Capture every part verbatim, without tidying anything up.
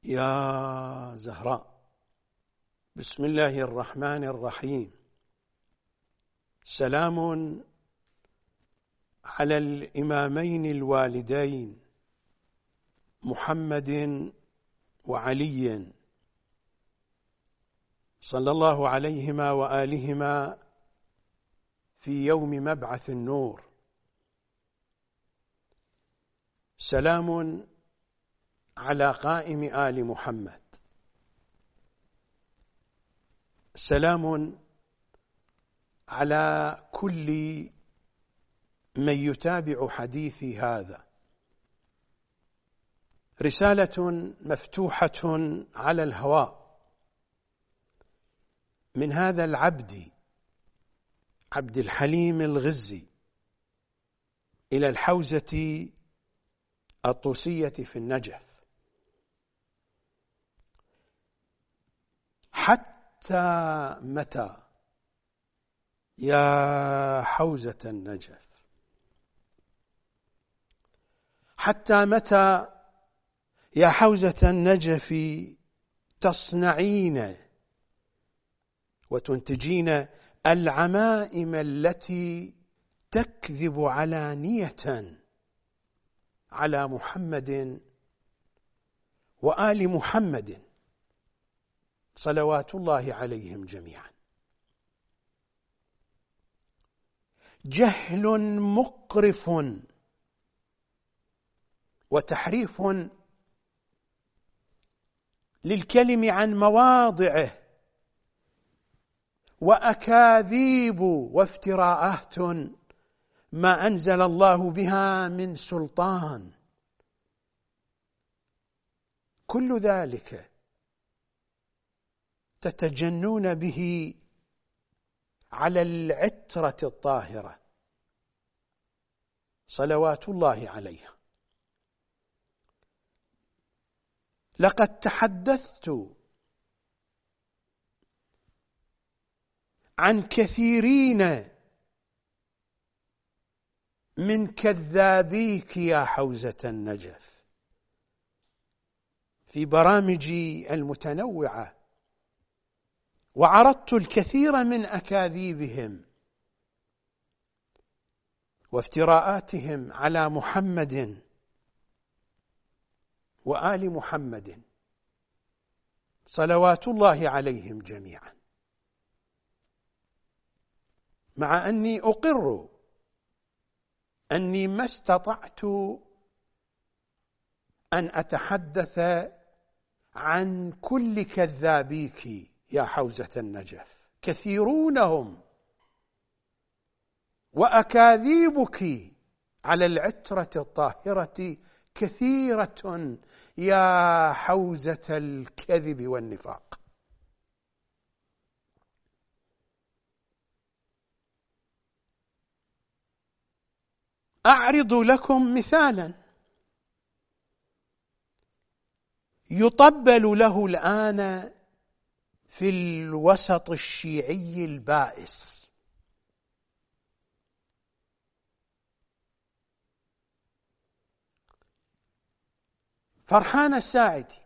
يا زهراء، بسم الله الرحمن الرحيم. سلام على الإمامين الوالدين محمد وعلي صلى الله عليهما وآلهما في يوم مبعث النور. سلام على قائم آل محمد. سلام على كل من يتابع حديثي هذا. رسالة مفتوحة على الهواء من هذا العبد عبد الحليم الغزي إلى الحوزة الطوسية في النجف. حتى متى يا حوزة النجف؟ حتى متى يا حوزة النجف تصنعين وتنتجين العمائم التي تكذب علانية على محمد وآل محمد صلوات الله عليهم جميعا؟ جهل مقرف وتحريف للكلم عن مواضعه وأكاذيب وافتراءات ما أنزل الله بها من سلطان. كل ذلك تتجنون به على العترة الطاهرة صلوات الله عليها. لقد تحدثت عن كثيرين من كذابيك يا حوزة النجف في برامجي المتنوعة، وعرضت الكثير من أكاذيبهم وافتراءاتهم على محمد وآل محمد صلوات الله عليهم جميعا، مع أني أقر أني ما استطعت أن أتحدث عن كل كذابيك يا حوزة النجف. كثيرونهم وأكاذيبك على العترة الطاهرة كثيرة يا حوزة الكذب والنفاق. أعرض لكم مثالا يطبل له الآن في الوسط الشيعي البائس. فرحان الساعدي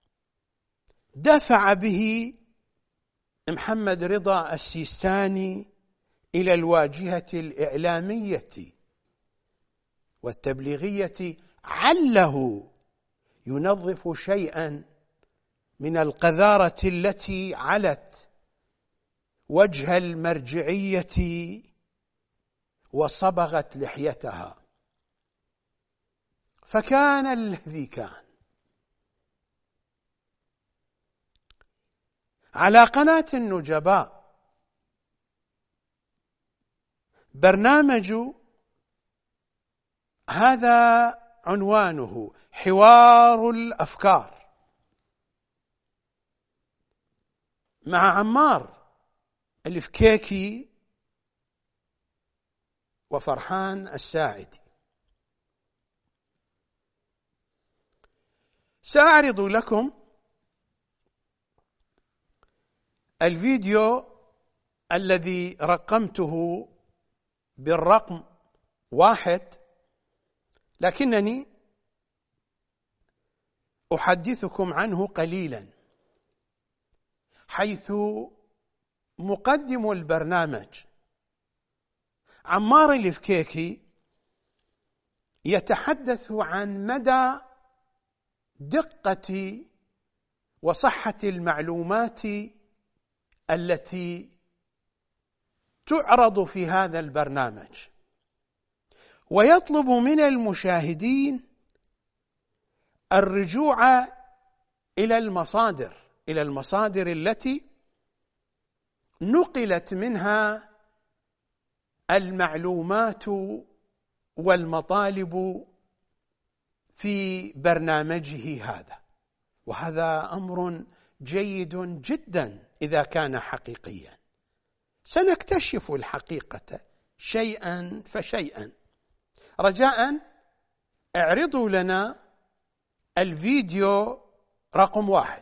دفع به محمد رضا السيستاني إلى الواجهة الإعلامية والتبليغية عله ينظف شيئا من القذارة التي علت وجه المرجعية وصبغت لحيتها. فكان الذي كان. على قناة النجباء برنامج هذا عنوانه حوار الأفكار مع عمار الفكيكي وفرحان الساعدي. سأعرض لكم الفيديو الذي رقمته بالرقم واحد، لكنني أحدثكم عنه قليلا، حيث مقدم البرنامج عمار الفكيكي يتحدث عن مدى دقة وصحة المعلومات التي تعرض في هذا البرنامج، ويطلب من المشاهدين الرجوع إلى المصادر إلى المصادر التي نقلت منها المعلومات والمطالب في برنامجه هذا، وهذا أمر جيد جدا إذا كان حقيقيا. سنكتشف الحقيقة شيئا فشيئا. رجاء اعرضوا لنا الفيديو رقم واحد.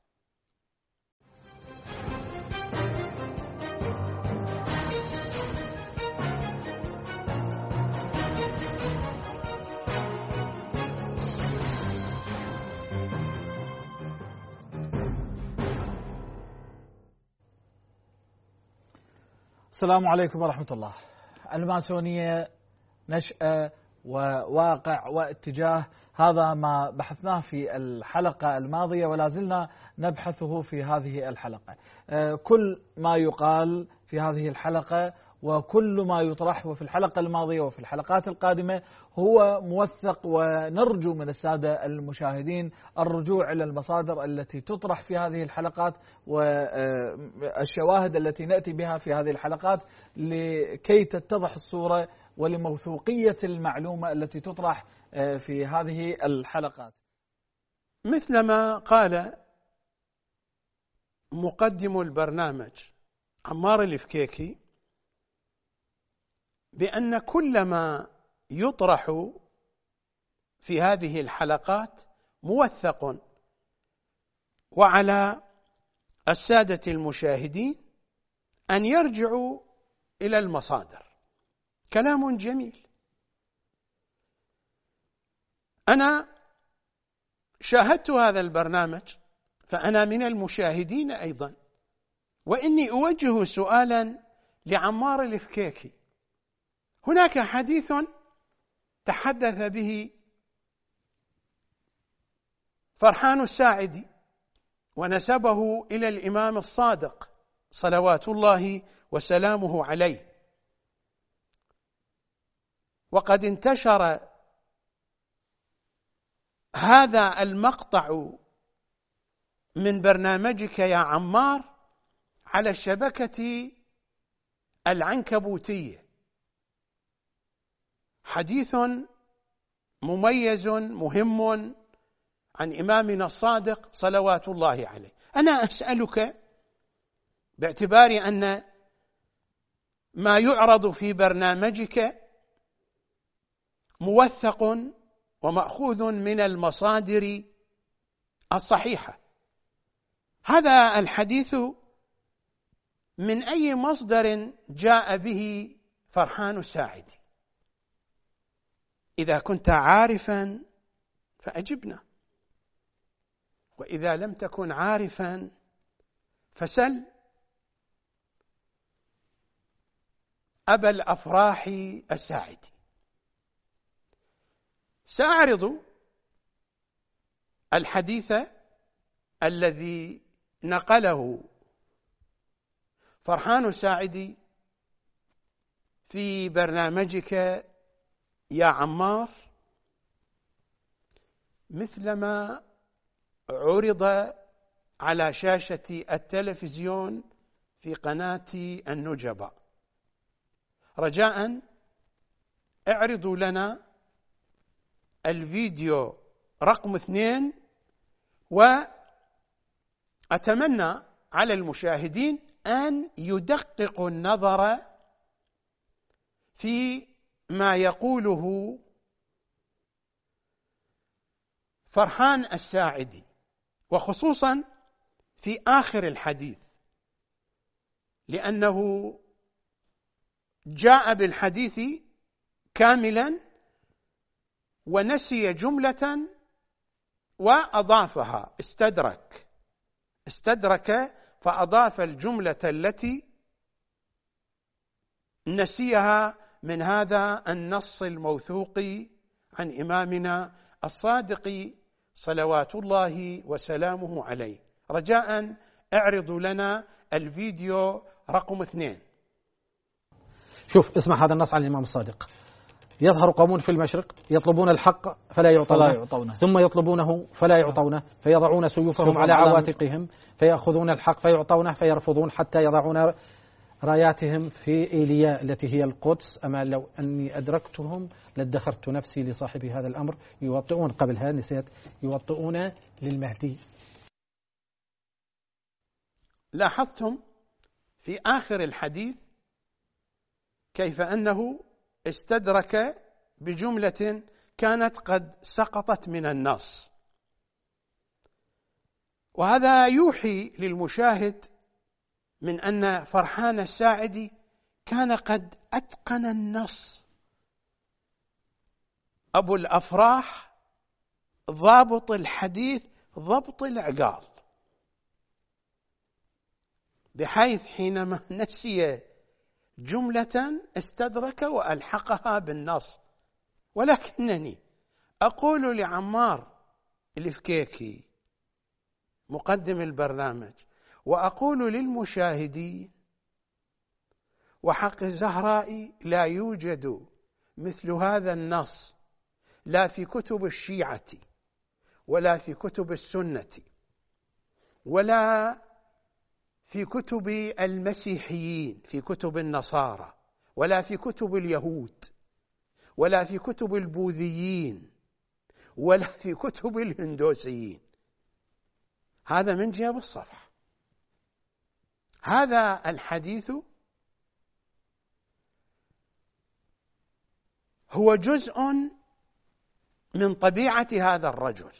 السلام عليكم ورحمة الله. الماسونية نشأة وواقع واتجاه، هذا ما بحثناه في الحلقة الماضية ولا زلنا نبحثه في هذه الحلقة. كل ما يقال في هذه الحلقة وكل ما يطرح وفي الحلقة الماضية وفي الحلقات القادمة هو موثق، ونرجو من السادة المشاهدين الرجوع إلى المصادر التي تطرح في هذه الحلقات والشواهد التي نأتي بها في هذه الحلقات لكي تتضح الصورة ولموثوقية المعلومة التي تطرح في هذه الحلقات. مثلما قال مقدم البرنامج عمار الفكيكي بأن كل ما يطرح في هذه الحلقات موثق، وعلى السادة المشاهدين أن يرجعوا إلى المصادر. كلام جميل. أنا شاهدت هذا البرنامج فأنا من المشاهدين أيضا، وإني أوجه سؤالا لعمار الفكيكي. هناك حديث تحدث به فرحان الساعدي ونسبه إلى الإمام الصادق صلوات الله وسلامه عليه، وقد انتشر هذا المقطع من برنامجك يا عمار على الشبكة العنكبوتية. حديث مميز مهم عن إمامنا الصادق صلوات الله عليه. أنا أسألك باعتبار أن ما يعرض في برنامجك موثق ومأخوذ من المصادر الصحيحة، هذا الحديث من أي مصدر جاء به فرحان الساعدي؟ إذا كنت عارفا فأجبنا، وإذا لم تكن عارفا فسل أبا الأفراح الساعدي. سأعرض الحديث الذي نقله فرحان الساعدي في برنامجك يا عمار مثلما عرض على شاشة التلفزيون في قناة النجبة. رجاء اعرضوا لنا الفيديو رقم اثنين، وأتمنى على المشاهدين أن يدققوا النظر في ما يقوله فرحان الساعدي، وخصوصا في آخر الحديث، لأنه جاء بالحديث كاملا ونسي جملة وأضافها، استدرك استدرك فأضاف الجملة التي نسيها من هذا النص الموثوق عن إمامنا الصادق صلوات الله وسلامه عليه. رجاء اعرضوا لنا الفيديو رقم اثنين. شوف، اسمع هذا النص عن الإمام الصادق: يظهر قوم في المشرق يطلبون الحق فلا يعطونه, يعطونه ثم يطلبونه فلا يعطونه فيضعون سيوفهم على عواتقهم فيأخذون الحق فيعطونه فيرفضون حتى يضعون راياتهم في إيلياء التي هي القدس. أما لو أني أدركتهم لادخرت نفسي لصاحب هذا الأمر. يوطئون، قبلها نسيت، يوطئون للمهدي. لاحظتم في آخر الحديث كيف أنه استدرك بجملة كانت قد سقطت من النص، وهذا يوحي للمشاهد من أن فرحان الساعدي كان قد أتقن النص. أبو الأفراح ضابط الحديث ضبط العقال، بحيث حينما نسي جملة استدرك وألحقها بالنص. ولكنني أقول لعمار الفكيكي مقدم البرنامج، وأقول للمشاهدين وحق الزهراء: لا يوجد مثل هذا النص لا في كتب الشيعة ولا في كتب السنة ولا في كتب المسيحيين، في كتب النصارى، ولا في كتب اليهود، ولا في كتب البوذيين، ولا في كتب الهندوسيين. هذا من جهة الصفحة. هذا الحديث هو جزء من طبيعة هذا الرجل.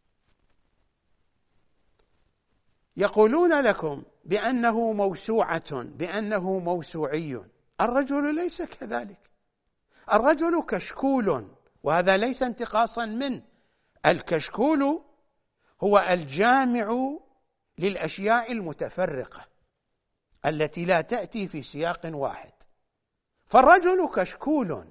يقولون لكم بأنه موسوعة، بأنه موسوعي. الرجل ليس كذلك. الرجل كشكول، وهذا ليس انتقاصا منه. الكشكول هو الجامع للأشياء المتفرقة التي لا تأتي في سياق واحد. فالرجل كشكول،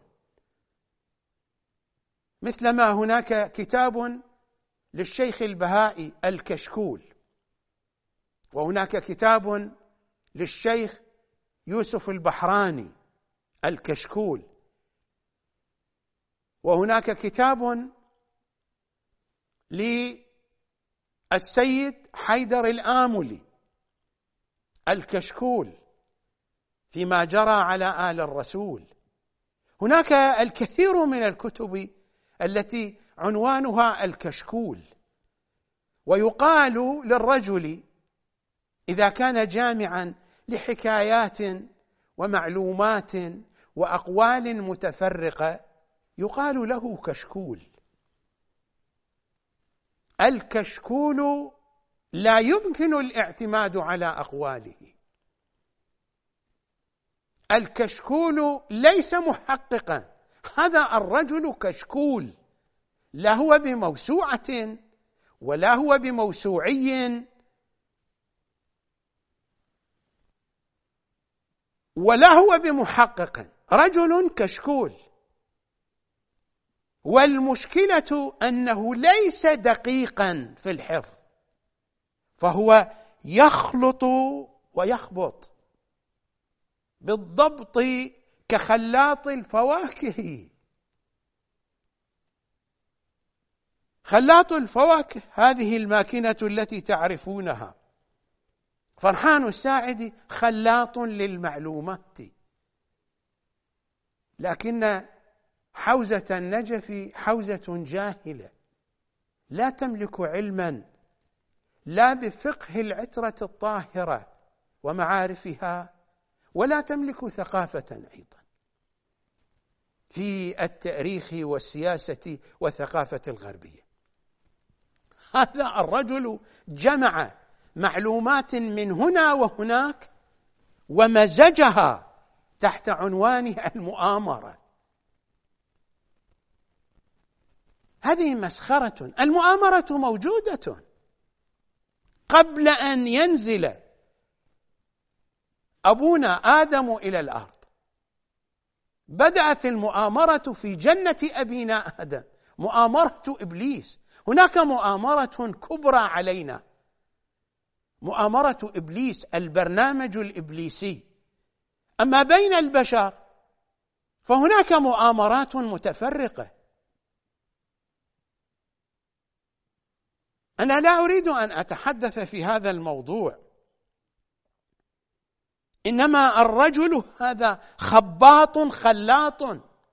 مثلما هناك كتاب للشيخ البهائي الكشكول، وهناك كتاب للشيخ يوسف البحراني الكشكول، وهناك كتاب للسيد حيدر الآملي الكشكول فيما جرى على آل الرسول. هناك الكثير من الكتب التي عنوانها الكشكول. ويقال للرجل إذا كان جامعا لحكايات ومعلومات وأقوال متفرقة يقال له كشكول. الكشكول لا يمكن الاعتماد على أقواله. الكشكول ليس محققا. هذا الرجل كشكول، لا هو بموسوعة ولا هو بموسوعي ولا هو بمحقق. رجل كشكول. والمشكلة أنه ليس دقيقا في الحفظ، فهو يخلط ويخبط بالضبط كخلاط الفواكه. خلاط الفواكه هذه الماكينة التي تعرفونها. فرحان الساعدي خلاط للمعلومات، لكن حوزة النجف حوزة جاهلة لا تملك علما لا بفقه العترة الطاهرة ومعارفها، ولا تملك ثقافة أيضا في التاريخ والسياسة والثقافة الغربية. هذا الرجل جمع معلومات من هنا وهناك ومزجها تحت عنوان المؤامرة. هذه مسخرة. المؤامرة موجودة قبل أن ينزل أبونا آدم إلى الأرض. بدأت المؤامرة في جنة أبينا آدم، مؤامرة إبليس. هناك مؤامرة كبرى علينا، مؤامرة إبليس، البرنامج الإبليسي. أما بين البشر فهناك مؤامرات متفرقة. أنا لا أريد أن أتحدث في هذا الموضوع، إنما الرجل هذا خباط خلاط.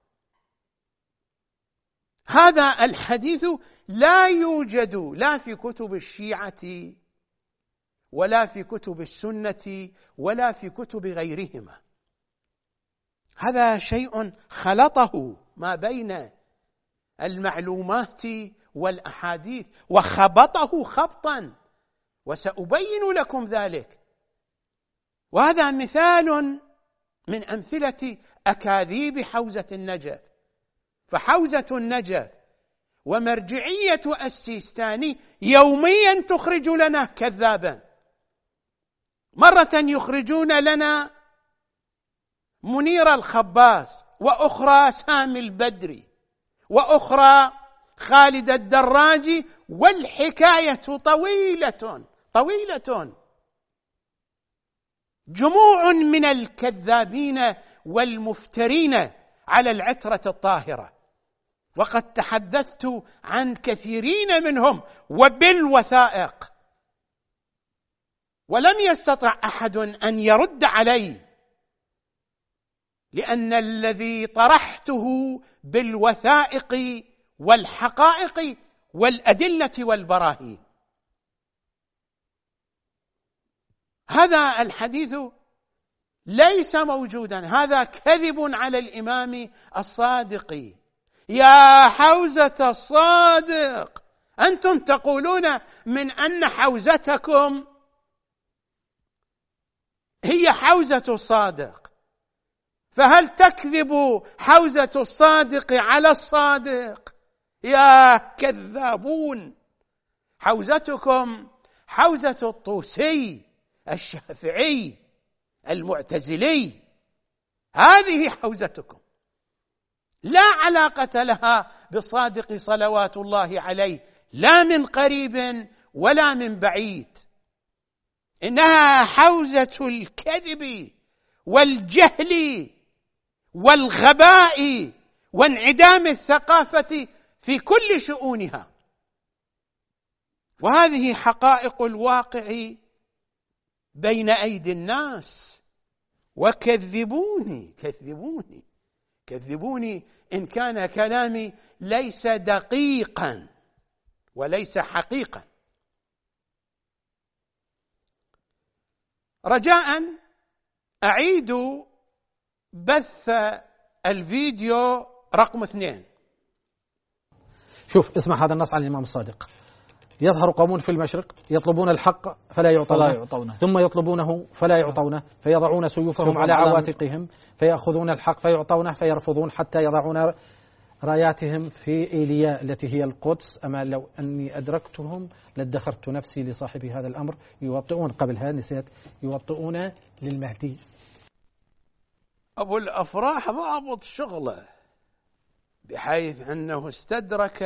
هذا الحديث لا يوجد لا في كتب الشيعة ولا في كتب السنة ولا في كتب غيرهما. هذا شيء خلطه ما بين المعلومات والأحاديث وخبطه خبطا، وسأبين لكم ذلك. وهذا مثال من أمثلة أكاذيب حوزة النجف. فحوزة النجف ومرجعية السيستاني يوميا تخرج لنا كذابا. مرة يخرجون لنا منير الخباس، وأخرى سامي البدري، وأخرى خالد الدراجي، والحكاية طويلة طويلة. جموع من الكذابين والمفترين على العترة الطاهرة، وقد تحدثت عن كثيرين منهم وبالوثائق، ولم يستطع أحد أن يرد علي، لأن الذي طرحته بالوثائق والحقائق والأدلة والبراهين. هذا الحديث ليس موجودا، هذا كذب على الإمام الصادق. يا حوزة الصادق، أنتم تقولون من أن حوزتكم هي حوزة الصادق، فهل تكذب حوزة الصادق على الصادق؟ يا كذابون، حوزتكم حوزة الطوسي الشافعي المعتزلي، هذه حوزتكم، لا علاقة لها بالصادق صلوات الله عليه، لا من قريب ولا من بعيد. إنها حوزة الكذب والجهل والغباء وانعدام الثقافة في كل شؤونها. وهذه حقائق الواقع بين أيدي الناس. وكذبوني كذبوني كذبوني إن كان كلامي ليس دقيقا وليس حقيقا. رجاء أعيد بث الفيديو رقم اثنين. شوف، اسمع هذا النص عن الإمام الصادق: يظهر قوم في المشرق يطلبون الحق فلا يعطونه, يعطونه ثم يطلبونه فلا يعطونه فيضعون سيوفهم على عواتقهم فيأخذون الحق فيعطونه فيرفضون حتى يضعون راياتهم في إيلياء التي هي القدس. أما لو أني أدركتهم لادخرت نفسي لصاحب هذا الأمر. يوطئون، قبلها نسيت، يوطئون للمهدي. أبو الأفراح ضابط شغله بحيث أنه استدرك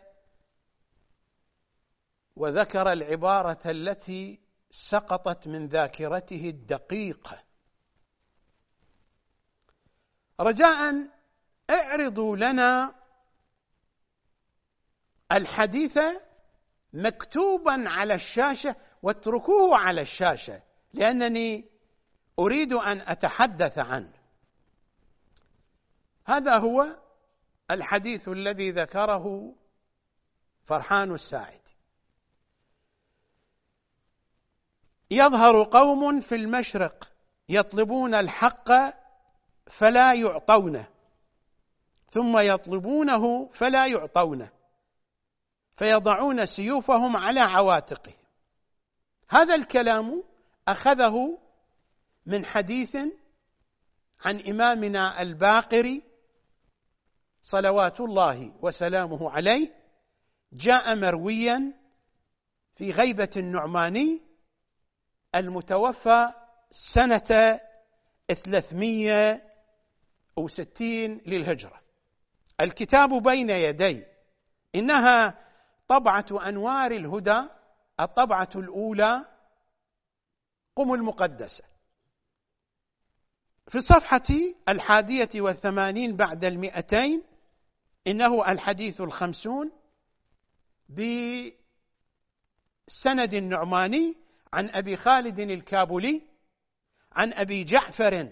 وذكر العبارة التي سقطت من ذاكرته الدقيقة. رجاء اعرضوا لنا الحديث مكتوبا على الشاشة واتركوه على الشاشة، لأنني أريد أن أتحدث عنه. هذا هو الحديث الذي ذكره فرحان الساعدي: يظهر قوم في المشرق يطلبون الحق فلا يعطونه، ثم يطلبونه فلا يعطونه، فيضعون سيوفهم على عواتقهم. هذا الكلام أخذه من حديث عن إمامنا الباقر صلوات الله وسلامه عليه، جاء مرويا في غيبة النعماني المتوفى سنة ثلاثمائة وستين للهجرة. الكتاب بين يدي، إنها طبعة أنوار الهدى، الطبعة الأولى، قم المقدسة، في الصفحة الحادية والثمانين بعد المئتين. إنه الحديث الخمسون بسند النعماني عن أبي خالد الكابولي عن أبي جعفر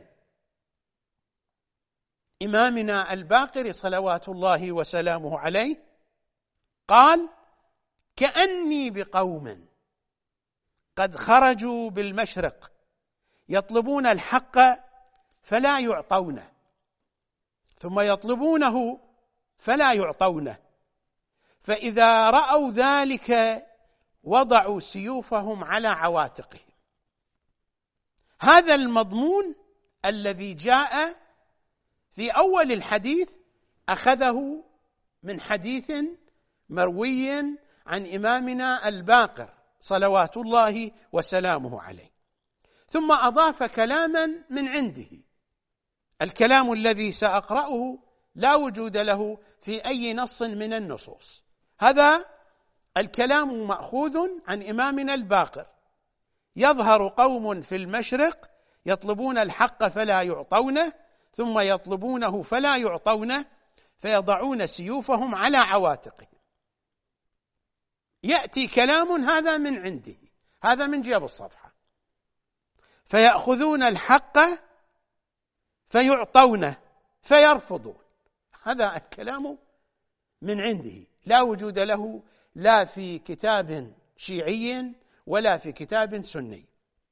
إمامنا الباقر صلوات الله وسلامه عليه قال: كأني بقوم قد خرجوا بالمشرق يطلبون الحق فلا يعطونه، ثم يطلبونه فلا يعطونه، فإذا رأوا ذلك وضعوا سيوفهم على عواتقهم. هذا المضمون الذي جاء في أول الحديث أخذه من حديث مروي عن إمامنا الباقر صلوات الله وسلامه عليه، ثم أضاف كلاما من عنده. الكلام الذي سأقرأه لا وجود له في أي نص من النصوص. هذا الكلام مأخوذ عن إمامنا الباقر: يظهر قوم في المشرق يطلبون الحق فلا يعطونه، ثم يطلبونه فلا يعطونه، فيضعون سيوفهم على عواتقهم. يأتي كلام هذا من عنده، هذا من جيب الصفحة: فيأخذون الحق فيعطونه فيرفضون. هذا الكلام من عنده، لا وجود له لا في كتاب شيعي ولا في كتاب سني.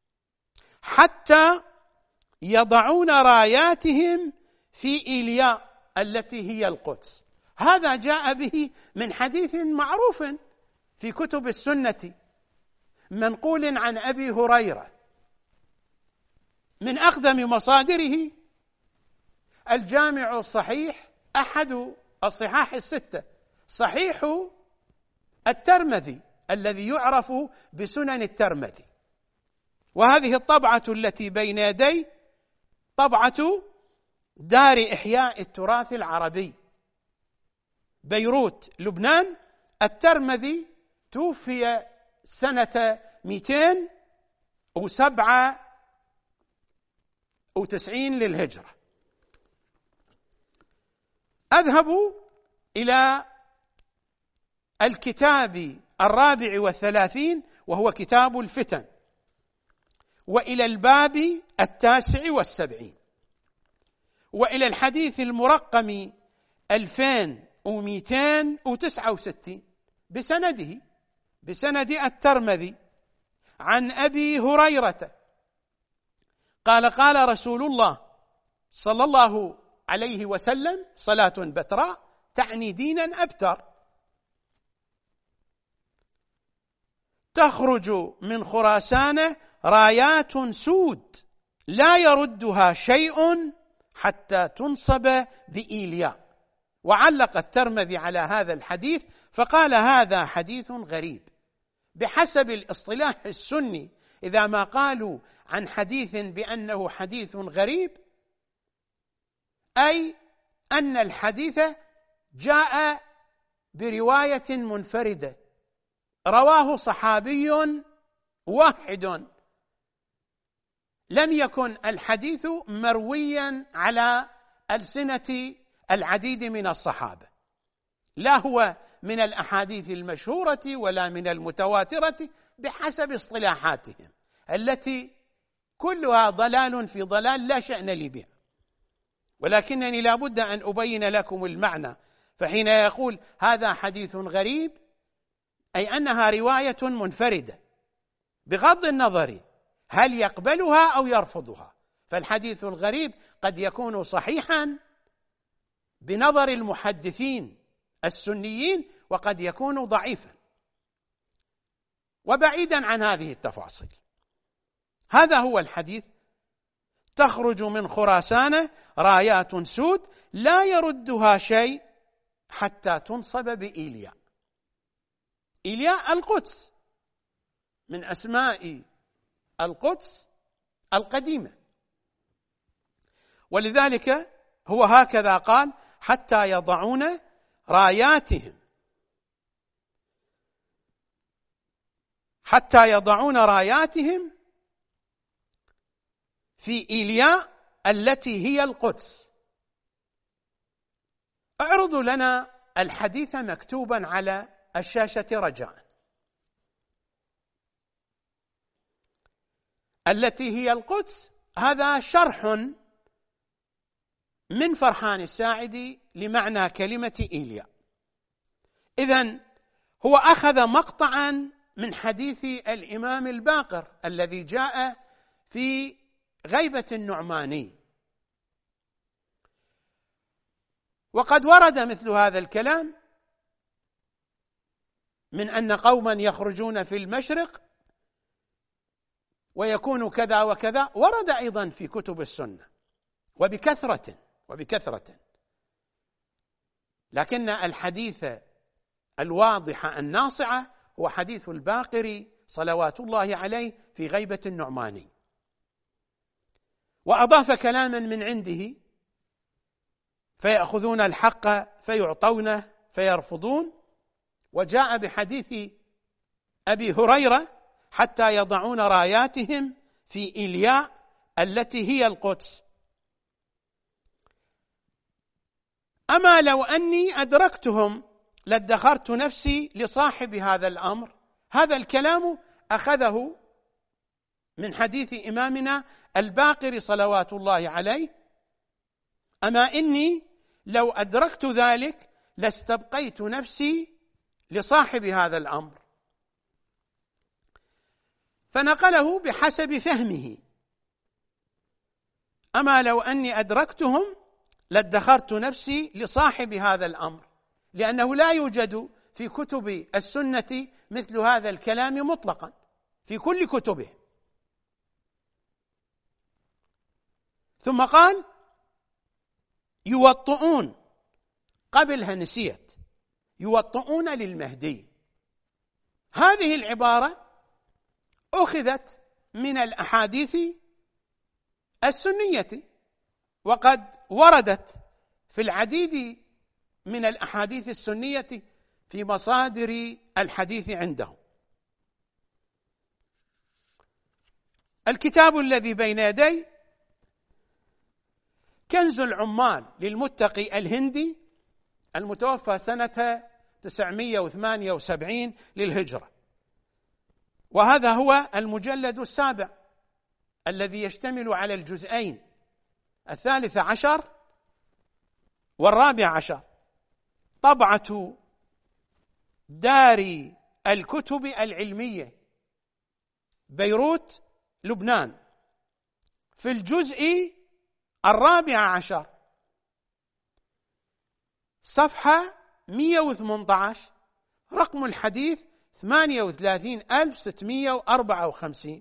حتى يضعون راياتهم في إيلياء التي هي القدس. هذا جاء به من حديث معروف في كتب السنة منقول عن أبي هريرة، من أقدم مصادره الجامع الصحيح، أحد الصحاح الستة، صحيح الترمذي الذي يعرف بسنن الترمذي. وهذه الطبعة التي بين يدي طبعة دار إحياء التراث العربي، بيروت، لبنان. الترمذي توفي سنة مئتين وسبعة وتسعين للهجرة. أذهب إلى الكتاب الرابع والثلاثين وهو كتاب الفتن، وإلى الباب التاسع والسبعين، وإلى الحديث المرقم ألفين ومئتين وتسعة وستين بسنده، بسند الترمذي عن أبي هريرة قال: قال رسول الله صلى الله عليه وسلم: صلاة بتراء تعني دينا أبتر، تخرج من خراسان رايات سود لا يردها شيء حتى تنصب بإيلياء. وعلق الترمذي على هذا الحديث فقال: هذا حديث غريب. بحسب الاصطلاح السني، إذا ما قالوا عن حديث بأنه حديث غريب، أي أن الحديث جاء برواية منفردة رواه صحابي واحد، لم يكن الحديث مرويا على ألسنة العديد من الصحابة، لا هو من الأحاديث المشهورة ولا من المتواترة بحسب اصطلاحاتهم التي كلها ضلال في ضلال لا شأن لي بها. ولكنني لا بد أن أبين لكم المعنى. فحين يقول هذا حديث غريب، أي أنها رواية منفردة بغض النظر هل يقبلها أو يرفضها. فالحديث الغريب قد يكون صحيحا بنظر المحدثين السنيين، وقد يكون ضعيفا. وبعيدا عن هذه التفاصيل، هذا هو الحديث: تخرج من خراسان رايات سود لا يردها شيء حتى تنصب بإيلياء. إيلياء القدس من أسماء القدس القديمة، ولذلك هو هكذا قال: حتى يضعون راياتهم حتى يضعون راياتهم في إيلياء التي هي القدس. اعرضوا لنا الحديث مكتوبا على الشاشة رجاء. التي هي القدس، هذا شرح من فرحان الساعدي لمعنى كلمة إيلياء. إذن هو أخذ مقطعا من حديث الإمام الباقر الذي جاء في غيبة النعماني، وقد ورد مثل هذا الكلام من أن قوما يخرجون في المشرق ويكون كذا وكذا، ورد أيضا في كتب السنة وبكثرة وبكثرة لكن الحديث الواضح الناصع هو حديث الباقر صلوات الله عليه في غيبة النعماني، وأضاف كلاما من عنده: فيأخذون الحق فيعطونه فيرفضون. وجاء بحديث أبي هريرة: حتى يضعون راياتهم في إيلياء التي هي القدس. أما لو أني أدركتهم لادخرت نفسي لصاحب هذا الأمر. هذا الكلام أخذه من حديث إمامنا الباقر صلوات الله عليه: أما إني لو أدركت ذلك لاستبقيت نفسي لصاحب هذا الأمر. فنقله بحسب فهمه: أما لو أني أدركتهم لادخرت نفسي لصاحب هذا الأمر، لأنه لا يوجد في كتب السنة مثل هذا الكلام مطلقا في كل كتبه. ثم قال: يوطئون، قبلها نسيت، يوطئون للمهدي. هذه العبارة أخذت من الأحاديث السنية، وقد وردت في العديد من الأحاديث السنية في مصادر الحديث عندهم. الكتاب الذي بين يدي كنز العمال للمتقي الهندي المتوفى سنة تسعمائة وثمانية وسبعين للهجرة، وهذا هو المجلد السابع الذي يشتمل على الجزئين الثالث عشر والرابع عشر، طبعة دار الكتب العلمية بيروت لبنان، في الجزء الرابع عشر صفحة مئة وثمانية عشر، رقم الحديث ثمانية وثلاثين ألف وستمائة وأربعة وخمسين،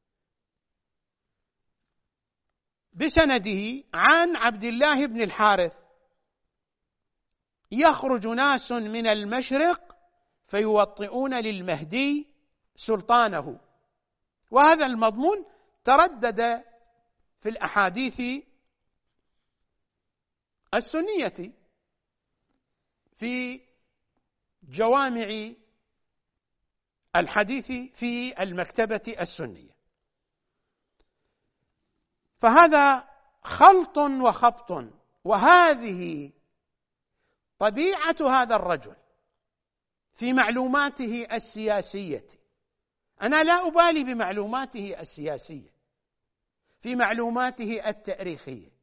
بسنده عن عبد الله بن الحارث: يخرج ناس من المشرق فيوطئون للمهدي سلطانه. وهذا المضمون تردد في الأحاديث السنية في جوامع الحديث في المكتبة السنية. فهذا خلط وخبط، وهذه طبيعة هذا الرجل في معلوماته السياسية. أنا لا أبالي بمعلوماته السياسية، في معلوماته التاريخية.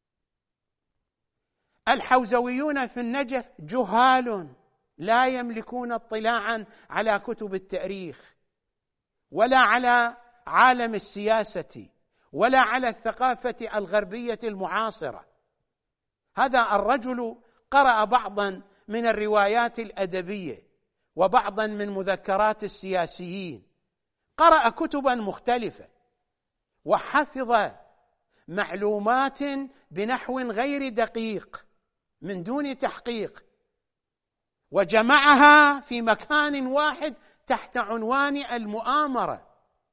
الحوزويون في النجف جهال لا يملكون اطلاعا على كتب التاريخ ولا على عالم السياسة ولا على الثقافة الغربية المعاصرة. هذا الرجل قرأ بعضا من الروايات الأدبية وبعضا من مذكرات السياسيين، قرأ كتبا مختلفة وحفظ معلومات بنحو غير دقيق من دون تحقيق، وجمعها في مكان واحد تحت عنوان المؤامرة،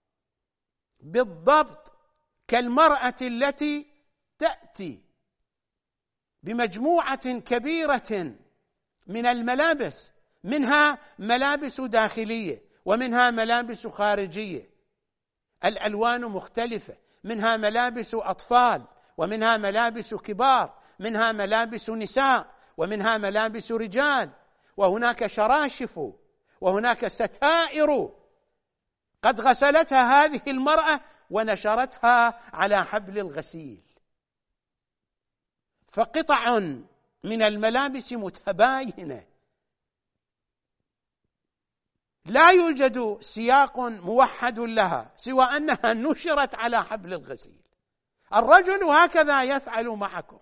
بالضبط كالمرأة التي تأتي بمجموعة كبيرة من الملابس، منها ملابس داخلية ومنها ملابس خارجية، الألوان مختلفة، منها ملابس أطفال ومنها ملابس كبار، منها ملابس نساء ومنها ملابس رجال، وهناك شراشف وهناك ستائر قد غسلتها هذه المرأة ونشرتها على حبل الغسيل، فقطع من الملابس متباينة، لا يوجد سياق موحد لها سوى أنها نشرت على حبل الغسيل. الرجل هكذا يفعل معكم،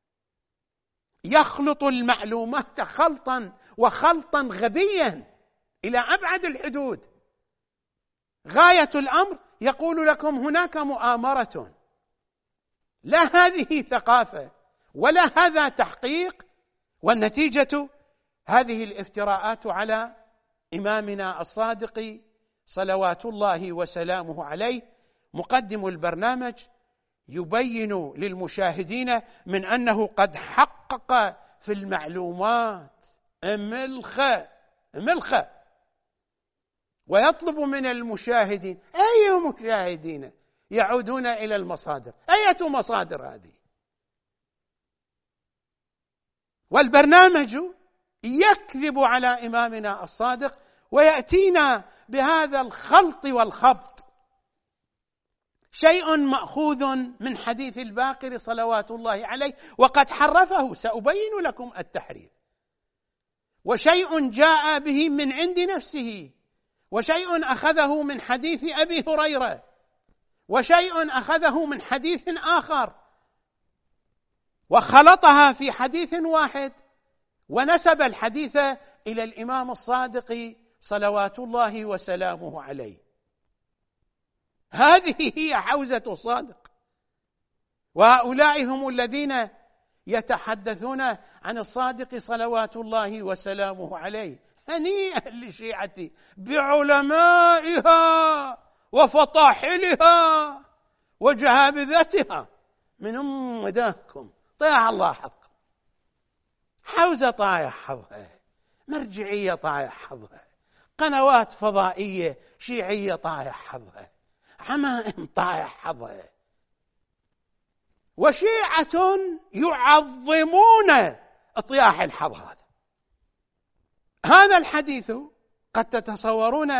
يخلط المعلومات خلطا وخلطا غبيا إلى أبعد الحدود. غاية الأمر يقول لكم هناك مؤامرة، لا هذه ثقافة ولا هذا تحقيق، والنتيجة هذه الافتراءات على إمامنا الصادق صلوات الله وسلامه عليه. مقدم البرنامج يبين للمشاهدين من أنه قد حقق في المعلومات ملخة ملخة، ويطلب من المشاهدين، أي مشاهدين يعودون إلى المصادر، أية مصادر هذه؟ والبرنامج يكذب على إمامنا الصادق ويأتينا بهذا الخلط والخبط، شيء مأخوذ من حديث الباقر صلوات الله عليه وقد حرفه، سأبين لكم التحريف، وشيء جاء به من عند نفسه، وشيء أخذه من حديث أبي هريرة، وشيء أخذه من حديث آخر، وخلطها في حديث واحد ونسب الحديث إلى الإمام الصادق صلوات الله وسلامه عليه. هذه هي حوزة الصادق، وهؤلاء هم الذين يتحدثون عن الصادق صلوات الله وسلامه عليه. هنيئا لشيعتي بعلمائها وفطاحلها وجهابذتها، من أم داكم طيح الله حظكم. حوزة طايح حظها، مرجعية طايح حظها، قنوات فضائية شيعية طايح حظها، عمائم طايح حظها، وشيعة يعظمون اطياح الحظ. هذا هذا الحديث قد تتصورون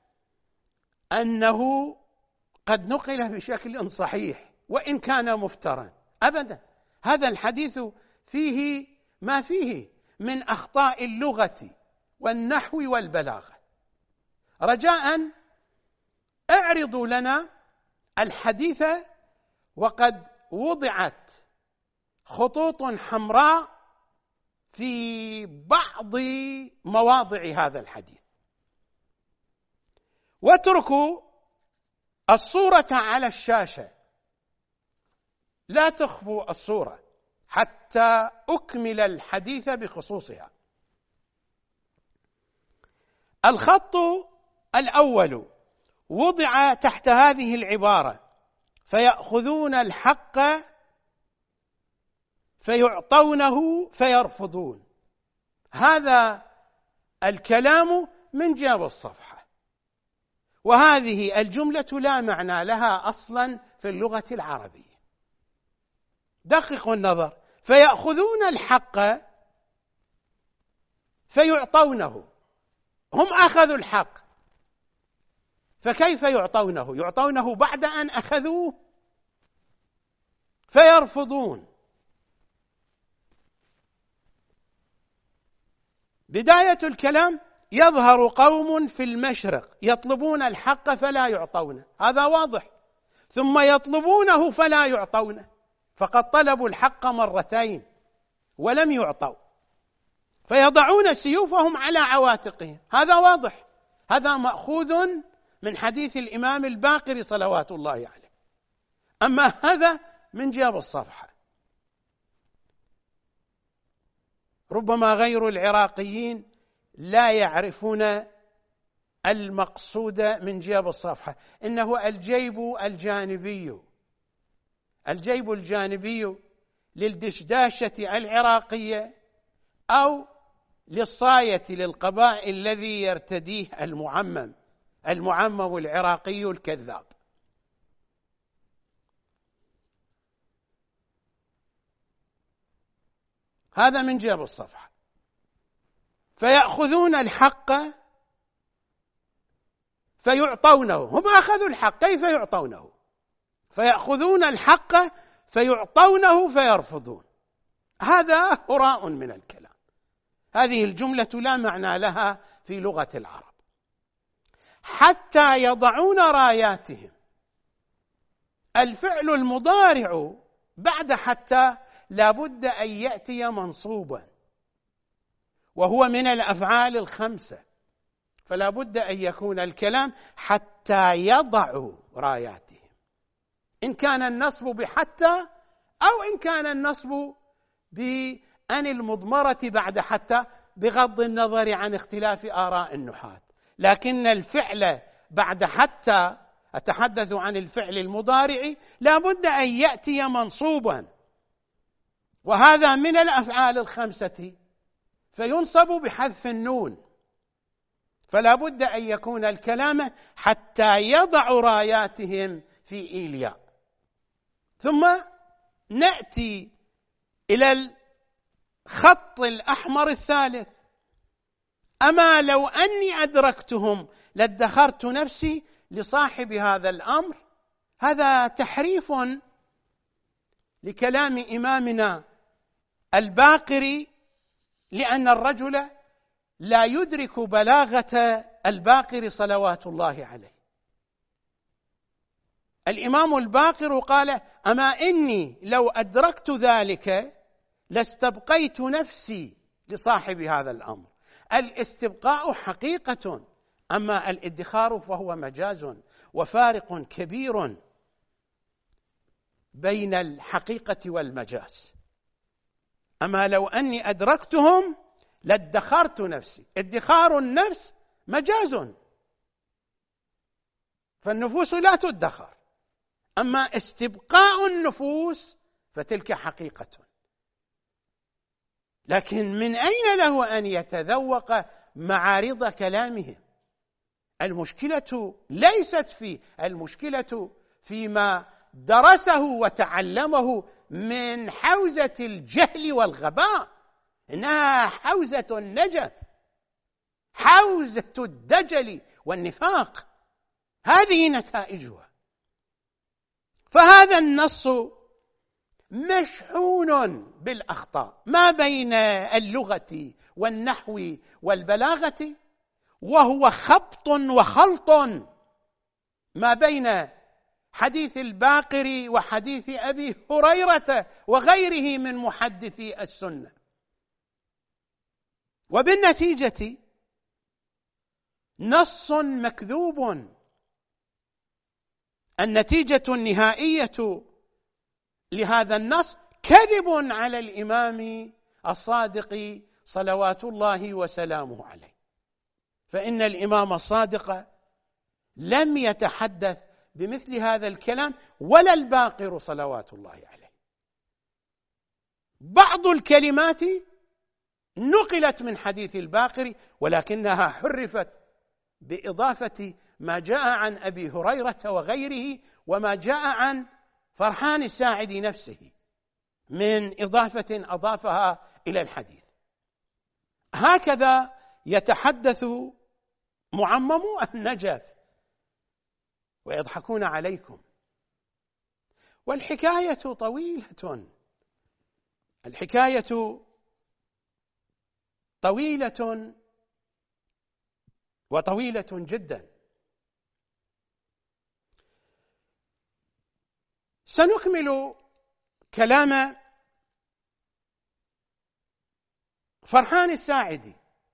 أنه قد نقل بشكل صحيح وإن كان مفترا، أبدا. هذا الحديث فيه ما فيه من أخطاء اللغة والنحو والبلاغة. رجاء اعرضوا لنا الحديث وقد وضعت خطوط حمراء في بعض مواضع هذا الحديث، واتركوا الصورة على الشاشة، لا تخفوا الصورة حتى أكمل الحديث بخصوصها. الخط الأول وضع تحت هذه العبارة: فيأخذون الحق فيعطونه فيرفضون. هذا الكلام من جاب الصفحة، وهذه الجملة لا معنى لها أصلا في اللغة العربية. دققوا النظر: فيأخذون الحق فيعطونه. هم أخذوا الحق، فكيف يعطونه؟ يعطونه بعد أن أخذوه. فيرفضون. بداية الكلام: يظهر قوم في المشرق يطلبون الحق فلا يعطونه، هذا واضح. ثم يطلبونه فلا يعطونه، فقد طلبوا الحق مرتين ولم يعطوا، فيضعون سيوفهم على عواتقهم، هذا واضح. هذا مأخوذ من حديث الإمام الباقر صلوات الله عليه. أما هذا من جاب الصفحة. ربما غير العراقيين لا يعرفون المقصود من جيب الصفحة، إنه الجيب الجانبي. الجيب الجانبي للدشداشة العراقية أو للصاية للقباء الذي يرتديه المعمم المعمم العراقي الكذاب. هذا من جيب الصفحة. فيأخذون الحق فيعطونه، هم أخذوا الحق كيف يعطونه؟ فيأخذون الحق فيعطونه فيرفضون. هذا هراء من الكلام. هذه الجملة لا معنى لها في لغة العرب. حتى يضعون راياتهم، الفعل المضارع بعد حتى لا بد أن يأتي منصوبا، وهو من الأفعال الخمسة، فلا بد أن يكون الكلام حتى يضعوا راياتهم، إن كان النصب بحتى أو إن كان النصب بأن المضمرة بعد حتى، بغض النظر عن اختلاف آراء النحاة. لكن الفعل بعد حتى، أتحدث عن الفعل المضارع، لا بد أن يأتي منصوبا، وهذا من الأفعال الخمسة، فينصب بحذف النون. فلا بد أن يكون الكلام حتى يضع راياتهم في إيلياء. ثم نأتي إلى الخط الأحمر الثالث: أما لو أني أدركتهم لادخرت نفسي لصاحب هذا الأمر. هذا تحريف لكلام إمامنا الباقري، لأن الرجل لا يدرك بلاغة الباقر صلوات الله عليه. الإمام الباقر قال: أما إني لو أدركت ذلك لاستبقيت نفسي لصاحب هذا الأمر. الاستبقاء حقيقة، أما الادخار فهو مجاز، وفارق كبير بين الحقيقة والمجاز. أما لو أني أدركتهم لادخرت نفسي. ادخار النفس مجاز، فالنفوس لا تدخر. أما استبقاء النفوس فتلك حقيقة. لكن من أين له أن يتذوق معارض كلامهم؟ المشكلة ليست في المشكلة فيما درسه وتعلمه من حوزة الجهل والغباء، إنها حوزة النجف، حوزة الدجل والنفاق، هذه نتائجها. فهذا النص مشحون بالأخطاء ما بين اللغة والنحو والبلاغة، وهو خبط وخلط ما بين حديث الباقر وحديث أبي هريرة وغيره من محدثي السنة. وبالنتيجة نص مكذوب. النتيجة النهائية لهذا النص كذب على الإمام الصادق صلوات الله وسلامه عليه. فإن الإمام الصادق لم يتحدث بمثل هذا الكلام، ولا الباقر صلوات الله عليه. بعض الكلمات نقلت من حديث الباقر، ولكنها حرفت بإضافة ما جاء عن أبي هريرة وغيره، وما جاء عن فرحان الساعدي نفسه من إضافة أضافها إلى الحديث. هكذا يتحدث معمم النجف ويضحكون عليكم. والحكاية طويلة، الحكاية طويلة وطويلة جدا. سنكمل كلام فرحان الساعدي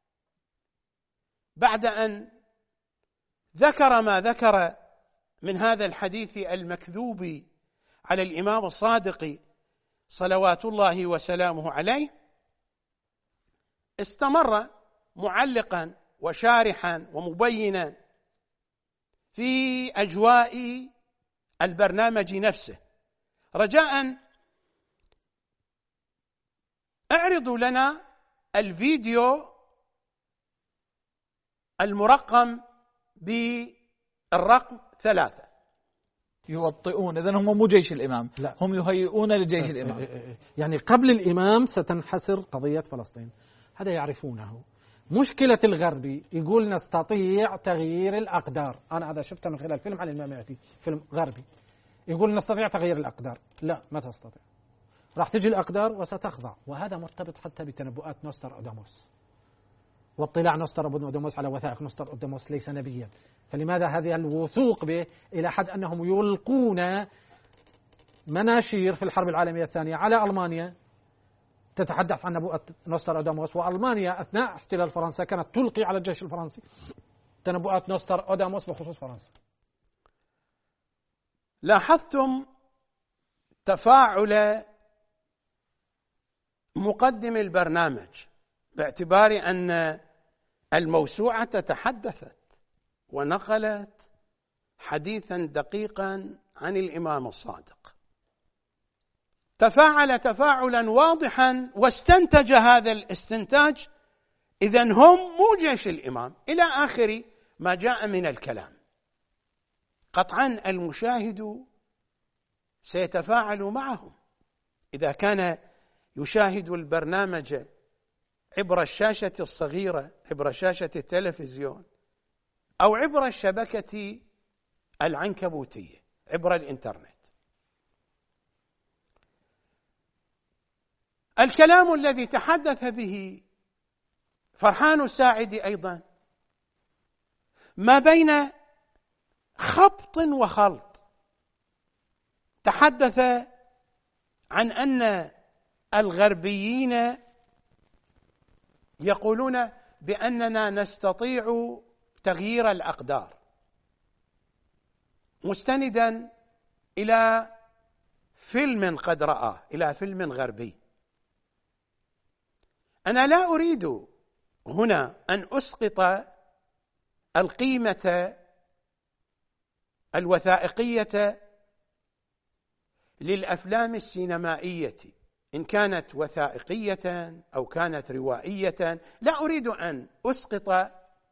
بعد أن ذكر ما ذكر من هذا الحديث المكذوب على الإمام الصادق صلوات الله وسلامه عليه. استمر معلقا وشارحا ومبينا في أجواء البرنامج نفسه. رجاء اعرضوا لنا الفيديو المرقم بالرقم ثلاثة. يوطئون، إذن هم مو جيش الإمام، لا هم يهيئون لجيش الإمام. يعني قبل الإمام ستنحسر قضية فلسطين، هذا يعرفونه. مشكلة الغربي يقول نستطيع تغيير الأقدار، أنا هذا شفته من خلال فيلم عن الإمام المهدي، فيلم غربي، يقول نستطيع تغيير الأقدار. لا، ما تستطيع، راح تجي الأقدار وستخضع. وهذا مرتبط حتى بتنبؤات نوستراداموس واطلاع نوستراداموس على وثائق. نوستراداموس ليس نبيا، فلماذا هذا الوثوق به إلى حد أنهم يلقون مناشير في الحرب العالمية الثانية على ألمانيا تتحدث عن نبوءة نوستراداموس، وألمانيا أثناء احتلال فرنسا كانت تلقي على الجيش الفرنسي تنبؤات نوستراداموس بخصوص فرنسا. لاحظتم تفاعل مقدم البرنامج باعتبار أن الموسوعة تحدثت ونقلت حديثا دقيقا عن الإمام الصادق، تفاعل تفاعلا واضحا واستنتج هذا الاستنتاج إذن هم مو جيش الإمام إلى آخر ما جاء من الكلام. قطعا المشاهد سيتفاعل معهم إذا كان يشاهد البرنامج عبر الشاشة الصغيرة، عبر شاشة التلفزيون، أو عبر الشبكة العنكبوتية، عبر الإنترنت. الكلام الذي تحدث به فرحان الساعدي أيضا ما بين خبط وخلط. تحدث عن أن الغربيين يقولون بأننا نستطيع تغيير الأقدار، مستندا إلى فيلم قد رآه، إلى فيلم غربي. أنا لا أريد هنا أن أسقط القيمة الوثائقية للأفلام السينمائية إن كانت وثائقية أو كانت روائية. لا أريد أن أسقط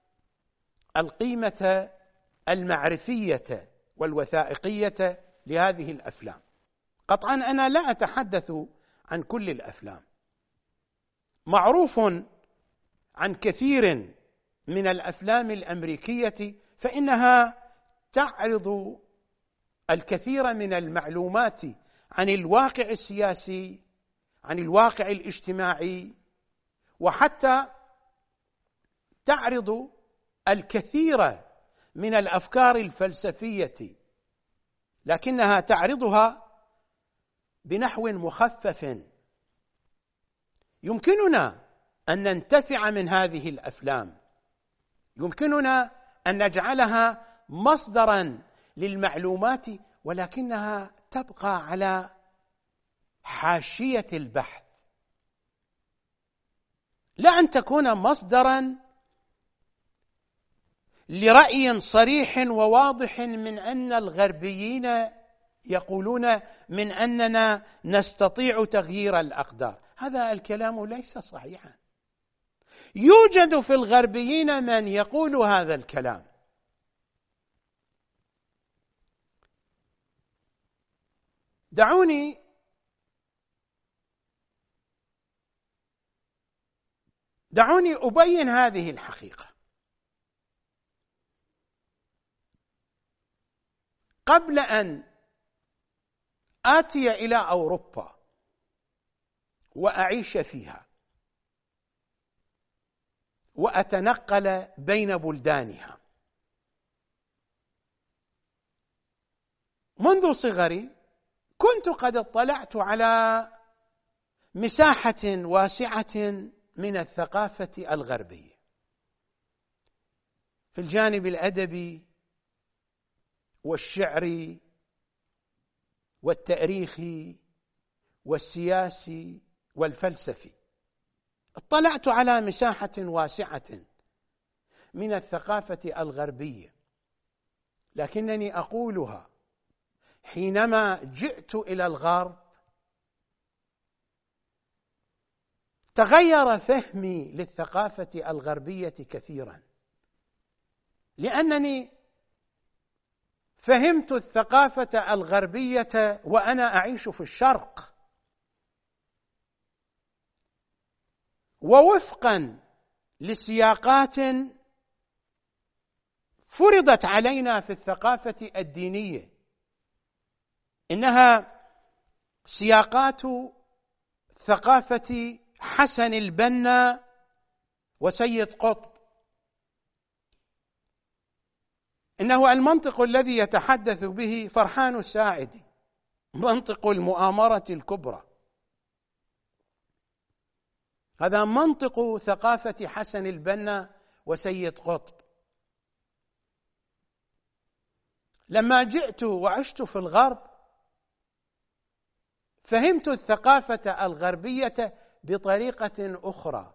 القيمة المعرفية والوثائقية لهذه الأفلام. قطعا أنا لا أتحدث عن كل الأفلام. معروف عن كثير من الأفلام الأمريكية فإنها تعرض الكثير من المعلومات عن الواقع السياسي، عن الواقع الاجتماعي، وحتى تعرض الكثير من الأفكار الفلسفية، لكنها تعرضها بنحو مخفف. يمكننا أن ننتفع من هذه الأفلام، يمكننا أن نجعلها مصدرا للمعلومات، ولكنها تبقى على حاشية البحث، لا أن تكون مصدرا لرأي صريح وواضح من أن الغربيين يقولون من أننا نستطيع تغيير الأقدار. هذا الكلام ليس صحيحا. يوجد في الغربيين من يقول هذا الكلام. دعوني دعوني أبين هذه الحقيقة. قبل أن آتي إلى أوروبا وأعيش فيها وأتنقل بين بلدانها، منذ صغري كنت قد اطلعت على مساحة واسعة من الثقافة الغربية في الجانب الأدبي والشعري والتاريخي والسياسي والفلسفي. اطلعت على مساحة واسعة من الثقافة الغربية، لكنني أقولها حينما جئت إلى الغرب تغير فهمي للثقافة الغربية كثيرا، لأنني فهمت الثقافة الغربية وأنا أعيش في الشرق، ووفقا لسياقات فرضت علينا في الثقافة الدينية، إنها سياقات ثقافة حسن البنا وسيد قطب. إنه المنطق الذي يتحدث به فرحان الساعدي، منطق المؤامرة الكبرى، هذا منطق ثقافة حسن البنا وسيد قطب. لما جئت وعشت في الغرب فهمت الثقافة الغربية بطريقة أخرى،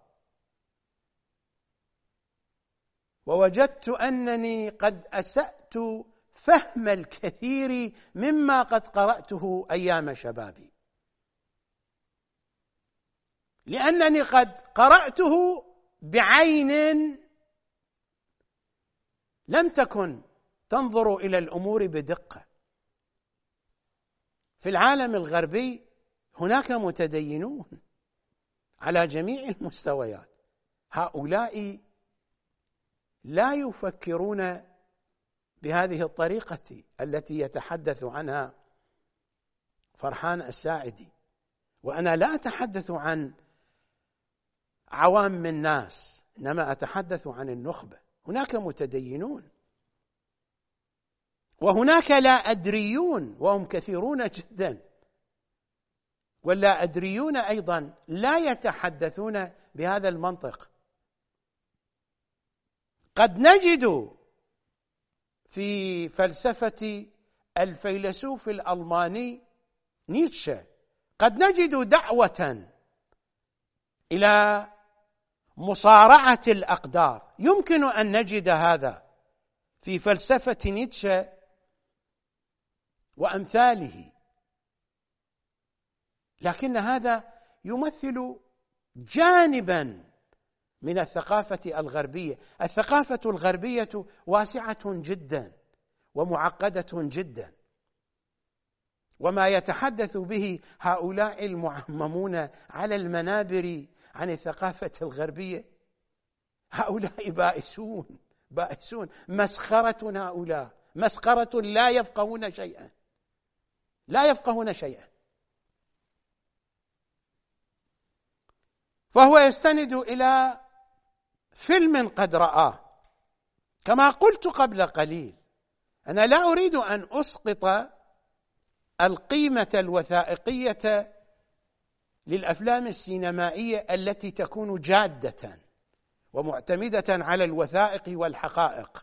ووجدت أنني قد أسأت فهم الكثير مما قد قرأته أيام شبابي، لأنني قد قرأته بعين لم تكن تنظر إلى الأمور بدقة. في العالم الغربي هناك متدينون على جميع المستويات، هؤلاء لا يفكرون بهذه الطريقة التي يتحدث عنها فرحان الساعدي. وأنا لا أتحدث عن عوام الناس، إنما أتحدث عن النخبة. هناك متدينون وهناك لا أدريون، وهم كثيرون جدا، واللا أدريون أيضا لا يتحدثون بهذا المنطق. قد نجد في فلسفة الفيلسوف الألماني نيتشه قد نجد دعوة إلى مصارعة الأقدار، يمكن أن نجد هذا في فلسفة نيتشه وأمثاله، لكن هذا يمثل جانبا من الثقافة الغربية. الثقافة الغربية واسعة جدا ومعقدة جدا، وما يتحدث به هؤلاء المعممون على المنابر عن الثقافة الغربية هؤلاء بائسون بائسون مسخرة، هؤلاء مسخرة، لا يفقهون شيئا لا يفقهون شيئا. فهو يستند إلى فيلم قد رآه. كما قلت قبل قليل، أنا لا أريد أن أسقط القيمة الوثائقية للأفلام السينمائية التي تكون جادة ومعتمدة على الوثائق والحقائق،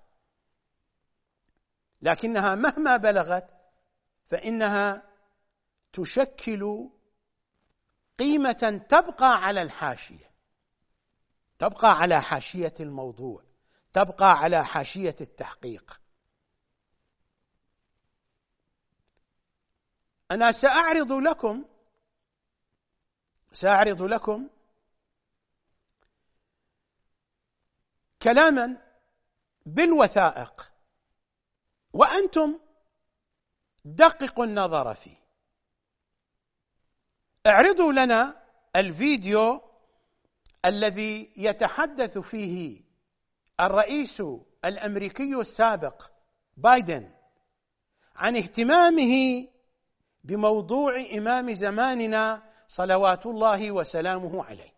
لكنها مهما بلغت فإنها تشكل قيمة تبقى على الحاشية، تبقى على حاشية الموضوع، تبقى على حاشية التحقيق. أنا سأعرض لكم سأعرض لكم كلاما بالوثائق، وأنتم دققوا النظر فيه. اعرضوا لنا الفيديو الذي يتحدث فيه الرئيس الأمريكي السابق بايدن عن اهتمامه بموضوع إمام زماننا صلوات الله وسلامه عليه.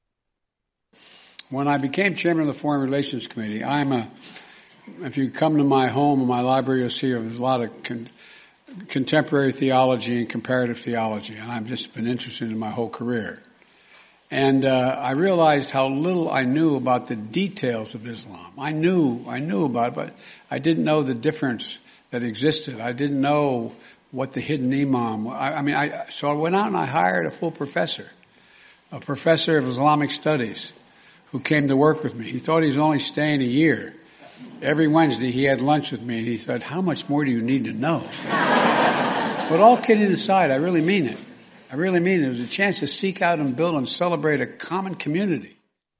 When I became chairman of the Foreign Relations Committee, I'm a, if you come to my home or my library, you'll see there's a lot of con, contemporary theology and comparative theology, and I've just been interested in my whole career. And uh, I realized how little I knew about the details of Islam. I knew, I knew about it, but I didn't know the difference that existed. I didn't know what the hidden imam. I, I mean, I, so I went out and I hired a full professor a professor of Islamic studies who came to work with me. He thought he was only staying a year. Every Wednesday he had lunch with me and he said, how much more do you need to know? But all kidding aside, I really mean it. I really mean it. It was a chance to seek out and build and celebrate a common community.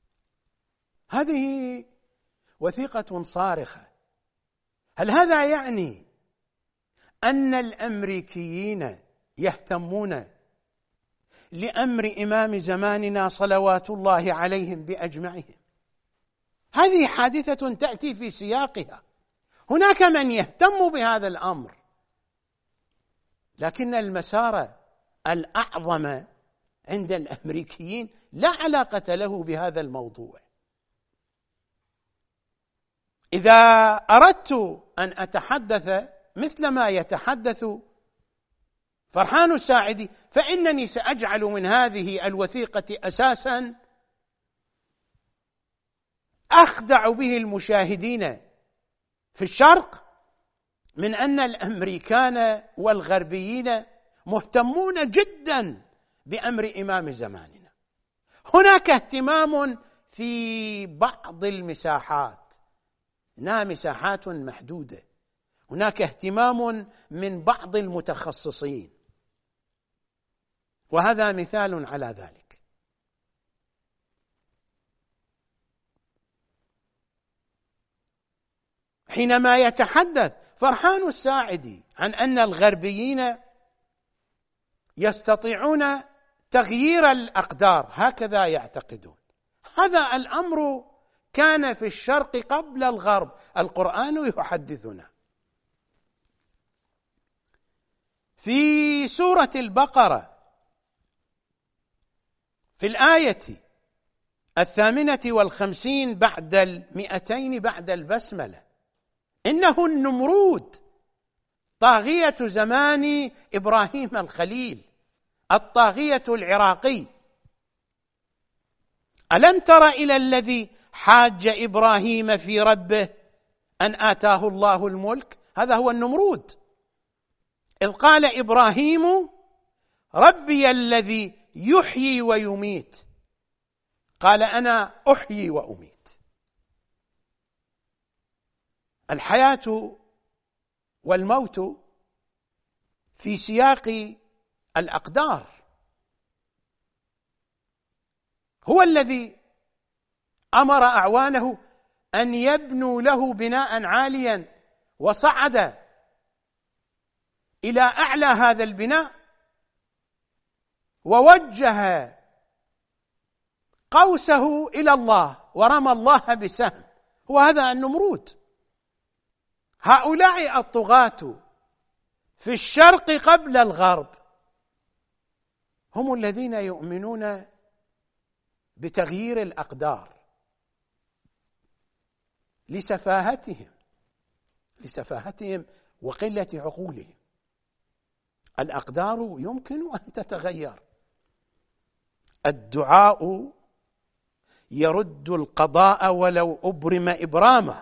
هذه وثيقة صارخة. هل هذا يعني أن الأمريكيين يهتمون لأمر إمام زماننا صلوات الله عليهم بأجمعهم؟ هذه حادثة تأتي في سياقها. هناك من يهتم بهذا الأمر، لكن المسار الأعظم عند الأمريكيين لا علاقة له بهذا الموضوع. إذا أردت أن أتحدث مثل ما يتحدث فرحان الساعدي فإنني سأجعل من هذه الوثيقة أساسا أخدع به المشاهدين في الشرق من أن الأمريكان والغربيين مهتمون جدا بأمر إمام زماننا. هناك اهتمام في بعض المساحات، إنها مساحات محدودة. هناك اهتمام من بعض المتخصصين، وهذا مثال على ذلك. حينما يتحدث فرحان الساعدي عن أن الغربيين يستطيعون تغيير الأقدار، هكذا يعتقدون. هذا الأمر كان في الشرق قبل الغرب. القرآن يحدثنا في سورة البقرة في الآية الثامنة والخمسين بعد المئتين بعد البسملة: إنه النمرود طاغية زمان إبراهيم الخليل، الطاغية العراقي. ألم تر إلى الذي حاج إبراهيم في ربه أن آتاه الله الملك؟ هذا هو النمرود. إذ قال إبراهيم ربي الذي يحيي ويميت، قال أنا أحيي وأميت. الحياة والموت في سياق الأقدار. هو الذي أمر أعوانه أن يبنوا له بناء عاليا، وصعد إلى أعلى هذا البناء ووجه قوسه إلى الله ورمى الله بسهم. وهذا النمرود. هؤلاء الطغاة في الشرق قبل الغرب هم الذين يؤمنون بتغيير الأقدار لسفاهتهم لسفاهتهم وقلة عقولهم. الأقدار يمكن أن تتغير. الدعاء يرد القضاء ولو أبرم إبرامه.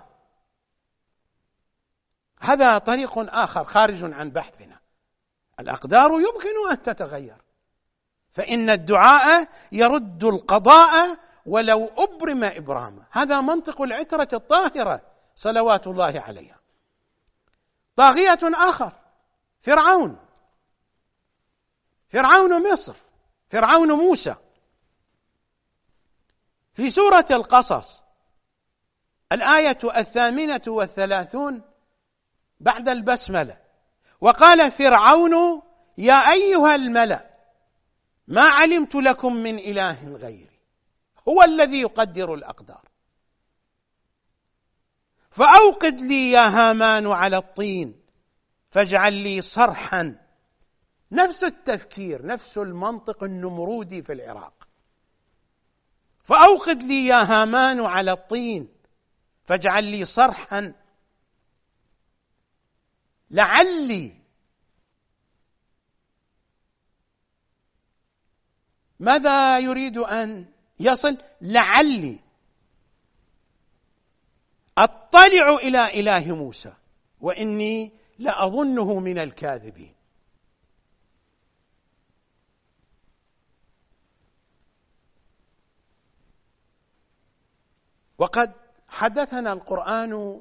هذا طريق آخر خارج عن بحثنا. الأقدار يمكن أن تتغير، فإن الدعاء يرد القضاء ولو أبرم إبرامه. هذا منطق العترة الطاهرة صلوات الله عليها. طاغية آخر فرعون، فرعون مصر، فرعون موسى. في سورة القصص الآية الثامنة والثلاثون بعد البسملة: وقال فرعون يا أيها الملأ ما علمت لكم من إله غيري. هو الذي يقدر الأقدار. فأوقد لي يا هامان على الطين فاجعل لي صرحا. نفس التفكير، نفس المنطق النمرودي في العراق. فأوقد لي يا هامان على الطين فاجعل لي صرحا لعلي. ماذا يريد أن يصل؟ لعلي أطلع إلى إله موسى وإني لأظنه من الكاذبين. وقد حدثنا القرآن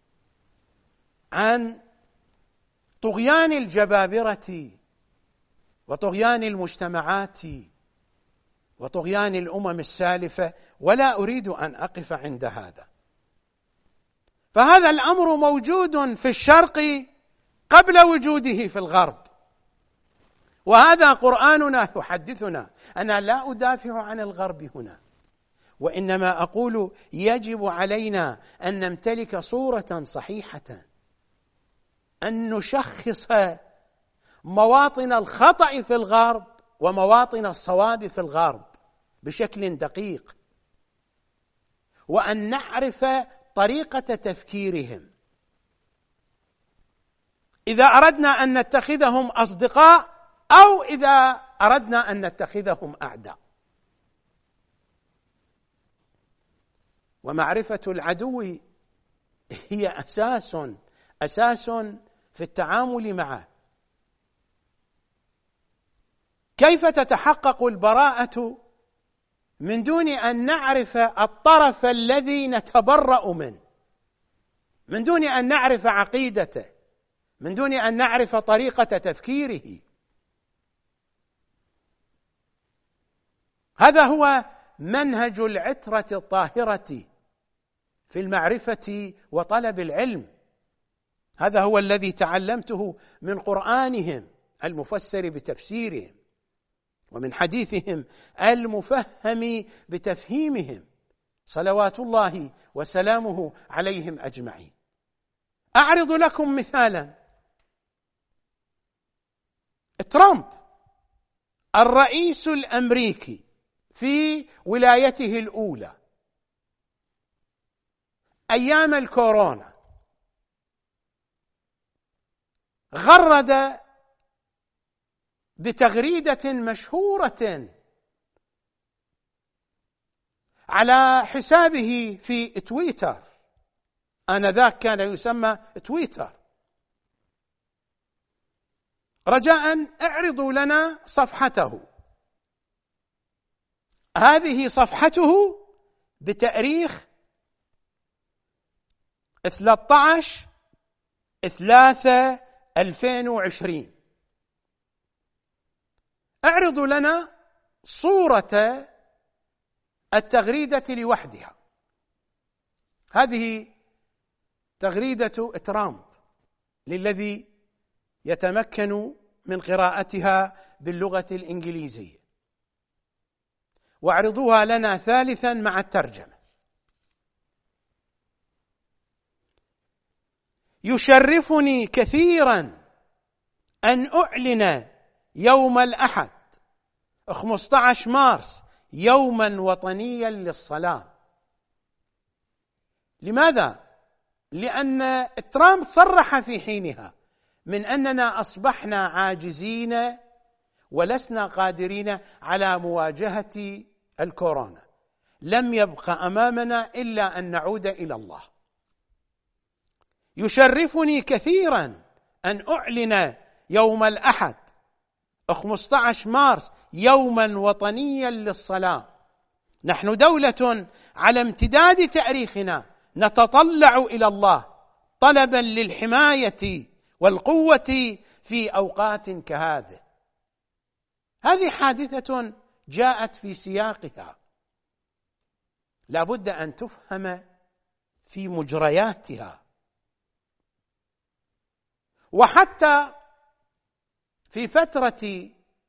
عن طغيان الجبابرة وطغيان المجتمعات وطغيان الأمم السالفة، ولا أريد أن أقف عند هذا. فهذا الأمر موجود في الشرق قبل وجوده في الغرب، وهذا قرآننا يحدثنا. أنا لا أدافع عن الغرب هنا، وإنما أقول يجب علينا أن نمتلك صورة صحيحة، أن نشخص مواطن الخطأ في الغرب ومواطن الصواب في الغرب بشكل دقيق، وأن نعرف طريقة تفكيرهم إذا أردنا أن نتخذهم أصدقاء أو إذا أردنا أن نتخذهم أعداء. ومعرفة العدو هي أساس أساس في التعامل معه. كيف تتحقق البراءة من دون أن نعرف الطرف الذي نتبرأ منه، من دون أن نعرف عقيدته، من دون أن نعرف طريقة تفكيره؟ هذا هو منهج العترة الطاهرة في المعرفة وطلب العلم. هذا هو الذي تعلمته من قرآنهم المفسر بتفسيرهم، ومن حديثهم المفهم بتفهيمهم، صلوات الله وسلامه عليهم أجمعين. أعرض لكم مثالا. ترامب الرئيس الأمريكي في ولايته الأولى أيام الكورونا غرد بتغريدة مشهورة على حسابه في تويتر، آنذاك كان يسمى تويتر، رجاء اعرضوا لنا صفحته. هذه صفحته بتاريخ ثلاثة عشر ثلاثة ألفين وعشرين. اعرضوا لنا صورة التغريدة لوحدها. هذه تغريدة ترامب للذي يتمكن من قراءتها باللغة الإنجليزية، واعرضوها لنا ثالثا مع الترجمة. يشرفني كثيرا أن أعلن يوم الأحد خمسة عشر مارس يوما وطنيا للصلاة. لماذا؟ لأن ترامب صرح في حينها من أننا أصبحنا عاجزين ولسنا قادرين على مواجهة الكورونا، لم يبق أمامنا إلا أن نعود إلى الله. يشرفني كثيرا أن أعلن يوم الأحد خمسة عشر مارس يوما وطنيا للصلاة. نحن دولة على امتداد تاريخنا نتطلع إلى الله طلبا للحماية والقوة في أوقات كهذه. هذه حادثة جاءت في سياقها، لا بد أن تفهم في مجرياتها. وحتى في فترة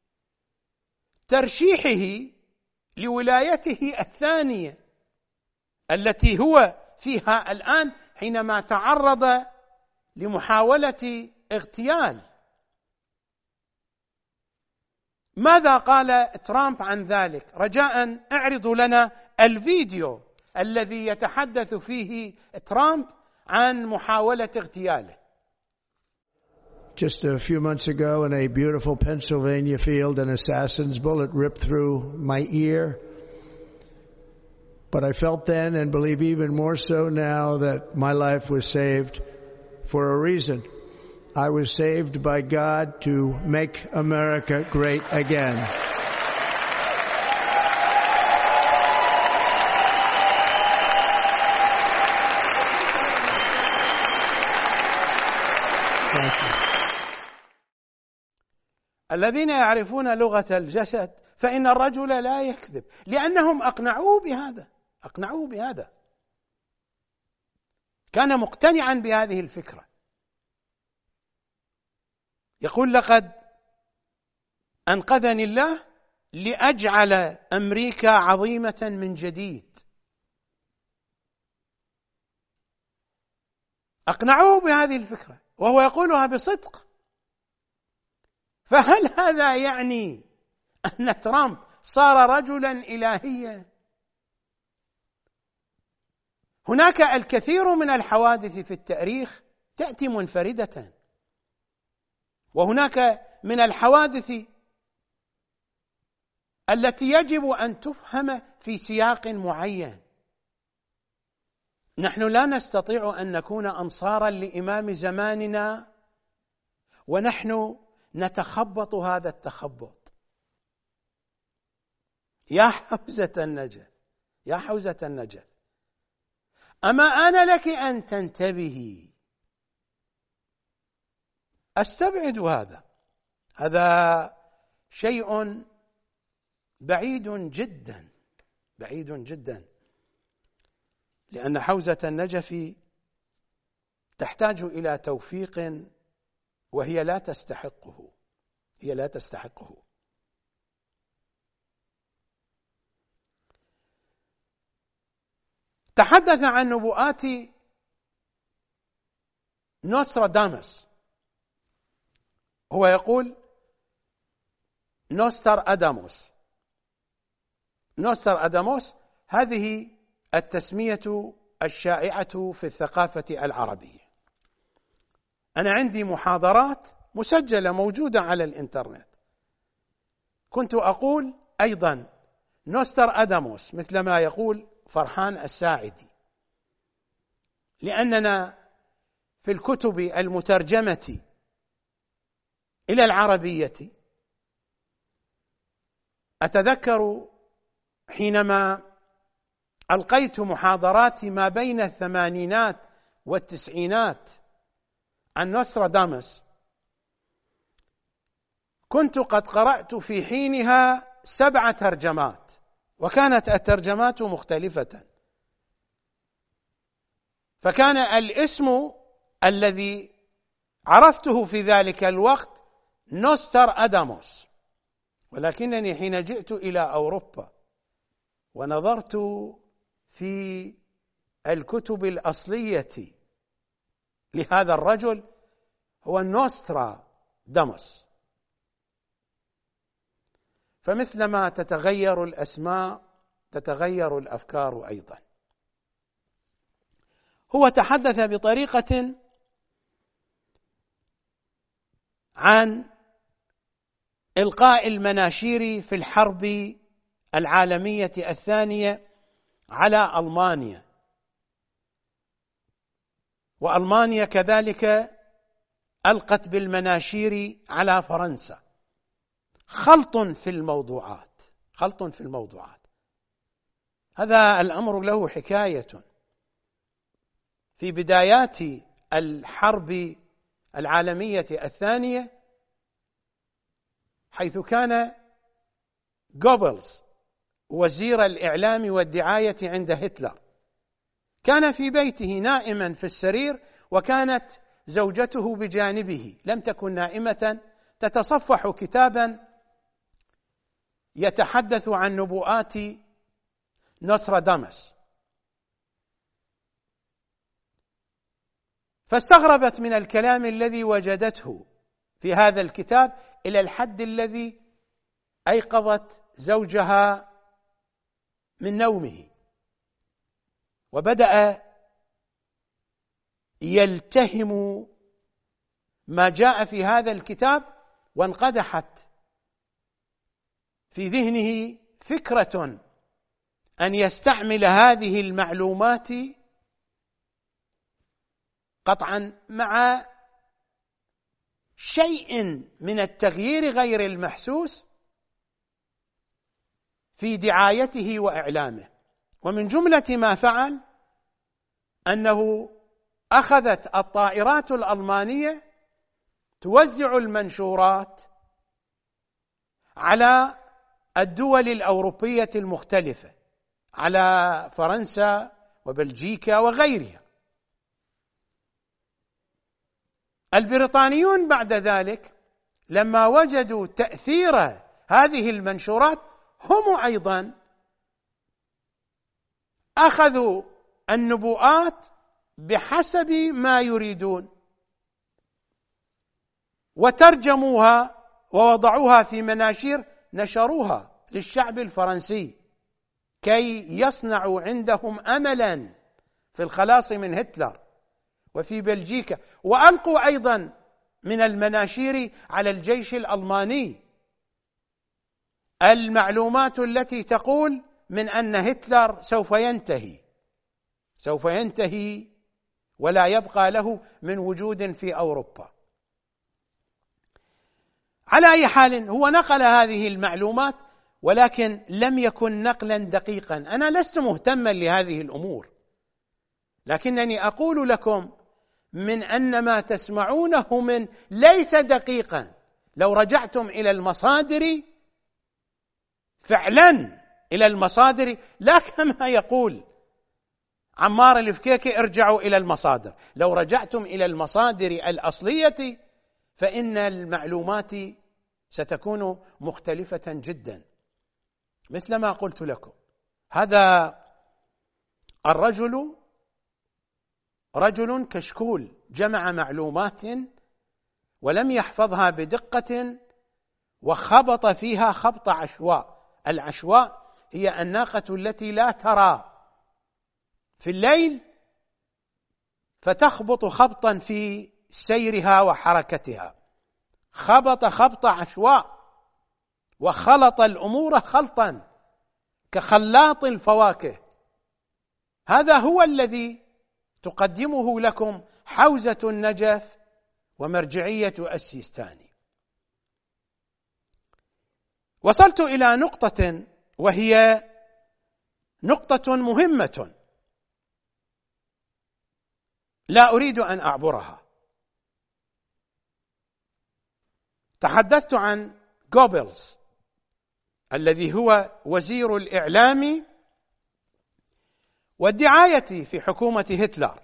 ترشيحه لولايته الثانية التي هو فيها الآن، حينما تعرض لمحاولة اغتيال، ماذا قال ترامب عن ذلك؟ رجاء اعرضوا لنا الفيديو الذي يتحدث فيه ترامب عن محاولة اغتياله. Just a few months ago in a beautiful Pennsylvania field, an assassin's bullet ripped through my ear. But I felt then, and believe even more so now, that my life was saved for a reason. I was saved by God to make America great again. الذين يعرفون لغة الجسد فإن الرجل لا يكذب، لأنهم أقنعوه بهذا، أقنعوه بهذا، كان مقتنعا بهذه الفكرة. يقول: لقد أنقذني الله لأجعل أمريكا عظيمة من جديد. أقنعوه بهذه الفكرة وهو يقولها بصدق. فهل هذا يعني أن ترامب صار رجلا إلهيا؟ هناك الكثير من الحوادث في التاريخ تأتي منفردة، وهناك من الحوادث التي يجب أن تفهم في سياق معين. نحن لا نستطيع أن نكون أنصارا لإمام زماننا ونحن نتخبط هذا التخبط. يا حوزة النجف، يا حوزة النجف، أما آن لك أن تنتبهي. أستبعد هذا، هذا شيء بعيد جدا، بعيد جدا، لأن حوزة النجف تحتاج إلى توفيق وهي لا تستحقه، هي لا تستحقه. تحدث عن نبوءات نوستراداموس، هو يقول نوستر أداموس. نوستر أداموس هذه التسمية الشائعة في الثقافة العربية. أنا عندي محاضرات مسجلة موجودة على الإنترنت، كنت أقول أيضا نوستر أداموس مثل ما يقول فرحان الساعدي، لأننا في الكتب المترجمة إلى العربية أتذكر حينما ألقيت محاضرات ما بين الثمانينات والتسعينات عن نوستراداموس، كنت قد قرأت في حينها سبع ترجمات، وكانت الترجمات مختلفة، فكان الاسم الذي عرفته في ذلك الوقت نوستر أداموس. ولكنني حين جئت إلى أوروبا ونظرت في الكتب الأصلية لهذا الرجل هو نوستراداموس. فمثلما تتغير الأسماء تتغير الأفكار أيضا. هو تحدث بطريقة عن إلقاء المناشير في الحرب العالمية الثانية على ألمانيا، وألمانيا كذلك ألقت بالمناشير على فرنسا. خلط في الموضوعات، خلط في الموضوعات. هذا الأمر له حكاية. في بدايات الحرب العالمية الثانية، حيث كان جوبلز وزير الإعلام والدعاية عند هتلر، كان في بيته نائما في السرير، وكانت زوجته بجانبه، لم تكن نائمة، تتصفح كتابا يتحدث عن نبوءات نوستراداموس. فاستغربت من الكلام الذي وجدته في هذا الكتاب إلى الحد الذي أيقظت زوجها من نومه، وبدأ يلتهم ما جاء في هذا الكتاب، وانقدحت في ذهنه فكرة أن يستعمل هذه المعلومات قطعا مع شيء من التغيير غير المحسوس في دعايته وإعلامه. ومن جملة ما فعل أنه أخذت الطائرات الألمانية توزع المنشورات على الدول الأوروبية المختلفة، على فرنسا وبلجيكا وغيرها. البريطانيون بعد ذلك لما وجدوا تأثير هذه المنشورات هم أيضا أخذوا النبوءات بحسب ما يريدون وترجموها ووضعوها في مناشير نشروها للشعب الفرنسي كي يصنعوا عندهم أملا في الخلاص من هتلر. وفي بلجيكا وألقوا أيضا من المناشير على الجيش الألماني المعلومات التي تقول من أن هتلر سوف ينتهي سوف ينتهي ولا يبقى له من وجود في أوروبا. على أي حال هو نقل هذه المعلومات، ولكن لم يكن نقلا دقيقا. أنا لست مهتما لهذه الأمور، لكنني أقول لكم من أن ما تسمعونه من ليس دقيقا. لو رجعتم إلى المصادر فعلا، إلى المصادر، لا كما يقول عمار الفكيكي ارجعوا إلى المصادر. لو رجعتم إلى المصادر الأصلية فإن المعلومات ستكون مختلفة جدا. مثل ما قلت لكم، هذا الرجل رجل كشكول، جمع معلومات ولم يحفظها بدقة وخبط فيها خبط عشواء. العشواء هي الناقة التي لا ترى في الليل فتخبط خبطا في سيرها وحركتها. خبط خبط عشواء وخلط الأمور خلطا كخلاط الفواكه. هذا هو الذي تقدمه لكم حوزة النجف ومرجعية السيستاني. وصلت إلى نقطة وهي نقطة مهمة لا أريد أن أعبرها. تحدثت عن جوبلز الذي هو وزير الإعلام والدعاية في حكومة هتلر.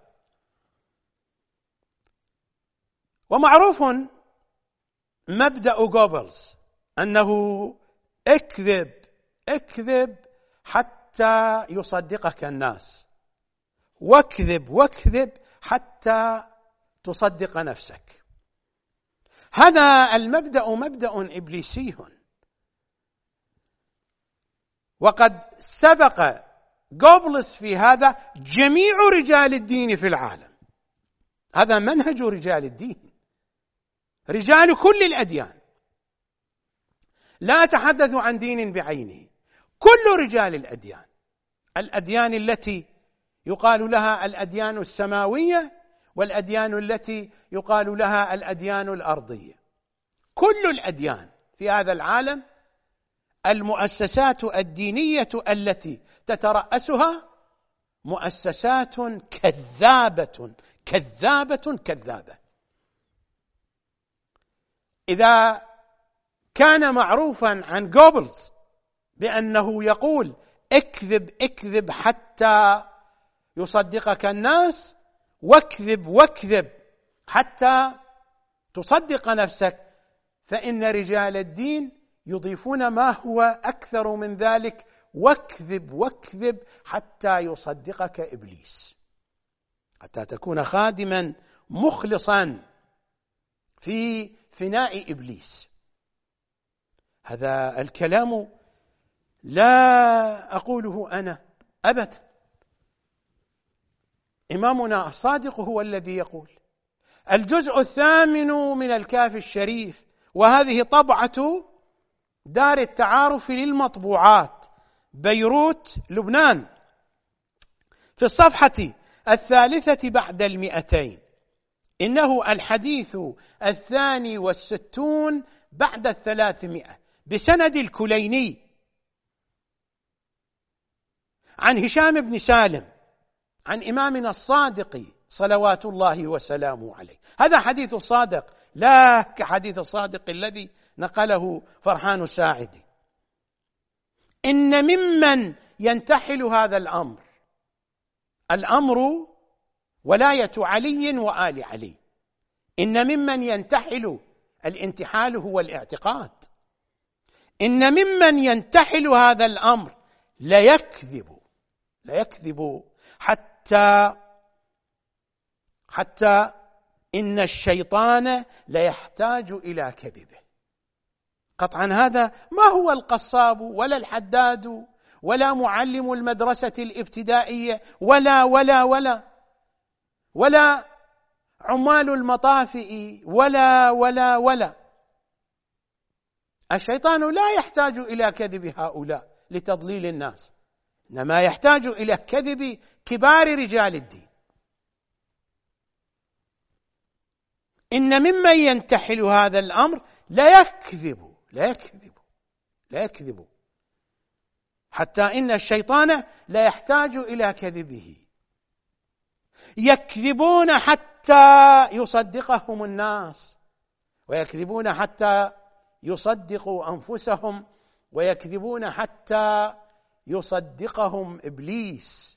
ومعروف مبدأ جوبلز أنه اكذب اكذب حتى يصدقك الناس، واكذب واكذب حتى تصدق نفسك. هذا المبدأ مبدأ إبليسي، وقد سبق جوبلز في هذا جميع رجال الدين في العالم. هذا منهج رجال الدين، رجال كل الأديان. لا أتحدث عن دين بعينه، كل رجال الأديان، الأديان التي يقال لها الأديان السماوية والأديان التي يقال لها الأديان الأرضية. كل الأديان في هذا العالم المؤسسات الدينية التي تترأسها مؤسسات كذابة كذابة كذابة. إذا كان معروفا عن جوبلز بأنه يقول اكذب اكذب حتى يصدقك الناس، واكذب واكذب حتى تصدق نفسك، فإن رجال الدين يضيفون ما هو أكثر من ذلك: واكذب واكذب حتى يصدقك إبليس، حتى تكون خادما مخلصا في فناء إبليس. هذا الكلام لا أقوله أنا أبدا، إمامنا الصادق هو الذي يقول. الجزء الثامن من الكافي الشريف، وهذه طبعة دار التعارف للمطبوعات بيروت لبنان، في الصفحة الثالثة بعد المئتين. إنه الحديث الثاني والستون بعد الثلاثمائة بسند الكليني عن هشام بن سالم عن إمامنا الصادق صلوات الله وسلامه عليه. هذا حديث الصادق لا كحديث الصادق الذي نقله فرحان الساعدي. إن ممن ينتحل هذا الأمر الأمر ولاية علي وآل علي. إن ممن ينتحل، الانتحال هو الاعتقاد، إن ممن ينتحل هذا الأمر ليكذب ليكذب حتى حتى إن الشيطان ليحتاج إلى كذبه. قطعا هذا ما هو القصاب ولا الحداد ولا معلم المدرسة الابتدائية ولا ولا ولا ولا عمال المطافئ ولا ولا ولا. الشيطان لا يحتاج إلى كذب هؤلاء لتضليل الناس، إنما يحتاج إلى كذب كبار رجال الدين. إن ممن ينتحل هذا الأمر لا يكذب لا يكذب لا يكذب حتى إن الشيطان لا يحتاج إلى كذبه. يكذبون حتى يصدقهم الناس، ويكذبون حتى يصدقوا أنفسهم، ويكذبون حتى يصدقهم إبليس.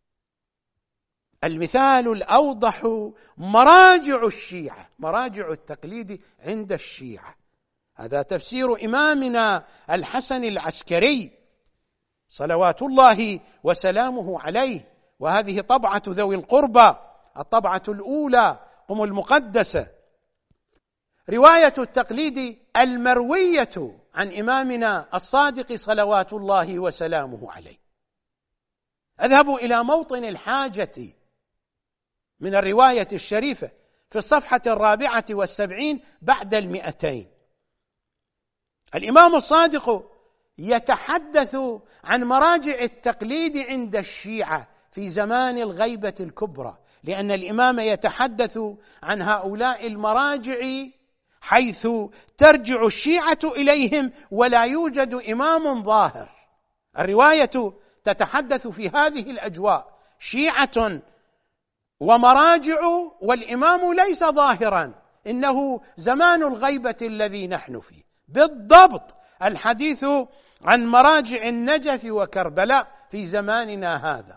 المثال الأوضح مراجع الشيعة، مراجع التقليد عند الشيعة. هذا تفسير إمامنا الحسن العسكري صلوات الله وسلامه عليه، وهذه طبعة ذوي القربى، الطبعة الأولى قم المقدسة. رواية التقليد المروية عن إمامنا الصادق صلوات الله وسلامه عليه. أذهب إلى موطن الحاجة من الرواية الشريفة في الصفحة الرابعة والسبعين بعد المئتين. الإمام الصادق يتحدث عن مراجع التقليد عند الشيعة في زمان الغيبة الكبرى، لأن الإمام يتحدث عن هؤلاء المراجع حيث ترجع الشيعة إليهم ولا يوجد إمام ظاهر. الرواية تتحدث في هذه الأجواء، شيعة ومراجع والإمام ليس ظاهرا، إنه زمان الغيبة الذي نحن فيه. بالضبط الحديث عن مراجع النجف وكربلاء في زماننا هذا.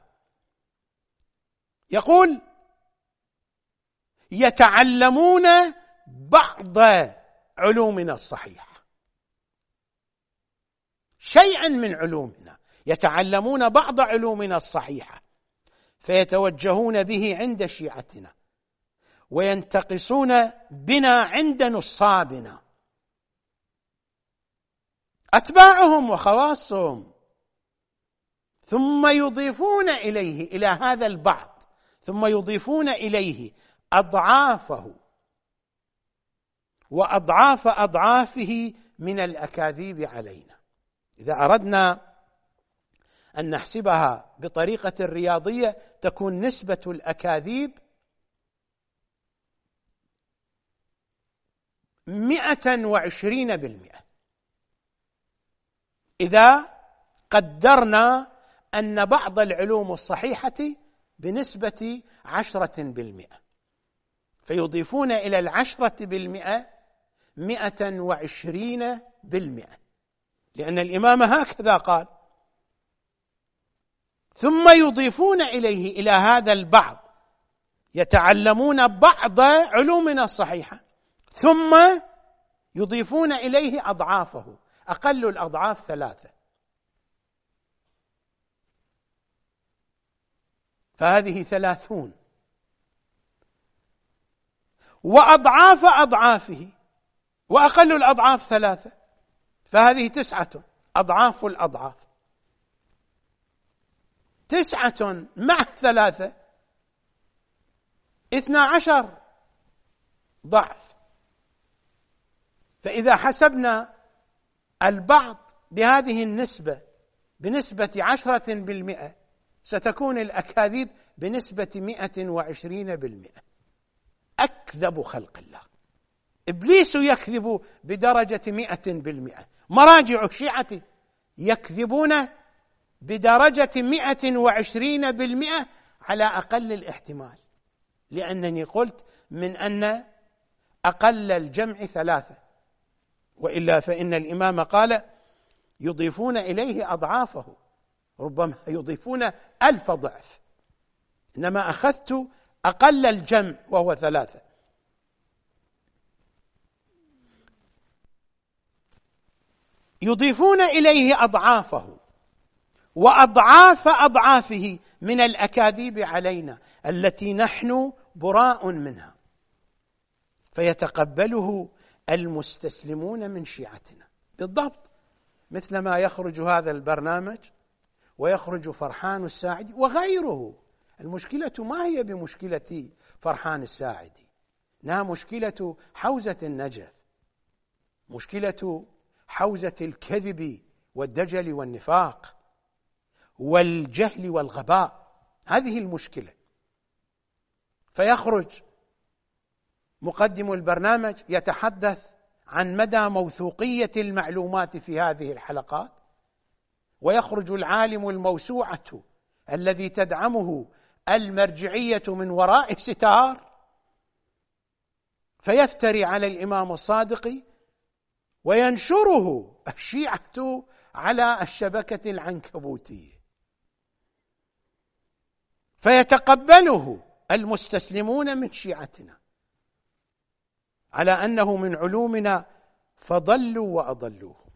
يقول يتعلمون بعض علومنا الصحيحة، شيئا من علومنا، يتعلمون بعض علومنا الصحيحة فيتوجهون به عند شيعتنا، وينتقصون بنا عند نصابنا أتباعهم وخواصهم، ثم يضيفون إليه، إلى هذا البعض، ثم يضيفون إليه أضعافه وأضعاف أضعافه من الأكاذيب علينا. إذا أردنا أن نحسبها بطريقة الرياضية تكون نسبة الأكاذيب مئة وعشرين بالمئة. إذا قدرنا أن بعض العلوم الصحيحة بنسبة عشرة بالمئة، فيضيفون إلى العشرة بالمئة مئة وعشرين بالمئة، لأن الإمام هكذا قال. ثم يضيفون إليه، إلى هذا البعض، يتعلمون بعض علومنا الصحيحة، ثم يضيفون إليه أضعافه. أقل الأضعاف ثلاثة، فهذه ثلاثون، وأضعاف أضعافه، وأقل الأضعاف ثلاثة، فهذه تسعة، أضعاف الأضعاف تسعة مع ثلاثة اثنا عشر ضعف. فإذا حسبنا البعض بهذه النسبة بنسبة عشرة بالمئة ستكون الأكاذيب بنسبة مئة وعشرين بالمئة. أكذب خلق الله. إبليس يكذب بدرجة مئة بالمئة، مراجع الشيعة يكذبون بدرجة مئة وعشرين بالمئة على أقل الاحتمال، لأنني قلت من أن أقل الجمع ثلاثة، وإلا فإن الإمام قال يضيفون إليه أضعافه، ربما يضيفون ألف ضعف، إنما أخذت أقل الجمع وهو ثلاثة. يضيفون إليه أضعافه وأضعاف أضعافه من الأكاذيب علينا التي نحن براء منها، فيتقبله المستسلمون من شيعتنا بالضبط مثل ما يخرج هذا البرنامج ويخرج فرحان الساعدي وغيره. المشكلة ما هي بمشكلة فرحان الساعدي، إنها مشكلة حوزة النجف، مشكلة حوزة الكذب والدجل والنفاق والجهل والغباء، هذه المشكلة. فيخرج مقدم البرنامج يتحدث عن مدى موثوقية المعلومات في هذه الحلقات، ويخرج العالم الموسوعة الذي تدعمه المرجعية من وراء ستار فيفتري على الإمام الصادق وينشره الشيعة على الشبكة العنكبوتية، فيتقبله المستسلمون من شيعتنا على أنه من علومنا فضلوا وأضلوهم.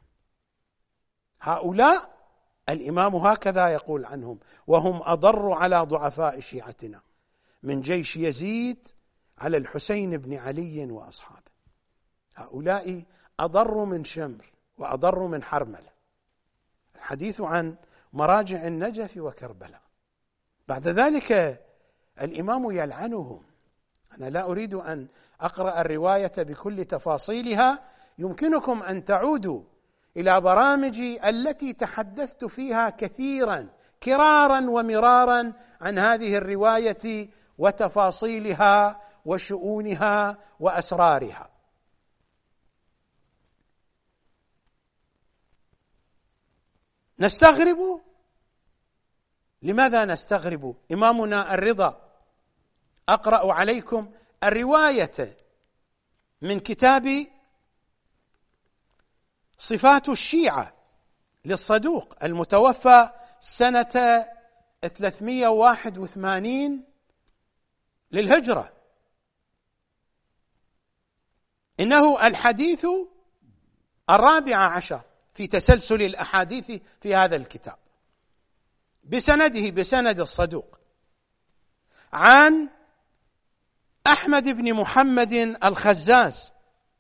هؤلاء الإمام هكذا يقول عنهم: وهم أضر على ضعفاء شيعتنا من جيش يزيد على الحسين بن علي وأصحابه. هؤلاء أضر من شمر وأضر من حرملة. الحديث عن مراجع النجف وكربلاء. بعد ذلك الإمام يلعنهم. أنا لا أريد أن أقرأ الرواية بكل تفاصيلها، يمكنكم أن تعودوا إلى برامجي التي تحدثت فيها كثيرا كرارا ومرارا عن هذه الرواية وتفاصيلها وشؤونها وأسرارها. نستغرب. لماذا نستغرب؟ إمامنا الرضا، أقرأ عليكم الرواية من كتاب صفات الشيعة للصدوق المتوفى سنة ثلاثمائة وواحد وثمانين للهجرة. إنه الحديث الرابع عشر في تسلسل الأحاديث في هذا الكتاب بسنده بسند الصدوق عن أحمد بن محمد الخزاز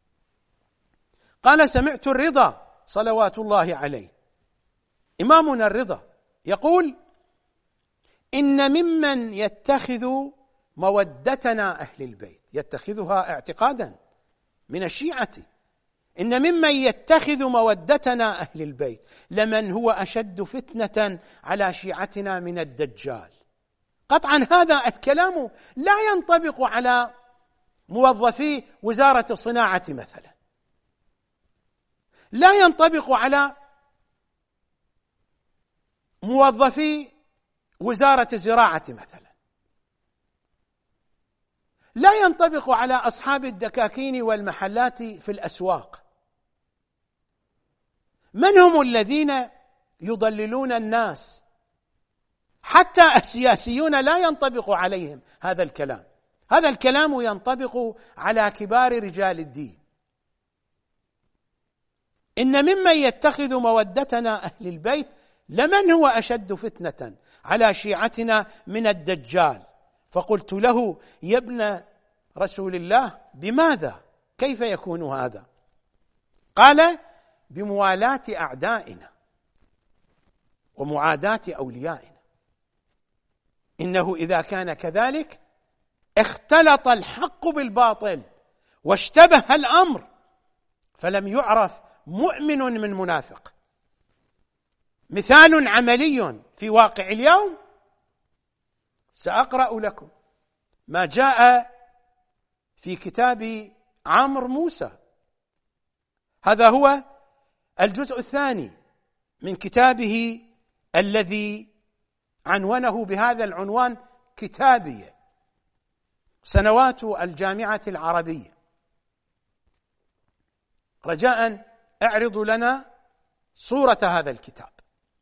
قال: سمعت الرضا صلوات الله عليه، إمامنا الرضا، يقول: إن ممن يتخذ مودتنا أهل البيت، يتخذها اعتقادا من الشيعة، إن ممن يتخذ مودتنا أهل البيت لمن هو أشد فتنة على شيعتنا من الدجال. قطعا هذا الكلام لا ينطبق على موظفي وزارة الصناعة مثلا، لا ينطبق على موظفي وزارة الزراعة مثلا، لا ينطبق على أصحاب الدكاكين والمحلات في الأسواق. من هم الذين يضللون الناس؟ حتى السياسيون لا ينطبق عليهم هذا الكلام، هذا الكلام ينطبق على كبار رجال الدين. إن ممن يتخذ مودتنا أهل البيت لمن هو أشد فتنة على شيعتنا من الدجال. فقلت له: يا ابن رسول الله، بماذا؟ كيف يكون هذا؟ قال: بموالاة أعدائنا ومعاداة أوليائنا. إنه إذا كان كذلك اختلط الحق بالباطل واشتبه الأمر، فلم يعرف مؤمن من منافق. مثال عملي في واقع اليوم، سأقرأ لكم ما جاء في كتاب عمرو موسى، هذا هو الجزء الثاني من كتابه الذي عنونه بهذا العنوان: كتابية سنوات الجامعة العربية. رجاء اعرضوا لنا صورة هذا الكتاب.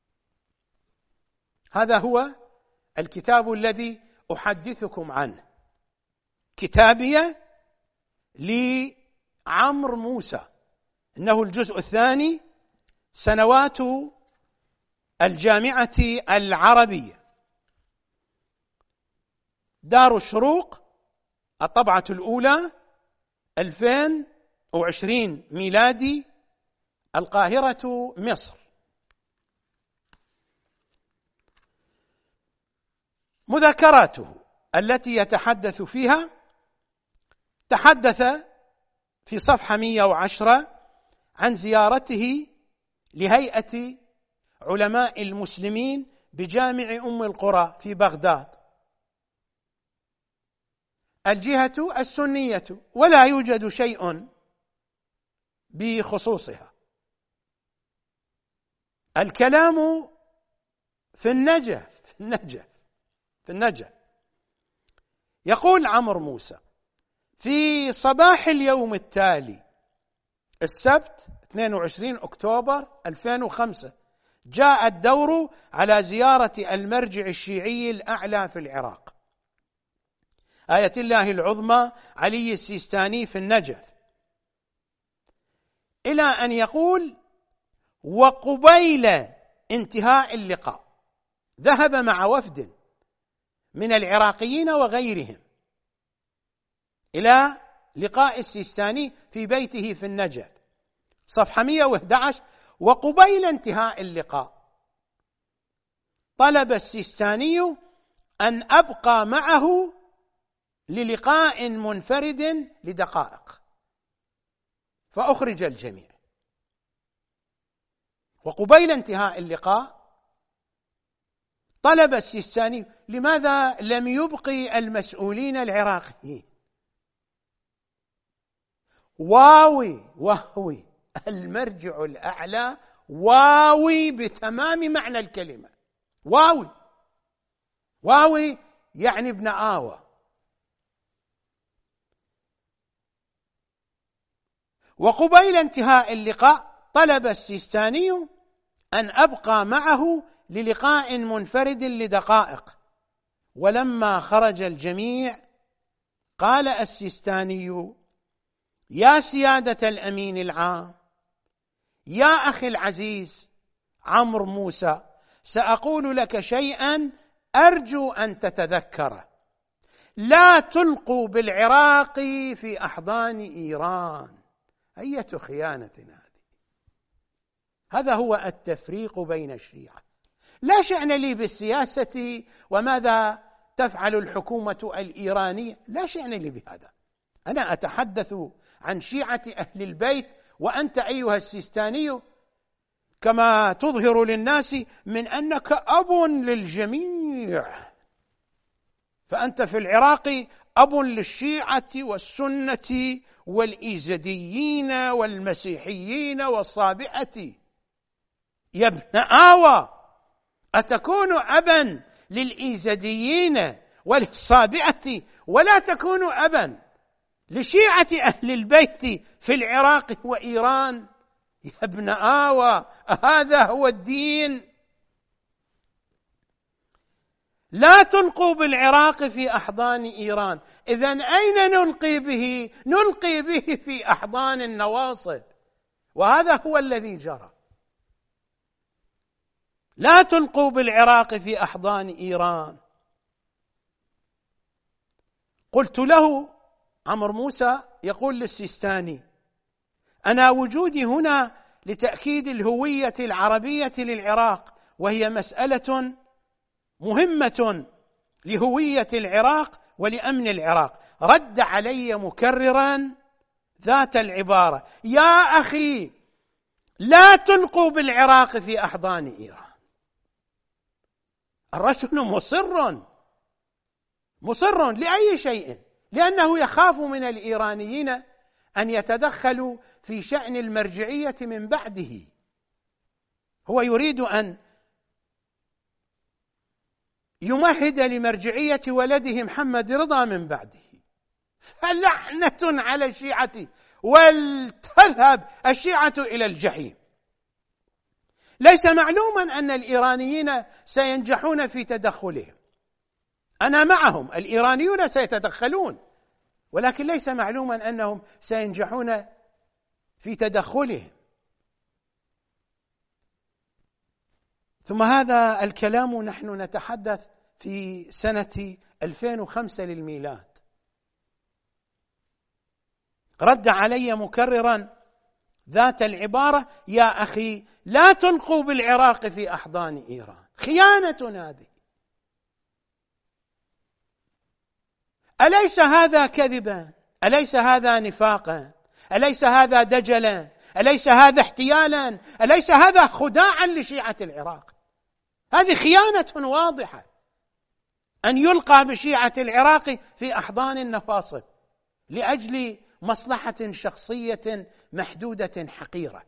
هذا هو الكتاب الذي أحدثكم عنه، كتابية لعمرو موسى، إنه الجزء الثاني، سنوات الجامعة العربية، دار الشروق، الطبعة الأولى ألفين وعشرين ميلادي، القاهرة مصر. مذكراته التي يتحدث فيها، تحدث في صفحة مئة وعشرة عن زيارته لهيئة علماء المسلمين بجامع أم القرى في بغداد، الجهة السنية، ولا يوجد شيء بخصوصها. الكلام في النجف في النجف في النجف. يقول عمرو موسى: في صباح اليوم التالي السبت اثنين وعشرين أكتوبر ألفين وخمسة جاء الدور على زيارة المرجع الشيعي الأعلى في العراق، آية الله العظمى علي السيستاني في النجف، إلى أن يقول: وقبيل انتهاء اللقاء ذهب مع وفد من العراقيين وغيرهم إلى لقاء السيستاني في بيته في النجف، صفحة مئة وأحد عشر. وقبيل انتهاء اللقاء طلب السيستاني أن أبقى معه للقاء منفرد لدقائق، فأخرج الجميع. وقبيل انتهاء اللقاء طلب السيستاني: لماذا لم يبقي المسؤولين العراقيين؟ واوي واوي المرجع الأعلى، واوي بتمام معنى الكلمة، واوي واوي يعني ابن آوى. وقبيل انتهاء اللقاء طلب السيستاني أن أبقى معه للقاء منفرد لدقائق، ولما خرج الجميع قال السيستاني: يا سيادة الأمين العام، يا أخي العزيز عمرو موسى، سأقول لك شيئا أرجو أن تتذكره: لا تلقوا بالعراق في أحضان إيران. أية خيانة هذه! هذا هو التفريق بين الشيعة. لا شأن لي بالسياسة وماذا تفعل الحكومة الإيرانية، لا شأن لي بهذا. أنا أتحدث عن شيعة أهل البيت، وأنت أيها السيستاني كما تظهر للناس من أنك أب للجميع، فأنت في العراق أب للشيعة والسنة والإيزديين والمسيحيين والصابئة. يا ابن آوى، أتكون أبا للإيزديين وللصابئة ولا تكون أبا لشيعة أهل البيت في العراق وإيران؟ يا ابن آوى، هذا هو الدين؟ لا تلقوا بالعراق في أحضان إيران. إذن أين نلقي به؟ نلقي به في أحضان النواصب، وهذا هو الذي جرى. لا تلقوا بالعراق في أحضان إيران. قلت له عمرو موسى يقول للسيستاني: أنا وجودي هنا لتأكيد الهوية العربية للعراق، وهي مسألة مهمة لهوية العراق ولأمن العراق. رد علي مكررا ذات العبارة: يا أخي، لا تلقوا بالعراق في أحضان إيران. الرجل مصر مصر لأي شيء، لأنه يخاف من الإيرانيين أن يتدخلوا في شأن المرجعية من بعده. هو يريد أن يمهد لمرجعية ولده محمد رضا من بعده. فلعنة على الشيعة ولتذهب الشيعة إلى الجحيم. ليس معلوما أن الإيرانيين سينجحون في تدخلهم، أنا معهم، الإيرانيون سيتدخلون، ولكن ليس معلوما أنهم سينجحون في تدخلهم. ثم هذا الكلام نحن نتحدث في سنة ألفين وخمسة للميلاد. رد علي مكررا ذات العبارة: يا أخي لا تلقوا بالعراق في أحضان إيران. خيانة هذه. أليس هذا كذبا؟ أليس هذا نفاقا؟ أليس هذا دجلا؟ أليس هذا احتيالا؟ أليس هذا خداعا لشيعة العراق؟ هذه خيانة واضحة أن يلقى بشيعة العراق في أحضان النفاصل لأجل مصلحة شخصية محدودة حقيرة.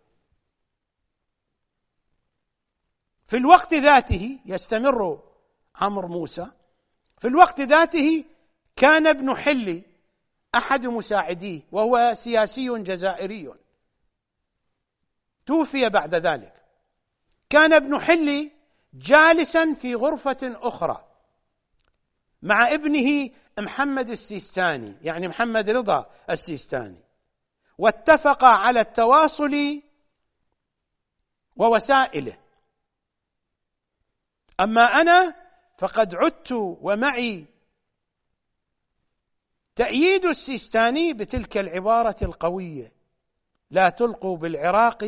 في الوقت ذاته يستمر عمرو موسى، في الوقت ذاته كان ابن حلي أحد مساعديه، وهو سياسي جزائري توفي بعد ذلك. كان ابن حلي جالسا في غرفة أخرى مع ابنه محمد السيستاني، يعني محمد رضا السيستاني، واتفقا على التواصل ووسائله. أما أنا فقد عدت ومعي تأييد السيستاني بتلك العبارة القوية: لا تلقوا بالعراق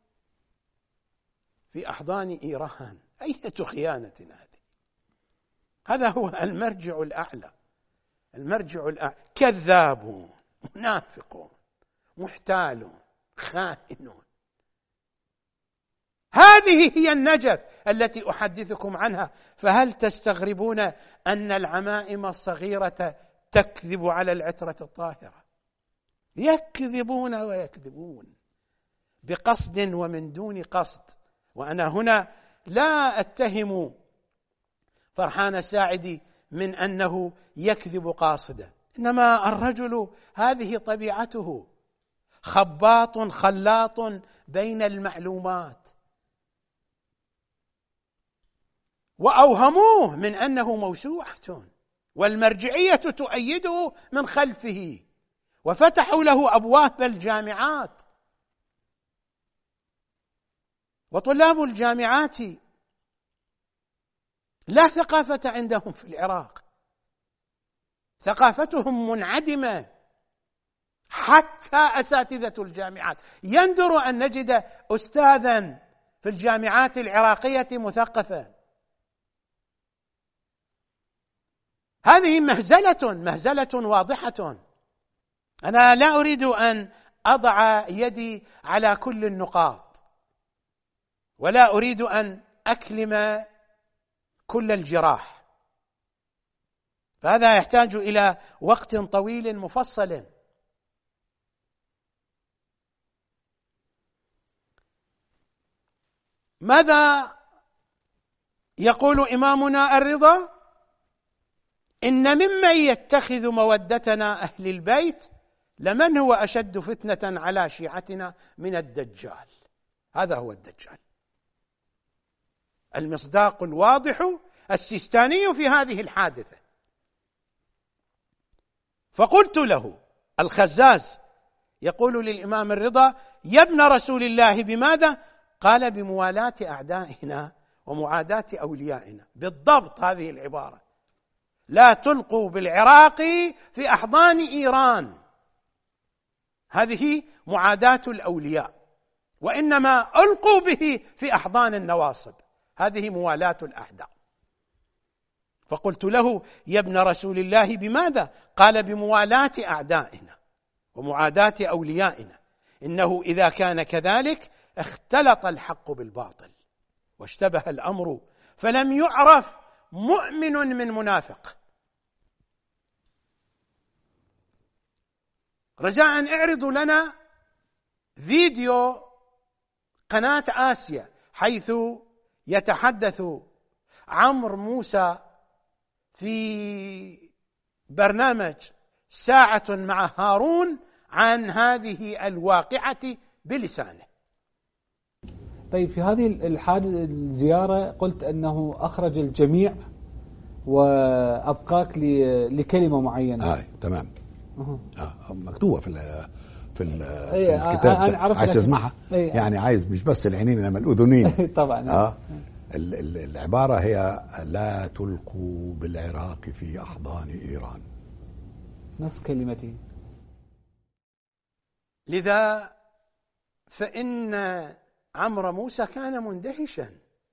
في أحضان إيران. أية خيانة هذه! هذا هو المرجع الأعلى، المرجع الأعلى. كذابون، منافقون، محتالون، خائنون. هذه هي النجف التي أحدثكم عنها. فهل تستغربون أن العمائم الصغيرة تكذب على العترة الطاهرة؟ يكذبون ويكذبون بقصد ومن دون قصد. وأنا هنا لا أتهم فرحان الساعدي من أنه يكذب قاصدا، إنما الرجل هذه طبيعته، خباط خلاط بين المعلومات، وأوهموه من أنه موسوعة والمرجعية تؤيده من خلفه، وفتحوا له أبواب الجامعات. وطلاب الجامعات لا ثقافة عندهم في العراق، ثقافتهم منعدمة. حتى أساتذة الجامعات، يندر أن نجد أستاذا في الجامعات العراقية مثقفا. هذه مهزلة مهزلة واضحة. أنا لا أريد أن أضع يدي على كل النقاط، ولا أريد أن أكلم كل الجراح، فهذا يحتاج إلى وقت طويل مفصل. ماذا يقول إمامنا الرضا؟ إن ممن يتخذ مودتنا أهل البيت لمن هو أشد فتنة على شيعتنا من الدجال. هذا هو الدجال، المصداق الواضح السيستاني في هذه الحادثة. فقلت له، الخزاز يقول للإمام الرضا: يا ابن رسول الله بماذا؟ قال: بموالاة أعدائنا ومعاداة أوليائنا. بالضبط هذه العبارة: لا تلقوا بالعراق في أحضان إيران. هذه معاداة الأولياء، وإنما ألقوا به في أحضان النواصب، هذه موالاة الأعداء. فقلت له: يا ابن رسول الله بماذا؟ قال: بموالاة أعدائنا ومعاداة أوليائنا. إنه إذا كان كذلك اختلط الحق بالباطل واشتبه الأمر، فلم يعرف مؤمن من منافق. رجاء اعرضوا لنا فيديو قناة آسيا حيث يتحدث عمرو موسى في برنامج ساعة مع هارون عن هذه الواقعة بلسانه. طيب في هذه الحادثة الزيارة قلت أنه أخرج الجميع وأبقاك لكلمة معينة. آه تمام. أه. آه في ال في, ال أيه في الكتاب. أنا عارف عايز تسمعها؟ أيه. يعني عايز مش بس العينين انما الاذنين. طبعا. اه العبارة هي لا تلقوا بالعراق في أحضان إيران، نص كلمته. لذا فإن عمرو موسى كان مندهشا،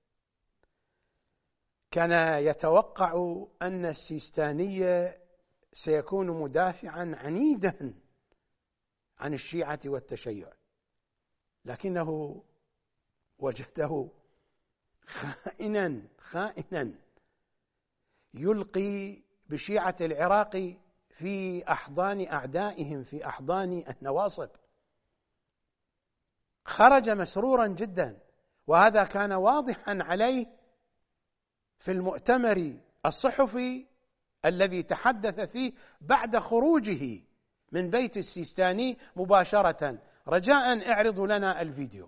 كان يتوقع أن السيستاني سيكون مدافعا عنيدا عن الشيعة والتشيع، لكنه وجده خائنا خائنا يلقي بشيعة العراق في أحضان أعدائهم، في أحضان النواصب. خرج مسرورا جدا، وهذا كان واضحا عليه في المؤتمر الصحفي الذي تحدث فيه بعد خروجه من بيت السيستاني مباشرة. رجاء اعرضوا لنا الفيديو.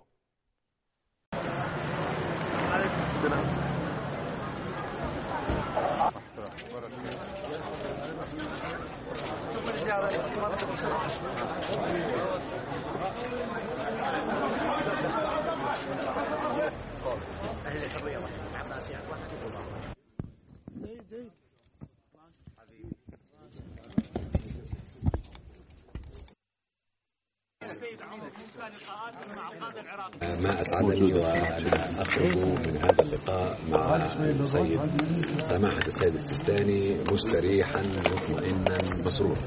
ما أسعدني وأن أخرج من هذا اللقاء مع السيد سماحة السيد السيستاني مستريحا مطمئنا مسرورا.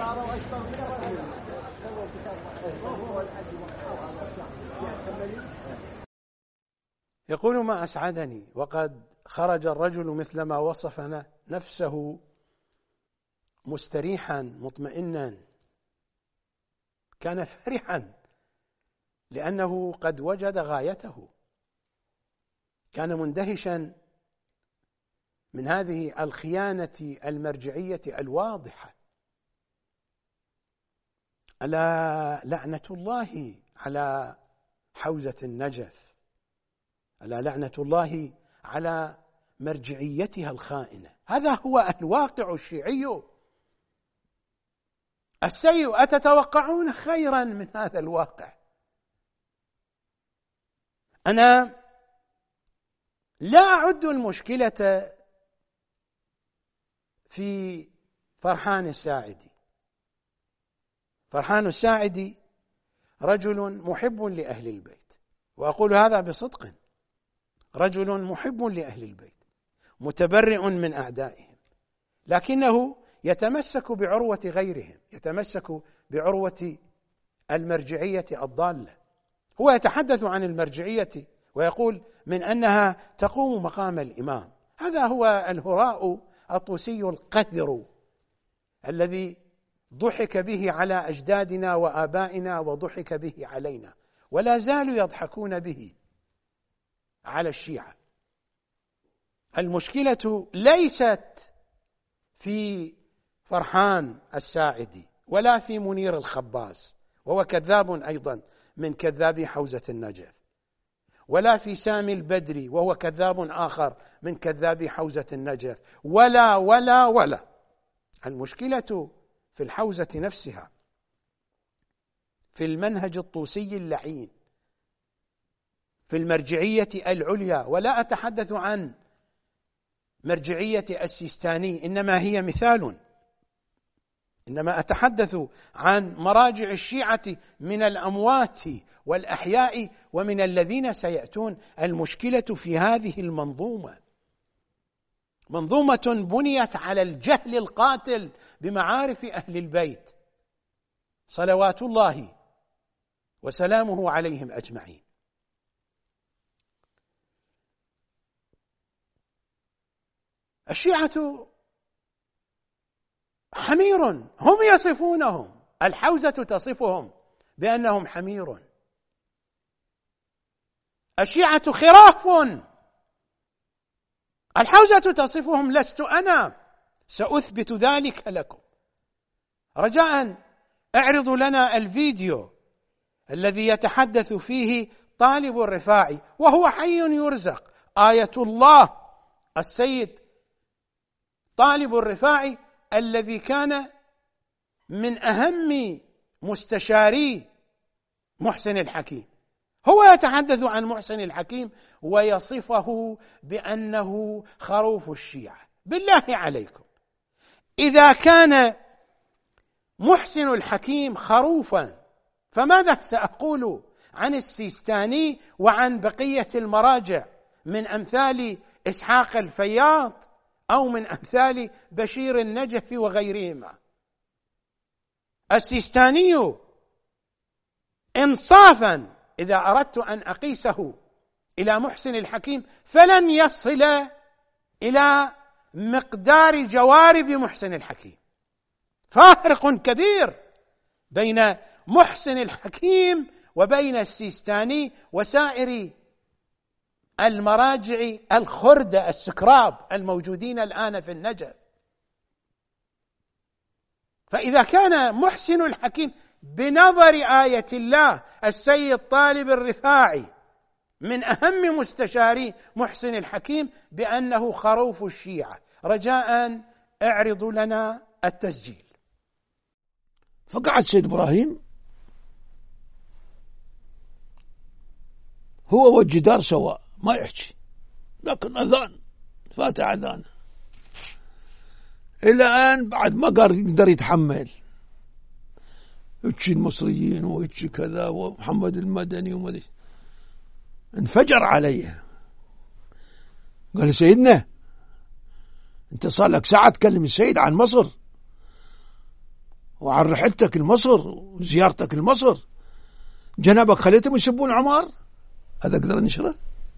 يقول ما أسعدني وقد خرج الرجل مثلما وصف نفسه مستريحا مطمئنا، كان فرحا لأنه قد وجد غايته، كان مندهشا من هذه الخيانة المرجعية الواضحة. ألا لعنة الله على حوزة النجف، ألا لعنة الله على مرجعيتها الخائنة. هذا هو الواقع الشيعي السيء. أتتوقعون خيرا من هذا الواقع؟ أنا لا أعد المشكلة في فرحان الساعدي. فرحان الساعدي رجل محب لأهل البيت، وأقول هذا بصدق، رجل محب لأهل البيت متبرئ من أعدائهم، لكنه يتمسك بعروة غيرهم، يتمسك بعروة المرجعية الضالة. هو يتحدث عن المرجعية ويقول من أنها تقوم مقام الإمام. هذا هو الهراء الطوسي القذر الذي ضحك به على أجدادنا وآبائنا وضحك به علينا، ولا زالوا يضحكون به على الشيعة. المشكلة ليست في فرحان الساعدي ولا في منير الخباز، وهو كذاب أيضا من كذابي حوزة النجف، ولا في سامي البدري وهو كذاب آخر من كذابي حوزة النجف، ولا ولا ولا المشكلة في الحوزة نفسها، في المنهج الطوسي اللعين، في المرجعية العليا. ولا أتحدث عن مرجعية السيستاني، إنما هي مثال، إنما أتحدث عن مراجع الشيعة من الأموات والأحياء ومن الذين سيأتون. المشكلة في هذه المنظومة، منظومة بنيت على الجهل القاتل بمعارف أهل البيت صلوات الله وسلامه عليهم أجمعين. الشيعة حمير، هم يصفونهم، الحوزة تصفهم بأنهم حمير. الشيعة خراف، الحوزة تصفهم. لست أنا، سأثبت ذلك لكم. رجاء اعرضوا لنا الفيديو الذي يتحدث فيه طالب الرفاعي وهو حي يرزق، آية الله السيد طالب الرفاعي الذي كان من أهم مستشاري محسن الحكيم، هو يتحدث عن محسن الحكيم ويصفه بأنه خروف الشيعة. بالله عليكم، إذا كان محسن الحكيم خروفا فماذا سأقول عن السيستاني وعن بقية المراجع من أمثال إسحاق الفياض أو من أمثال بشير النجفي وغيرهما؟ السيستاني إنصافا إذا أردت أن أقيسه إلى محسن الحكيم فلن يصل إلى مقدار جوارب محسن الحكيم. فارق كبير بين محسن الحكيم وبين السيستاني وسائر المراجع الخردة السكراب الموجودين الآن في النجف. فإذا كان محسن الحكيم بنظر آية الله السيد طالب الرفاعي من أهم مستشاري محسن الحكيم بأنه خروف الشيعة، رجاء اعرضوا لنا التسجيل. فقعد سيد إبراهيم هو والجدار سواء ما يحكي، لكن أذان فاتح أذانه إلى أن بعد ما قدر يتحمل يحكي المصريين ويحكي كذا ومحمد المدني ومدري، انفجر عليه قال سيدنا انت صار لك ساعة تكلم السيد عن مصر وعن رحلتك لمصر وزيارتك لمصر، جنابك خليتهم يسبون عمار؟ هذا أقدر نشره؟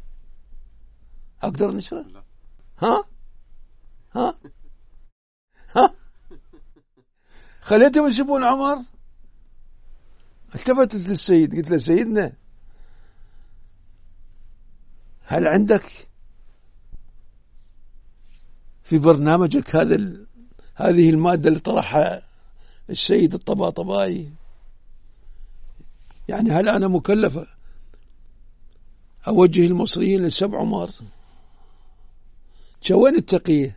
أقدر نشره؟ ها؟ ها؟ ها؟ خليتهم يسبون عمار؟ التفتت للسيد قلت له سيدنا هل عندك في برنامجك هذا ال... هذه المادة اللي طرحها السيد الطباطبائي؟ يعني هل أنا مكلفة أوجه المصريين للسبع عمار؟ شوين التقية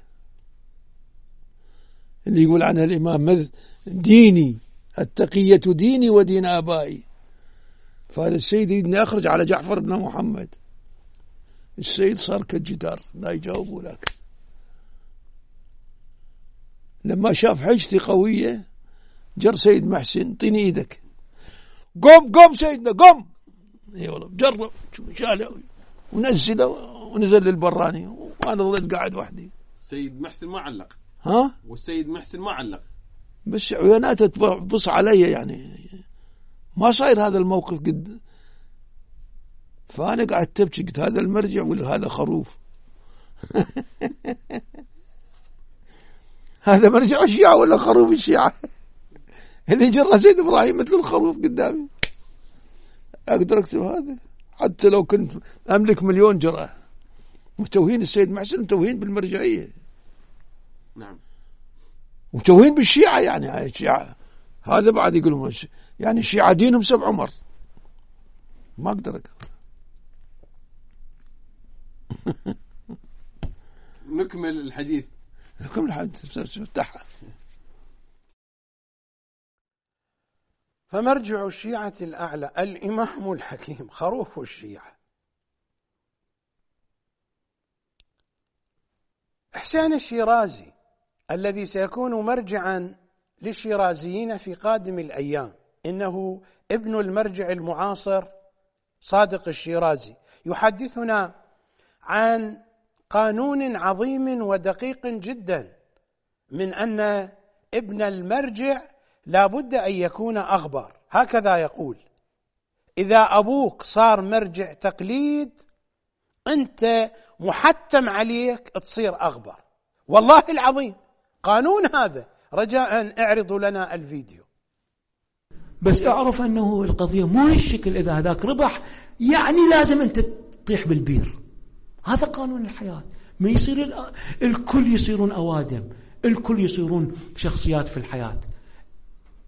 اللي يقول عنها الإمام ديني التقية ديني ودين آبائي. فهذا السيد يريدني أخرج على جعفر بن محمد. السيد صار كالجدار لا يجاوبوا لك. لما شاف حجتي قوية جر سيد محسن طيني إيدك، قم قم سيدنا قم. اي والله جرب شاله ونزله ونزل للبراني وانا ظليت قاعد وحدي. السيد محسن ما علق. ها؟ والسيد محسن ما علق، بس عيوناته تبص علي يعني ما صاير هذا الموقف قد. فانا قاعد تبكي قلت هذا المرجع ولا هذا خروف؟ هذا مرجع الشيعة ولا خروف الشيعة؟ اللي جرى سيد إبراهيم مثل الخروف قدامي. أقدر أكتب هذا حتى لو كنت أملك مليون جرأة. وتوهين السيد محسن وتوهين بالمرجعية. نعم. وتوهين بالشيعة يعني الشيعة هذا بعد يقولون يعني الشيعة دينهم سبع عمر. ما أقدر أكتب. نكمل الحديث. نكمل الحديث افتحها. فمرجع الشيعة الأعلى الإمام الحكيم خروف الشيعة. إحسان الشيرازي الذي سيكون مرجعا للشيرازيين في قادم الأيام، إنه ابن المرجع المعاصر صادق الشيرازي، يحدثنا عن قانون عظيم ودقيق جدا من أن ابن المرجع لا بد أن يكون أغبر. هكذا يقول: إذا أبوك صار مرجع تقليد أنت محتم عليك تصير أغبر. والله العظيم قانون هذا. رجاء اعرضوا لنا الفيديو. بس اعرف أنه القضية مو هالشكل. إذا هذاك ربح يعني لازم أنت تطيح بالبير. هذا قانون الحياة. ما يصير الكل يصيرون أوادم، الكل يصيرون شخصيات في الحياة.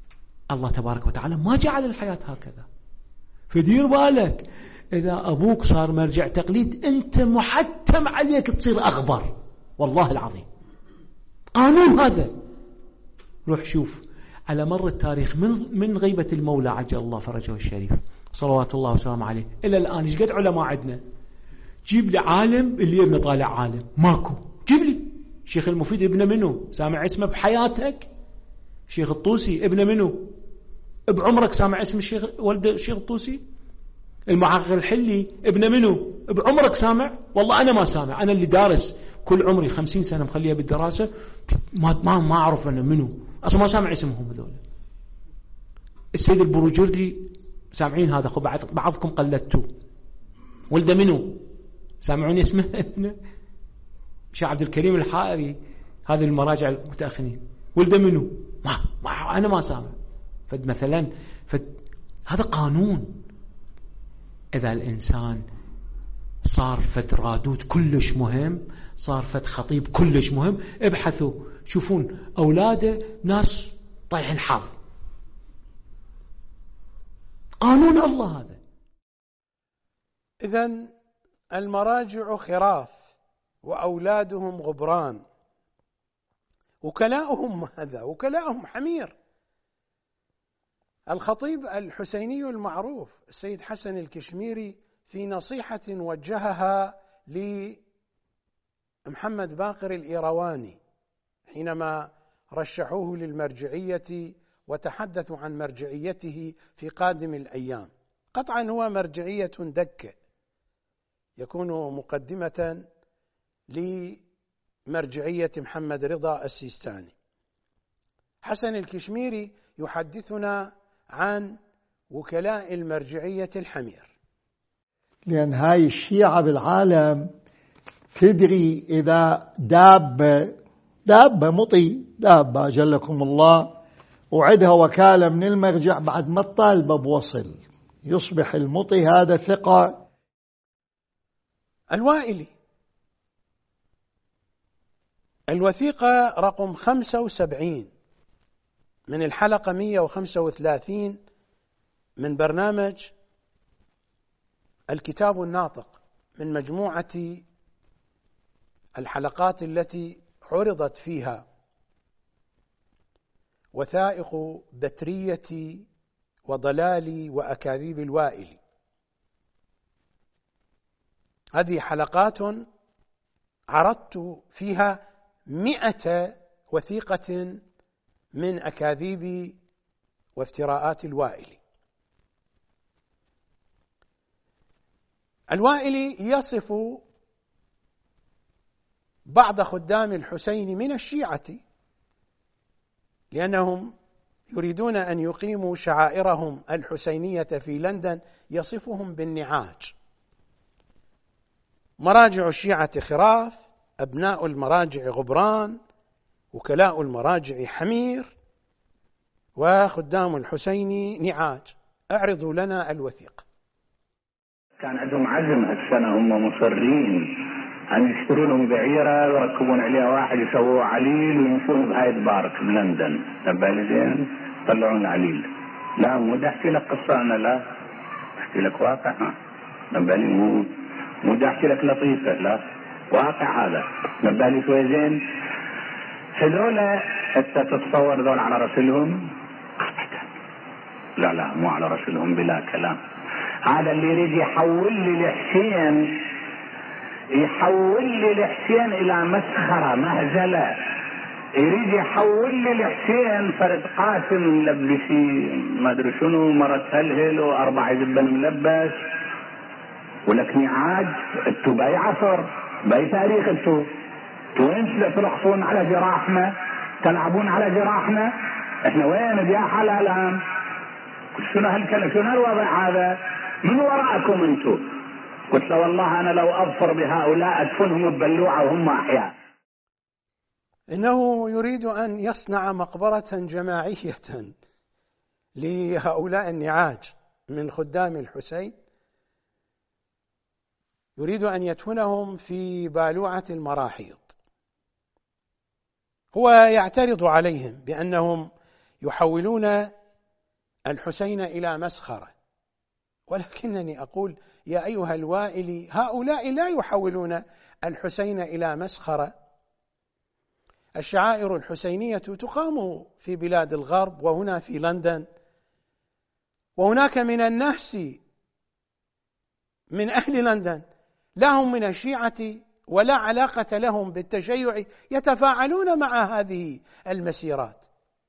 الله تبارك وتعالى ما جعل الحياة هكذا. فدير بالك إذا أبوك صار مرجع تقليد أنت محتم عليك تصير أخبر، والله العظيم قانون هذا. روح شوف على مر التاريخ من من غيبة المولى عجل الله فرجه الشريف صلوات الله وسلامه عليه إلى الآن إيش قد علماء عندنا. جيب لي عالم اللي ابنه طالع عالم، ماكو. جيب لي شيخ المفيد ابنه منه سامع اسمه بحياتك؟ شيخ الطوسي ابنه منه بعمرك سامع اسم الشيخ ولد الشيخ الطوسي؟ المحقق الحلي ابنه منه بعمرك سامع؟ والله أنا ما سامع، أنا اللي دارس كل عمري خمسين سنة مخليها بالدراسة ما ما ما أعرف أنا منه أصلا، ما سامع اسمهم هذول. السيد البروجردي سامعين هذا، خب بعضكم قلدتوه. ولده منه سامعون اسمه؟ شيخ عبد الكريم الحائري هذه المراجع المتأخرين ولده منه ما, ما أنا ما سامع. فد مثلا فد هذا قانون. إذا الإنسان صار فد رادود كلش مهم، صار فد خطيب كلش مهم، ابحثوا شوفون أولاده ناس طايحين حظ. قانون الله هذا. إذن المراجع خراف وأولادهم غبران، وكلاؤهم هذا وكلاؤهم حمير. الخطيب الحسيني المعروف السيد حسن الكشميري في نصيحة وجهها لمحمد باقر الإيرواني حينما رشحوه للمرجعية وتحدثوا عن مرجعيته في قادم الأيام. قطعا هو مرجعية دكة يكون مقدمة لمرجعية محمد رضا السيستاني. حسن الكشميري يحدثنا عن وكلاء المرجعية الحمير. لأن هاي الشيعة بالعالم تدري إذا دابة دابة مطي دابة أجلكم الله وعدها وكالة من المرجع بعد ما الطالبة بوصل يصبح المطي هذا ثقة. الوائلي الوثيقة رقم خمسة وسبعين من الحلقة مئة وخمسة وثلاثين من برنامج الكتاب الناطق من مجموعة الحلقات التي عرضت فيها وثائق بترية وضلال وأكاذيب الوائلي. هذه حلقات عرضت فيها مئة وثيقة من أكاذيب وافتراءات الوائلي. الوائلي يصف بعض خدام الحسين من الشيعة لأنهم يريدون أن يقيموا شعائرهم الحسينية في لندن، يصفهم بالنعاج. مراجع الشيعة خراف، أبناء المراجع غبران، وكلاء المراجع حمير، وخدام الحسين نعاج. أعرضوا لنا الوثيقة. كان عندهم عزم هالسنة، هم مصرين أن يشتروا لهم بعيرة ويركبون عليها واحد يسووه عليل ويمشون بهايد بارك بلندن. نبالي زين طلعون عليل. لا مو دا احكي لك قصة أنا، لا احكي لك واقع. نبالي مو مو دا احكي لك لطيفة، لا واقع هذا. نبالي شوي زين. هذول حتى تتصور ذول على رسلهم؟ لا لا مو على رسلهم بلا كلام. هذا اللي يريد يحول لي الحسين يحول لي الحسين الى مسخره مهزله. يريد يحول لي الحسين فرد قاسم ملبسي ما ادري شنو، مرة هلهل واربع زبن ملبس، ولك نعاج. انتو باي عصر باي تاريخ؟ انتو انتو وين ترقصون على جراحنا، تلعبون على جراحنا؟ احنا وين يا حلال؟ شنو هالكلام؟ شنو هالوضع هذا؟ من وراءكم انتو؟ قلت له والله أنا لو أظفر بهؤلاء أدفنهم ببلوعة وهم أحياء. إنه يريد أن يصنع مقبرة جماعية لهؤلاء النعاج من خدام الحسين، يريد أن يدفنهم في بالوعة المراحيض. هو يعترض عليهم بأنهم يحولون الحسين إلى مسخرة، ولكنني أقول يا أيها الوائلي هؤلاء لا يحولون الحسين إلى مسخرة. الشعائر الحسينية تقام في بلاد الغرب وهنا في لندن، وهناك من الناس من أهل لندن لهم من الشيعة ولا علاقة لهم بالتشيع يتفاعلون مع هذه المسيرات.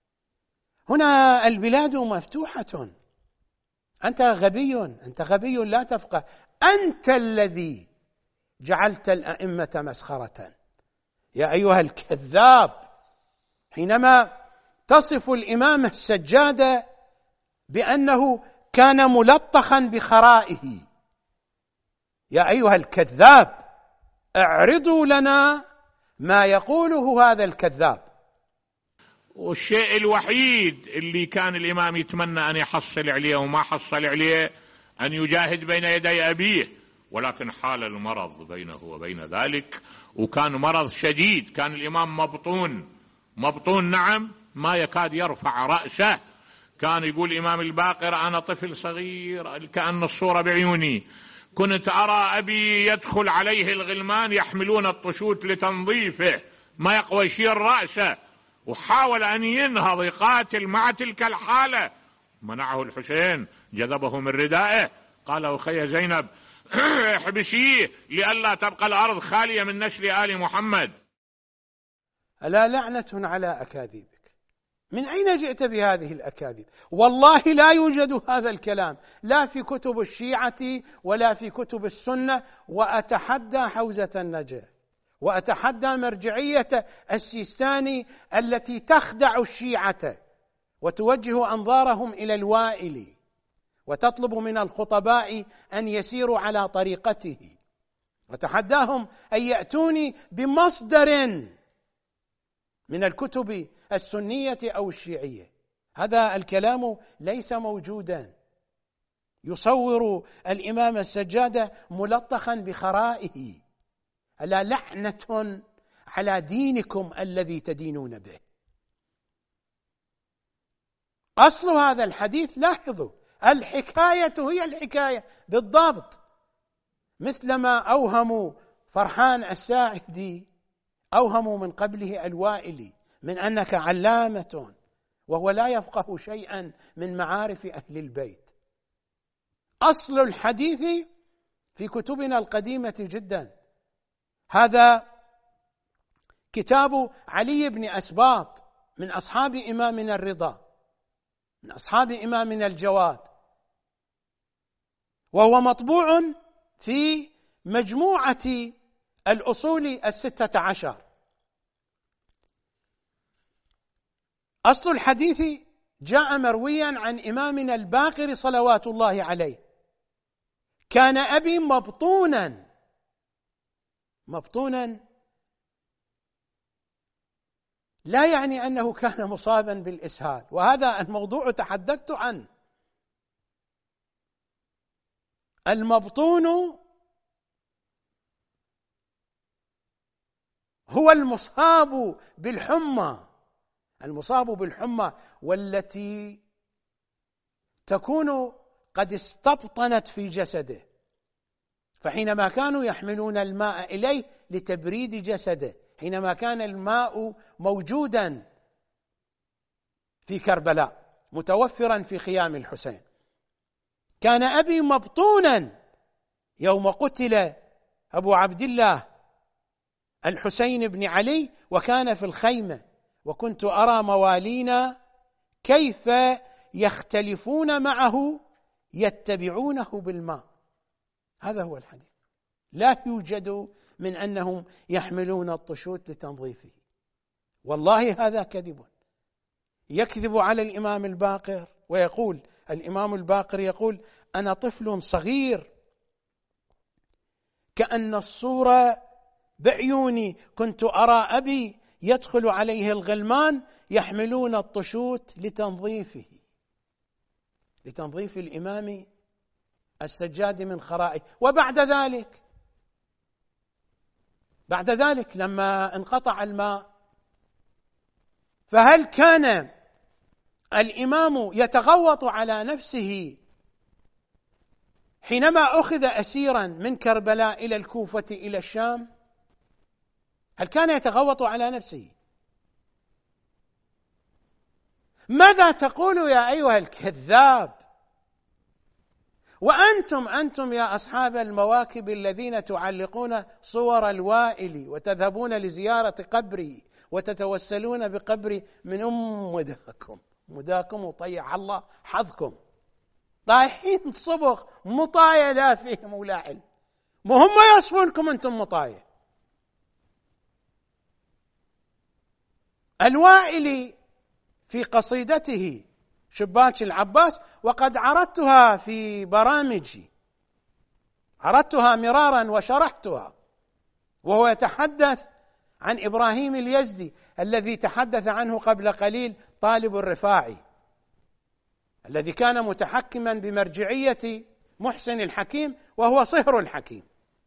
هنا البلاد مفتوحة. أنت غبي، أنت غبي لا تفقه، أنت الذي جعلت الأئمة مسخرة يا أيها الكذاب، حينما تصف الإمام السجاد بأنه كان ملطخا بخرائه. يا أيها الكذاب، اعرضوا لنا ما يقوله هذا الكذاب. والشيء الوحيد اللي كان الإمام يتمنى أن يحصل عليه وما حصل عليه أن يجاهد بين يدي أبيه، ولكن حال المرض بينه وبين ذلك، وكان مرض شديد. كان الإمام مبطون مبطون نعم، ما يكاد يرفع رأسه. كان يقول الإمام الباقر أنا طفل صغير كأن الصورة بعيوني، كنت أرى أبي يدخل عليه الغلمان يحملون الطشوت لتنظيفه، ما يقوى يشير رأسه، وحاول أن ينهض يقاتل مع تلك الحالة. منعه الحسين، جذبه من ردائه، قال أخي زينب احبسيه لئلا تبقى الأرض خالية من نسل آل محمد. ألا لعنة على أكاذيبك، من أين جئت بهذه الأكاذيب؟ والله لا يوجد هذا الكلام لا في كتب الشيعة ولا في كتب السنة، وأتحدى حوزة النجف وأتحدى مرجعية السيستاني التي تخدع الشيعة وتوجه أنظارهم إلى الوائل وتطلب من الخطباء أن يسيروا على طريقته، وتحداهم أن يأتوني بمصدر من الكتب السنية أو الشيعية. هذا الكلام ليس موجودا. يصور الإمام السجاد ملطخا بخرائه. ألا لعنة على دينكم الذي تدينون به. أصل هذا الحديث، لاحظوا، الحكاية هي الحكاية بالضبط، مثلما أوهموا فرحان الساعدي أوهموا من قبله الوائلي من أنك علامة وهو لا يفقه شيئا من معارف أهل البيت. أصل الحديث في كتبنا القديمة جدا. هذا كتاب علي بن أسباط من أصحاب إمامنا الرضا، من أصحاب إمامنا الجواد، وهو مطبوع في مجموعة الأصول الستة عشر. أصل الحديث جاء مرويا عن إمامنا الباقر صلوات الله عليه: كان أبي مبطونا. مبطونا لا يعني أنه كان مصابا بالإسهال، وهذا الموضوع تحدثت عنه. المبطون هو المصاب بالحمى، المصاب بالحمى والتي تكون قد استبطنت في جسده، فحينما كانوا يحملون الماء إليه لتبريد جسده، حينما كان الماء موجودا في كربلاء متوفرا في خيام الحسين، كان أبي مبطونا يوم قتل أبو عبد الله الحسين بن علي وكان في الخيمة، وكنت أرى موالينا كيف يختلفون معه يتبعونه بالماء. هذا هو الحديث. لا يوجد من أنهم يحملون الطشوت لتنظيفه. والله هذا كذب. يكذب على الإمام الباقر ويقول، الإمام الباقر يقول: أنا طفل صغير كأن الصورة بعيوني، كنت أرى أبي يدخل عليه الغلمان يحملون الطشوت لتنظيفه، لتنظيف الإمام السجاد من خرائه. وبعد ذلك بعد ذلك لما انقطع الماء، فهل كان الإمام يتغوط على نفسه حينما أخذ أسيرا من كربلاء إلى الكوفة إلى الشام؟ هل كان يتغوط على نفسه؟ ماذا تقول يا أيها الكذاب؟ وأنتم أنتم يا أصحاب المواكب الذين تعلقون صور الوائل وتذهبون لزيارة قبري وتتوسلون بقبري من أم مداكم مداكم وطيع الله حظكم، طايحين صبغ مطايا لا فهم ولا علم، وهم يصفونكم أنتم مطايا. الوائل في قصيدته شباك العباس، وقد عرضتها في برامجي، عرضتها مرارا وشرحتها، وهو يتحدث عن إبراهيم اليزدي الذي تحدث عنه قبل قليل طالب الرفاعي، الذي كان متحكما بمرجعية محسن الحكيم وهو صهر الحكيم.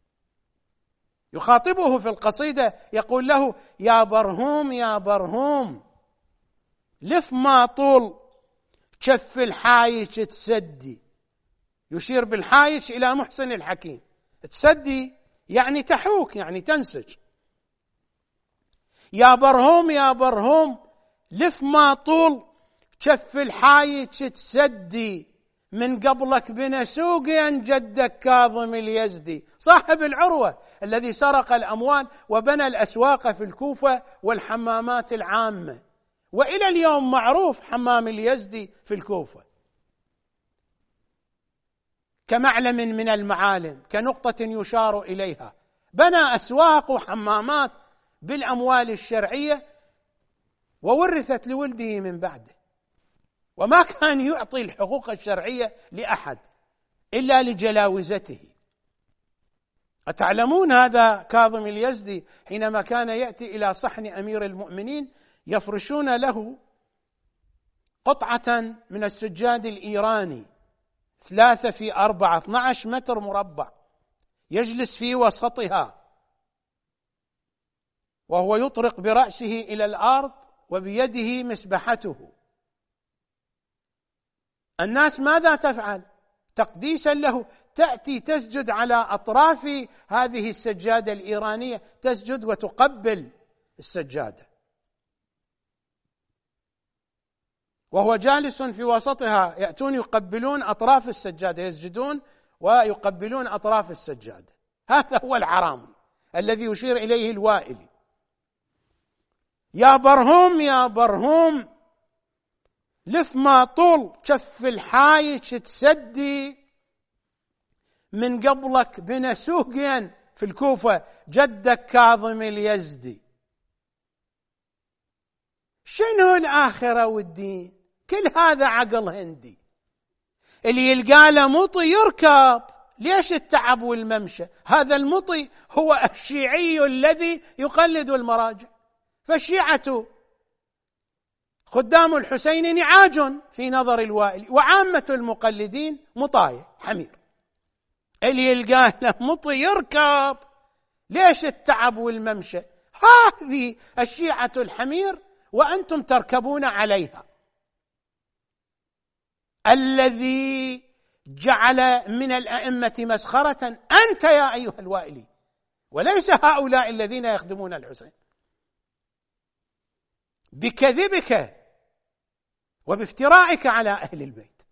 يخاطبه في القصيدة يقول له: يا برهوم يا برهوم لف ما طول كف الحايش تسدي. يشير بالحايش إلى محسن الحكيم. تسدي يعني تحوك، يعني تنسج. يا برهوم يا برهوم لف ما طول كف الحايش تسدي، من قبلك بنسوقين جدك كاظم اليزدي، صاحب العروة الذي سرق الأموال وبنى الأسواق في الكوفة والحمامات العامة، وإلى اليوم معروف حمام اليزدي في الكوفة كمعلم من المعالم، كنقطة يشار إليها. بنى أسواق وحمامات بالأموال الشرعية وورثت لولده من بعده، وما كان يعطي الحقوق الشرعية لأحد إلا لجلاوزته. أتعلمون هذا كاظم اليزدي حينما كان يأتي إلى صحن أمير المؤمنين يفرشون له قطعة من السجاد الإيراني ثلاثة في أربعة اثنى عشر متر مربع، يجلس في وسطها وهو يطرق برأسه إلى الأرض وبيده مسبحته. الناس ماذا تفعل؟ تقديسا له تأتي تسجد على أطراف هذه السجادة الإيرانية، تسجد وتقبل السجادة وهو جالس في وسطها. يأتون يقبلون أطراف السجادة، يسجدون ويقبلون أطراف السجادة. هذا هو الحرام الذي يشير إليه الوائلي. يا برهوم يا برهوم لف ما طول كف الحايش تسدي، من قبلك بنسوقين في الكوفة جدك كاظم اليزدي. شنو الآخرة والدين؟ كل هذا عقل هندي. اللي يلقى له مطي يركب، ليش التعب والممشى؟ هذا المطي هو الشيعي الذي يقلد المراجع، فالشيعة خدام الحسين نعاج في نظر الوائلي، وعامة المقلدين مطايا حمير. اللي يلقى له مطي يركب، ليش التعب والممشى؟ هذه الشيعة الحمير وأنتم تركبون عليها. الذي جعل من الأئمة مسخرة أنت يا أيها الوائلي، وليس هؤلاء الذين يخدمون الحسين. بكذبك وبافترائك على أهل البيت.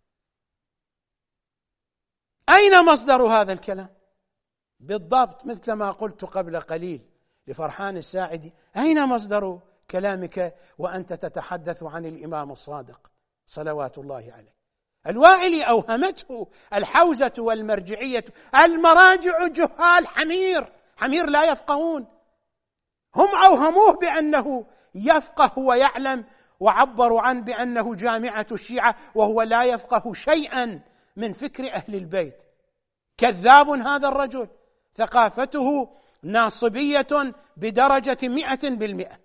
أين مصدر هذا الكلام؟ بالضبط مثل ما قلت قبل قليل لفرحان الساعدي: أين مصدر كلامك وأنت تتحدث عن الإمام الصادق صلوات الله عليه؟ الوائلي أوهمته الحوزة والمرجعية. المراجع جهال حمير، حمير لا يفقهون. هم أوهموه بأنه يفقه ويعلم، وعبروا عنه بأنه جامعة الشيعة، وهو لا يفقه شيئا من فكر أهل البيت. كذاب هذا الرجل، ثقافته ناصبية بدرجة مئة بالمئة.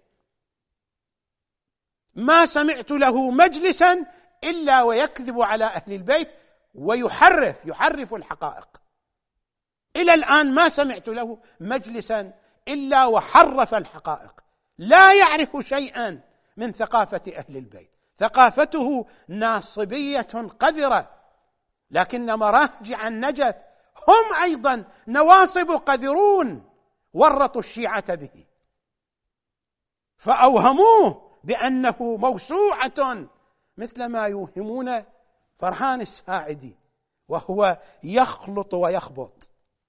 ما سمعت له مجلسا إلا ويكذب على أهل البيت ويحرف يحرف الحقائق. إلى الآن ما سمعت له مجلسا إلا وحرف الحقائق. لا يعرف شيئا من ثقافة أهل البيت، ثقافته ناصبية قذرة، لكن مراجع النجف هم أيضا نواصب قذرون ورطوا الشيعة به، فأوهموه بأنه موسوعة مثل ما يوهمون فرحان الساعدي، وهو يخلط ويخبط.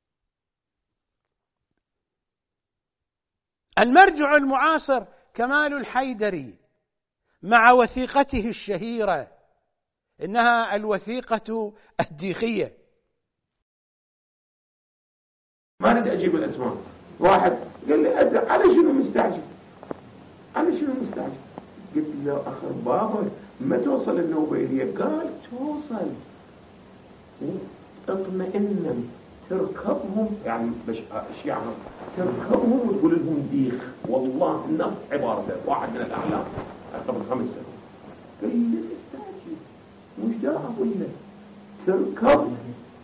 المرجع المعاصر كمال الحيدري مع وثيقته الشهيرة، إنها الوثيقة الديخية. ما أريد أجيب الأسماء. واحد قال لي على شنو مستعجل؟ على شنو مستعجل؟ قلت له أخر بابا ما توصل النوبيلية؟ قال توصل اطمئنا تركبهم، يعني الشيعة تركبهم وتقول لهم ديخ، والله نفس عبارته واحد من الأعلام قبل خمس سنوات. قال لي استعجل مش دا أقول لك تركب،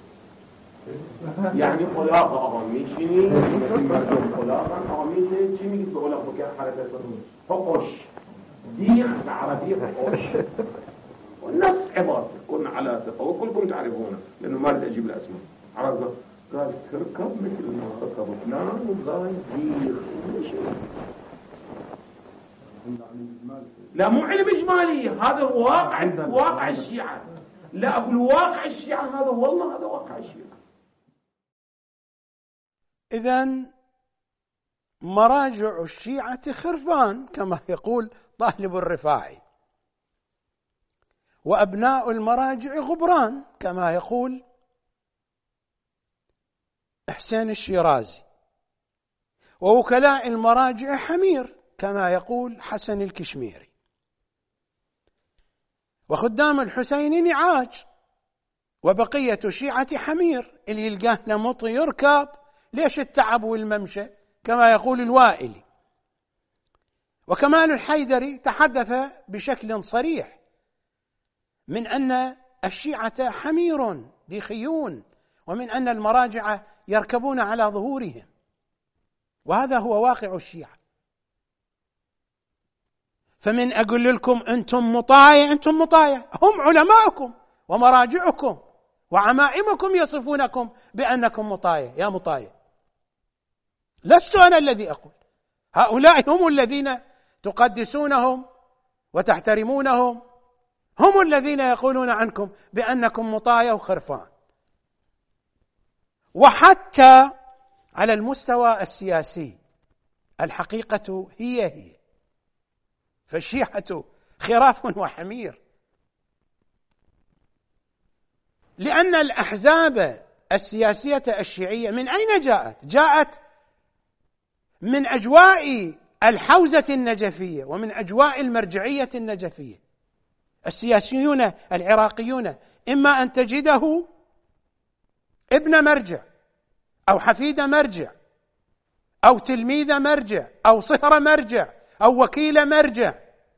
يعني خلاقة أغميشني مردم خلاقة أغميشني شيني قلت بقول لك بكير حركة فقش ديخ العربية فقش ونفس عبارته كنا على ثقة وكلكم تعرفونه لأنه ما أريد أجيب الأسماء. عرفنا قال تركب مثل ما ركب فلان وقال ديخ لا مو علم إجمالي، هذا واقع واقع الشيعة. لا أقول واقع الشيعة هذا، والله هذا واقع الشيعة. إذن مراجع الشيعة خرفان كما يقول طالب الرفاعي، وأبناء المراجع غبران كما يقول حسين الشيرازي، ووكلاء المراجع حمير كما يقول حسن الكشميري، وخدام الحسين نعاج، وبقية الشيعة حمير اللي يلقاه لمط يركب، ليش التعب والممشى كما يقول الوائلي. وكمال الحيدري تحدث بشكل صريح من أن الشيعة حمير ديخيون، ومن أن المراجع يركبون على ظهورهم، وهذا هو واقع الشيعة. فمن أقول لكم أنتم مطايا، أنتم مطايا، هم علماءكم ومراجعكم وعمائمكم يصفونكم بأنكم مطايا. يا مطايا، لست أنا الذي أقول، هؤلاء هم الذين تقدسونهم وتحترمونهم، هم الذين يقولون عنكم بأنكم مطايا وخرفان. وحتى على المستوى السياسي الحقيقة هي هي، فالشيعة خراف وحمير، لأن الأحزاب السياسية الشيعية من أين جاءت؟ جاءت من أجواء الحوزة النجفية ومن أجواء المرجعية النجفية. السياسيون العراقيون إما أن تجده ابن مرجع أو حفيد مرجع أو تلميذ مرجع أو صهر مرجع أو وكيل مرجع،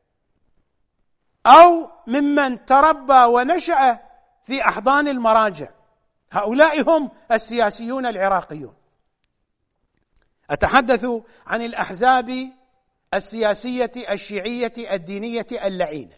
أو ممن تربى ونشأ في أحضان المراجع. هؤلاء هم السياسيون العراقيون. أتحدث عن الأحزاب السياسية الشيعية الدينية اللعينة.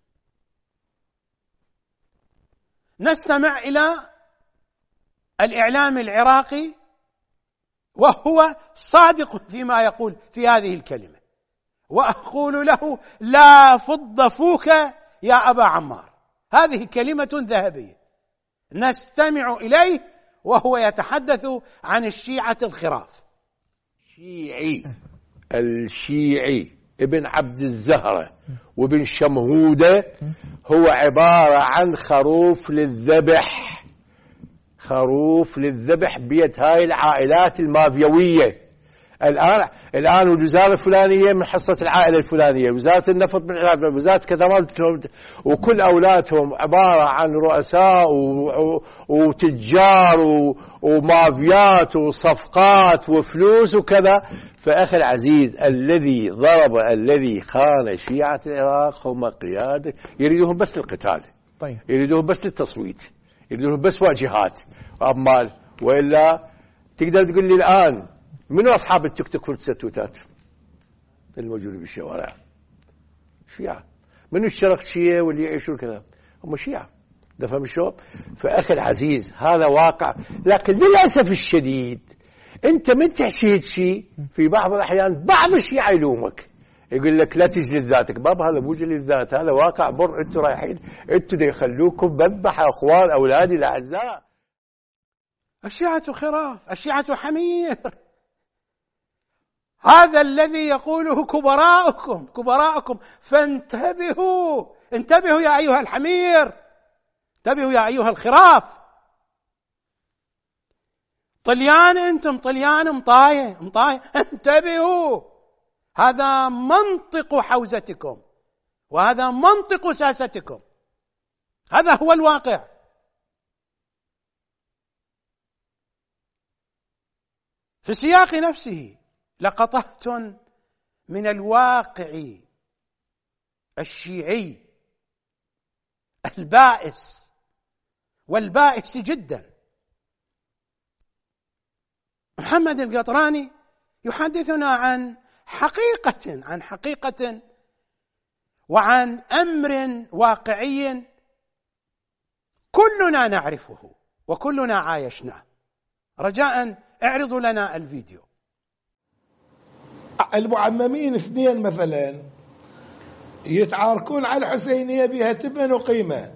نستمع إلى الإعلام العراقي وهو صادق فيما يقول في هذه الكلمة، وأقول له لا فض فوك يا أبا عمار. هذه كلمة ذهبية نستمع إليه وهو يتحدث عن الشيعة الخراف. شيعي الشيعي ابن عبد الزهرة وابن شمهودة هو عبارة عن خروف للذبح، خروف للذبح بيد هاي العائلات المافيوية. الآن الآن الوزارة الفلانية من حصة العائلة الفلانية، وزارة النفط من وزارة كذا، وكل أولادهم عبارة عن رؤساء وتجار ومافيات وصفقات وفلوس وكذا. فأخي العزيز، الذي ضرب الذي خان شيعة العراق هم قيادة يريدهم بس للقتال، طيب. يريدهم بس للتصويت، يريدهم بس واجهات أمال. وإلا تقدر تقول لي الآن منو أصحاب التيك توك والتستوتات الموجودة بالشوارع؟ شيعة. من الشرقشية واللي يعيشوا كذا هم شيعة. تفهم شلون؟ فأخي العزيز هذا واقع، لكن للأسف الشديد أنت من تحكي شيء في بعض الأحيان بعض الشيعة يلومك، يقول لك لا تجلد ذاتك. بابا هذا مو جلد ذات، هذا واقع بر. أنتم رايحين أنتم دا يخلوكم مذبح أخوان أولادي الأعزاء. الشيعة خراف، الشيعة حمير. هذا الذي يقوله كبراءكم كبراءكم فانتبهوا، انتبهوا يا أيها الحمير، انتبهوا يا أيها الخراف. طليان أنتم، طليان مطاية مطاية، انتبهوا. هذا منطق حوزتكم وهذا منطق ساستكم، هذا هو الواقع. في السياق نفسه لقطات من الواقع الشيعي البائس والبائس جدا. محمد القطراني يحدثنا عن حقيقة عن حقيقة وعن أمر واقعي كلنا نعرفه وكلنا عايشناه. رجاء اعرضوا لنا الفيديو. المعممين اثنين مثلا يتعاركون على الحسينية بها تبن وقيمة،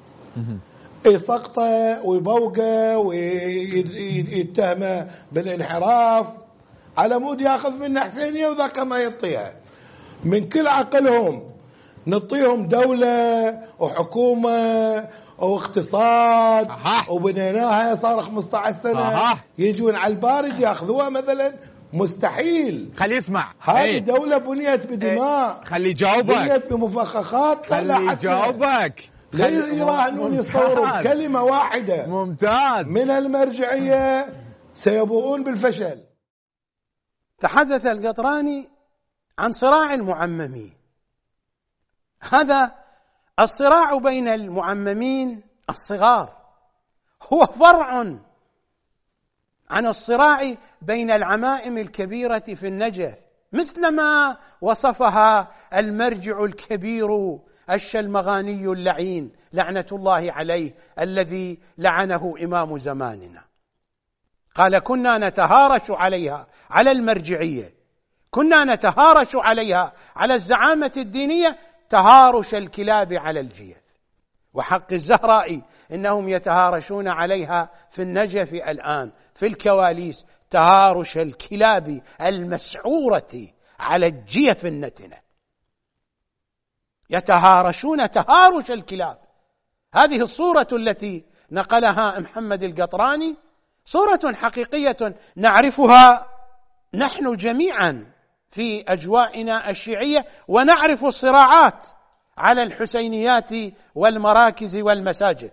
يسقطه ويبوقه ويتهمه بالانحراف على مود ياخذ منا حسينية وذاك ما يعطيها. من كل عقلهم نعطيهم دولة وحكومة واقتصاد وبنيناها صار خمسة عشر سنة، يجون على البارد ياخذوها مثلا. مستحيل. خلي يسمع. هذه ايه؟ دولة بنيت بدماء. ايه؟ خلي يجاوبك. بنيت بمفخخات. خلي يجاوبك. لا يراهنون يصوروا كلمة واحدة ممتاز من المرجعية سيبوؤون بالفشل. تحدث القطراني عن صراع المعممين. هذا الصراع بين المعممين الصغار هو فرع عن الصراع بين العمائم الكبيرة في النجف، مثلما وصفها المرجع الكبير الشلمغاني اللعين لعنة الله عليه الذي لعنه إمام زماننا. قال: كنا نتهارش عليها، على المرجعية، كنا نتهارش عليها على الزعامة الدينية تهارش الكلاب على الجيف. وحق الزهراء إنهم يتهارشون عليها في النجف الآن في الكواليس تهارش الكلاب المسعورة على الجيف النتنة، يتهارشون تهارش الكلاب. هذه الصورة التي نقلها محمد القطراني صورة حقيقية نعرفها نحن جميعا في أجوائنا الشيعية، ونعرف الصراعات على الحسينيات والمراكز والمساجد.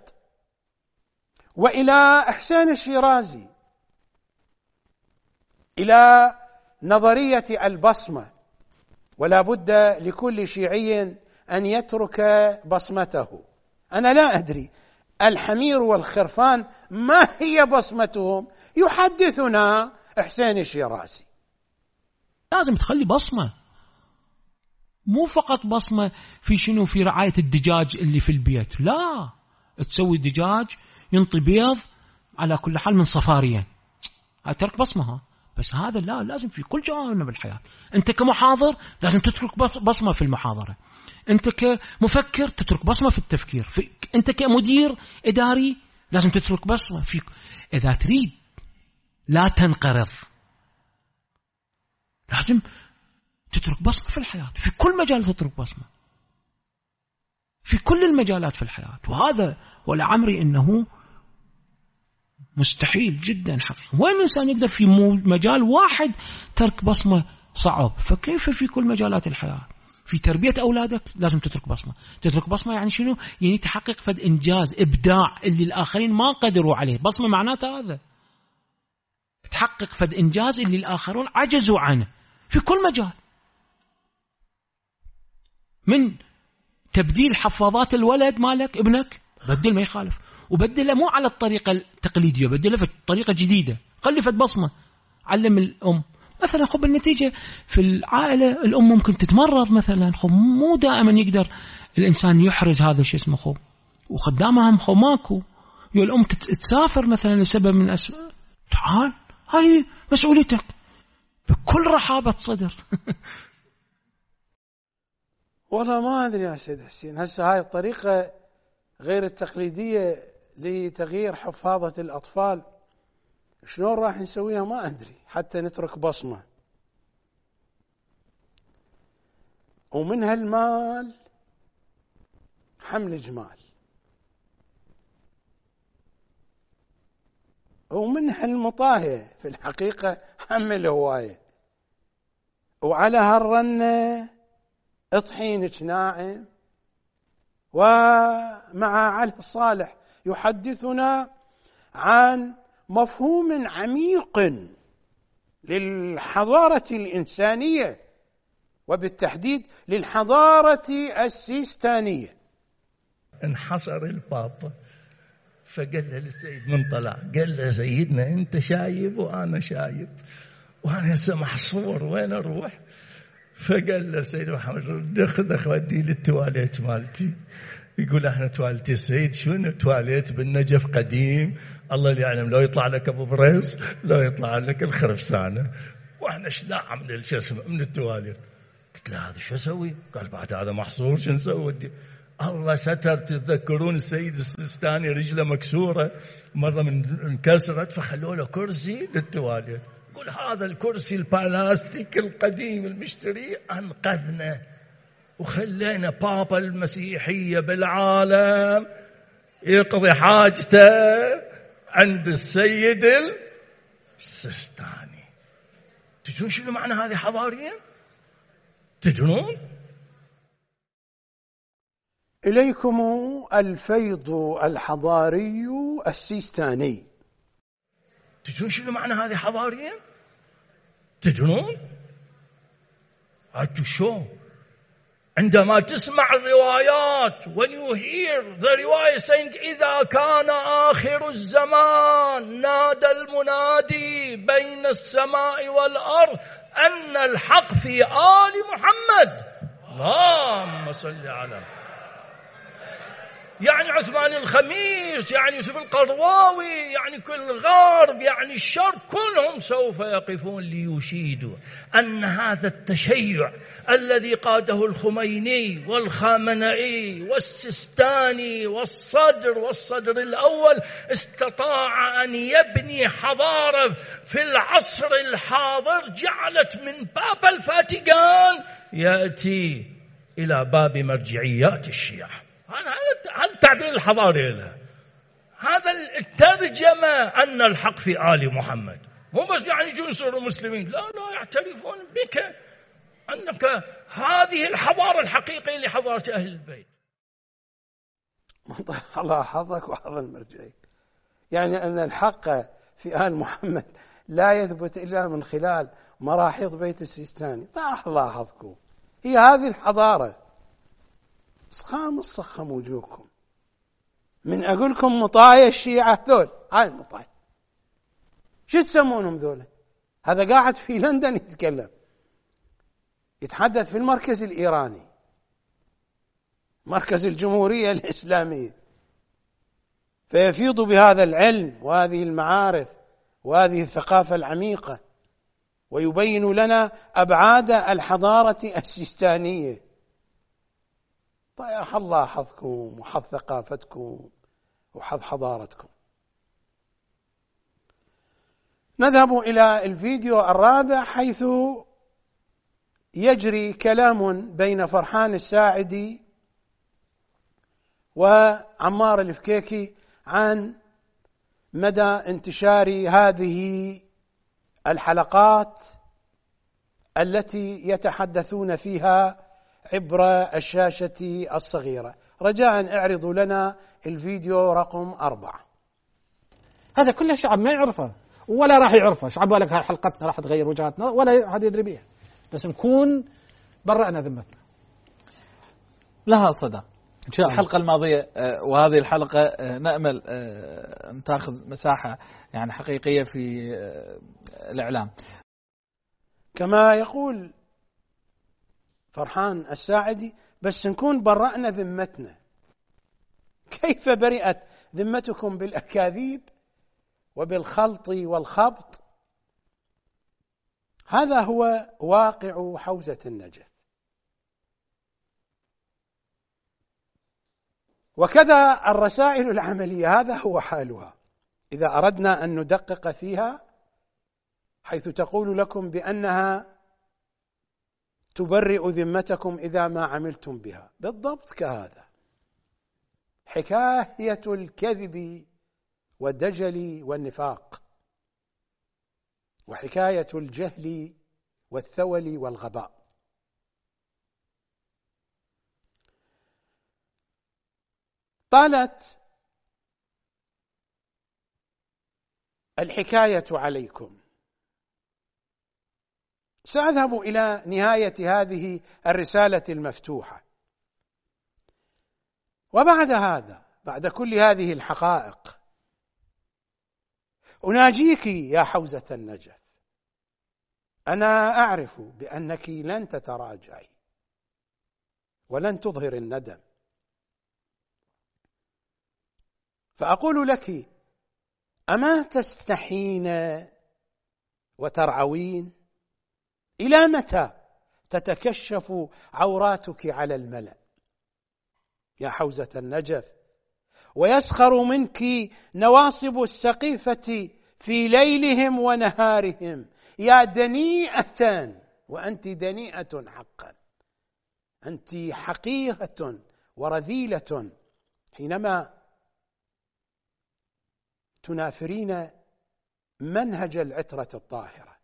وإلى حسين الشيرازي، إلى نظرية البصمة، ولا بد لكل شيعي أن يترك بصمته. أنا لا أدري الحمير والخرفان ما هي بصمتهم، يحدثنا حسين الشيرازي. لازم تخلي بصمة، مو فقط بصمة في شنو، في رعاية الدجاج اللي في البيت، لا، تسوي دجاج ينطي بيض على كل حال من صفاريا، ترك بصمها. بس هذا لا، لازم في كل جوانب الحياة. أنت كمحاضر لازم تترك بصمة في المحاضرة، أنت كمفكر تترك بصمة في التفكير، في أنت كمدير إداري لازم تترك بصمة في. إذا تريد لا تنقرض لازم تترك بصمة في الحياة، في كل مجال تترك بصمة، في كل المجالات في الحياة. وهذا ولا عمري إنه مستحيل جدا حقيقة. وين الإنسان يقدر في مجال واحد ترك بصمة صعب، فكيف في كل مجالات الحياة؟ في تربية أولادك لازم تترك بصمة. تترك بصمة يعني شنو؟ يعني تحقق فد إنجاز، إبداع اللي الآخرين ما قدروا عليه. بصمة معناته هذا، تحقق فد إنجاز اللي الآخرون عجزوا عنه في كل مجال، من تبديل حفاظات الولد مالك ابنك، بدل ما يخالف، وبدله مو على الطريقة التقليدية، بدله في طريقة جديدة، خلي فد بصمة. علم الأم مثلا خب النتيجة في العائلة الأم ممكن تتمرض مثلا، خب مو دائما يقدر الإنسان يحرز هذا شو اسمه خب، وخدامها هم خب ماكو، يو الأم تسافر مثلا لسبب من أسباب، تعال هاي مسؤوليتك بكل رحابة صدر. والله ما أدري يا سيد حسين، هسه هاي الطريقة غير التقليدية لتغيير حفاظة الأطفال شلون راح نسويها ما أدري، حتى نترك بصمة. ومن هالمال حمل جمال، ومن هالمطاهية في الحقيقة حمل هواية، وعلى هالرنة اطحينك ناعم. ومع علي الصالح يحدثنا عن مفهوم عميق للحضارة الإنسانية، وبالتحديد للحضارة السيستانية. انحصر البابا فقال له للسيد من طلع، قال له سيدنا انت شايب وانا شايب وانا هسه محصور وين اروح؟ فقال له سيد محمد دخل دخل ودي للتواليت مالتي. يقول احنا تواليت السيد شنو تواليت بالنجف قديم، الله اللي يعلم لو يطلع لك ابو بريس لو يطلع لك الخرفسانه، واحنا شلاعه من الجسم من التواليت. قلت له هذا شو اسوي؟ قال بعد هذا محصور شو نسوي؟ الله ستر. تتذكرون السيد السيستاني رجله مكسوره مره من انكسرت فخلوا له كرسي للتواليت. يقول هذا الكرسي البلاستيك القديم المشتري انقذنا وخلينا بابا المسيحيه بالعالم يقضي حاجته عند السيد السيستاني. تدرون شنو معنى هذه حضاريا؟ تدرون؟ إليكم الفيض الحضاري السيستاني. تدرون شنو معنى هذه حضاريا؟ تدرون؟ هاتوا شو عندما تسمع الروايات when you hear the رواية saying إذا كان آخر الزمان نادى المنادي بين السماء والأرض أن الحق في آل محمد. اللهم صل على، يعني عثمان الخميس، يعني يوسف القرضاوي، يعني كل الغرب، يعني الشرق، كلهم سوف يقفون ليشيدوا أن هذا التشيع الذي قاده الخميني والخامنئي والسيستاني والصدر والصدر الأول استطاع أن يبني حضارة في العصر الحاضر جعلت من باب الفاتيكان يأتي إلى باب مرجعيات الشيعة. هذا التعبير الحضاري له، هذا الترجمة أن الحق في آل محمد، مو بس يعني جنسر المسلمين، لا لا يعترفون بك أنك هذه الحضارة الحقيقية لحضارة أهل البيت. الله حظك وحظ المرجعي، يعني أن الحق في آل محمد لا يثبت إلا من خلال مراحيض بيت السيستاني. طاح الله حظكم، هي هذه الحضارة. صخام الصخم وجوهكم من أقول لكم مطايا الشيعة ذول، هاي المطايا شو تسمونهم ذولا؟ هذا قاعد في لندن يتكلم، يتحدث في المركز الإيراني، مركز الجمهورية الإسلامية، فيفيض بهذا العلم وهذه المعارف وهذه الثقافة العميقة، ويبين لنا أبعاد الحضارة السيستانية. طيب الله حظكم وحظ ثقافتكم وحظ حضارتكم. نذهب إلى الفيديو الرابع، حيث يجري كلام بين فرحان الساعدي وعمار الفكيكي عن مدى انتشار هذه الحلقات التي يتحدثون فيها عبر الشاشة الصغيرة. رجاء اعرضوا لنا الفيديو رقم أربعة. هذا كله الشعب ما يعرفه ولا راح يعرفه. شعب بالك هاي حلقتنا راح تغير وجهاتنا ولا أحد يدري بيها، بس نكون برأنا ذمتنا لها صدى إن شاء الله. الحلقة الماضية وهذه الحلقة نأمل أن تأخذ مساحة يعني حقيقية في الإعلام. كما يقول فرحان الساعدي: بس نكون برأنا ذمتنا. كيف برئت ذمتكم بالأكاذيب وبالخلط والخبط؟ هذا هو واقع حوزة النجف. وكذا الرسائل العملية هذا هو حالها إذا أردنا أن ندقق فيها، حيث تقول لكم بأنها تبرئ ذمتكم إذا ما عملتم بها، بالضبط كهذا، حكاية الكذب والدجل والنفاق، وحكاية الجهل والثول والغباء. طالت الحكاية عليكم، سأذهب إلى نهاية هذه الرسالة المفتوحة. وبعد هذا، بعد كل هذه الحقائق، أناجيك يا حوزة النجف. أنا أعرف بأنك لن تتراجعي ولن تظهر الندم، فأقول لك: أما تستحين وترعوين؟ إلى متى تتكشف عوراتك على الملأ يا حوزة النجف، ويسخر منك نواصب السقيفة في ليلهم ونهارهم؟ يا دنيئة، وأنت دنيئة حقا، أنت حقيرة ورذيلة حينما تنافرين منهج العترة الطاهرة.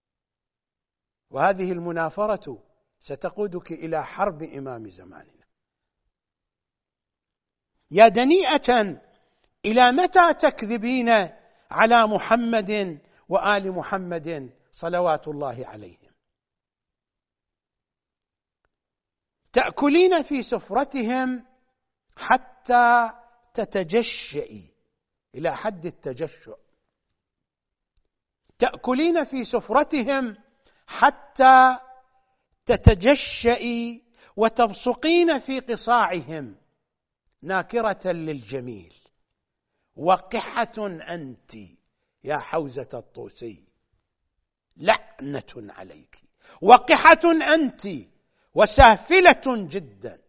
وهذه المنافرة ستقودك إلى حرب إمام زماننا. يا دنيئة، إلى متى تكذبين على محمد وآل محمد صلوات الله عليهم؟ تأكلين في سفرتهم حتى تتجشئي إلى حد التجشؤ، تأكلين في سفرتهم حتى تتجشئي وتبصقين في قصاعهم، ناكرة للجميل. وقحة أنت يا حوزة الطوسي، لعنة عليك. وقحة أنت، وسافلة جدا،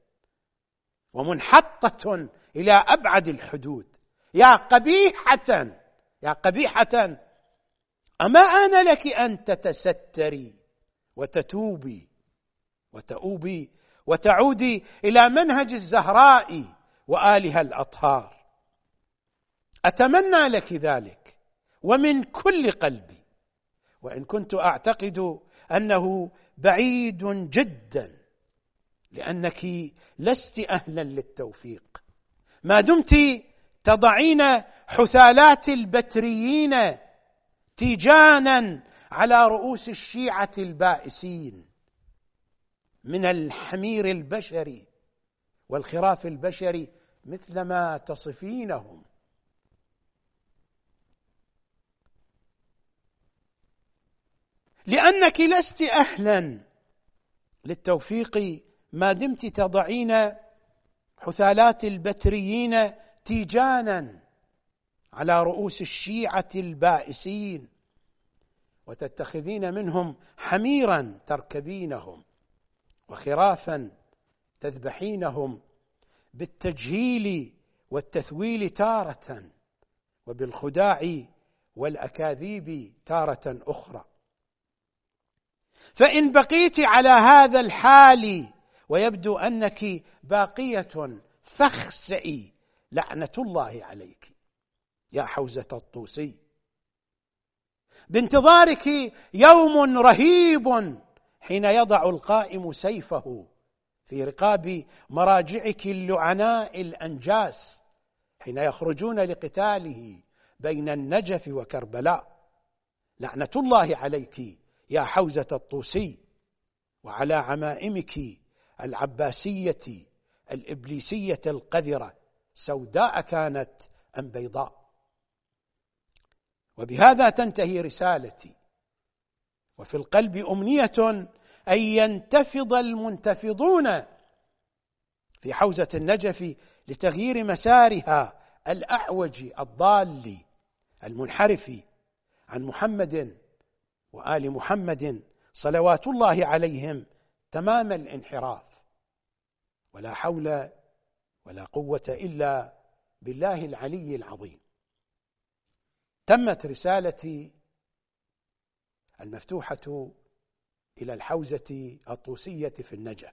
ومنحطة إلى أبعد الحدود. يا قبيحة، يا قبيحة، أما آن لك أن تتستري وتتوبي وتؤوبي وتعودي إلى منهج الزهراء وآلها الأطهار؟ أتمنى لك ذلك ومن كل قلبي، وإن كنت أعتقد أنه بعيد جدا، لأنك لست أهلا للتوفيق ما دمت تضعين حثالات البتريين تيجانا على رؤوس الشيعة البائسين من الحمير البشري والخراف البشري مثلما تصفينهم. لأنك لست أهلا للتوفيق ما دمت تضعين حثالات البتريين تيجانا على رؤوس الشيعة البائسين، وتتخذين منهم حميرا تركبينهم، وخرافا تذبحينهم بالتجهيل والتثويل تارة، وبالخداع والأكاذيب تارة أخرى. فإن بقيت على هذا الحال ويبدو أنك باقية فاخسئي، لعنة الله عليك يا حوزة الطوسي. بانتظارك يوم رهيب حين يضع القائم سيفه في رقاب مراجعك اللعناء الأنجاس، حين يخرجون لقتاله بين النجف وكربلاء. لعنة الله عليك يا حوزة الطوسي، وعلى عمائمك العباسية الإبليسية القذرة، سوداء كانت أم بيضاء. وبهذا تنتهي رسالتي، وفي القلب أمنية أن ينتفض المنتفضون في حوزة النجف لتغيير مسارها الأعوج الضال المنحرف عن محمد وآل محمد صلوات الله عليهم تمام الانحراف. ولا حول ولا قوة إلا بالله العلي العظيم. تمت رسالتي المفتوحة إلى الحوزة الطوسية في النجف.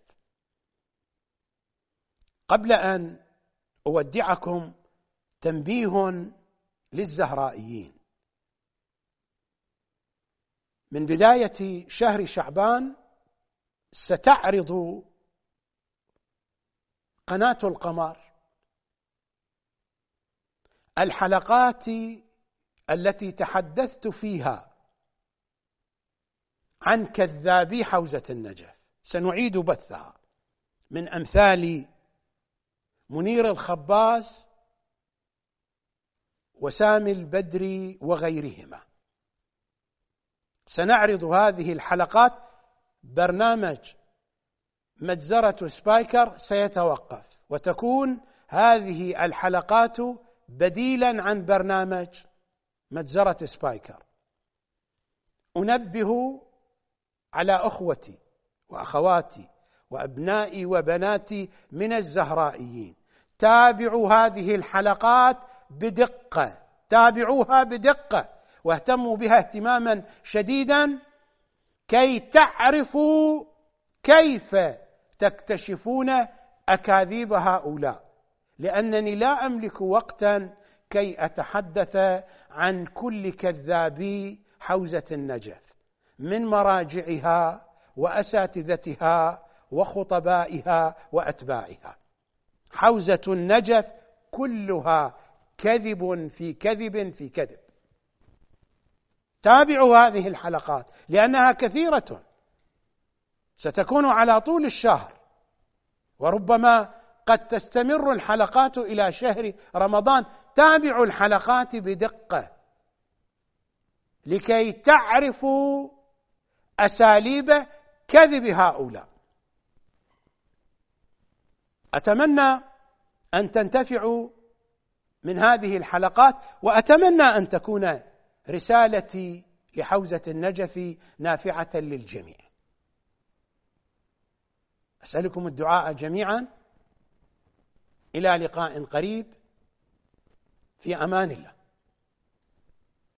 قبل أن أودعكم تنبيه للزهرائيين. من بداية شهر شعبان ستعرض قناة القمر الحلقات التي تحدثت فيها عن كذابي حوزة النجف. سنعيد بثها من أمثال منير الخباز وسامي البدري وغيرهما. سنعرض هذه الحلقات. برنامج مجزرة سبايكر سيتوقف، وتكون هذه الحلقات بديلا عن برنامج مجزرة سبايكر. أنبه على أخوتي وأخواتي وأبنائي وبناتي من الزهرائيين: تابعوا هذه الحلقات بدقة، تابعوها بدقة واهتموا بها اهتماما شديدا كي تعرفوا كيف تكتشفون أكاذيب هؤلاء، لأنني لا أملك وقتا كي أتحدث عن كل كذابي حوزة النجف من مراجعها وأساتذتها وخطبائها وأتباعها. حوزة النجف كلها كذب في كذب في كذب. تابعوا هذه الحلقات لأنها كثيرة، ستكون على طول الشهر، وربما قد تستمر الحلقات إلى شهر رمضان. تابعوا الحلقات بدقة لكي تعرفوا أساليب كذب هؤلاء. أتمنى أن تنتفعوا من هذه الحلقات، وأتمنى أن تكون رسالتي لحوزة النجف نافعة للجميع. أسألكم الدعاء جميعا. إلى لقاء قريب، في أمان الله.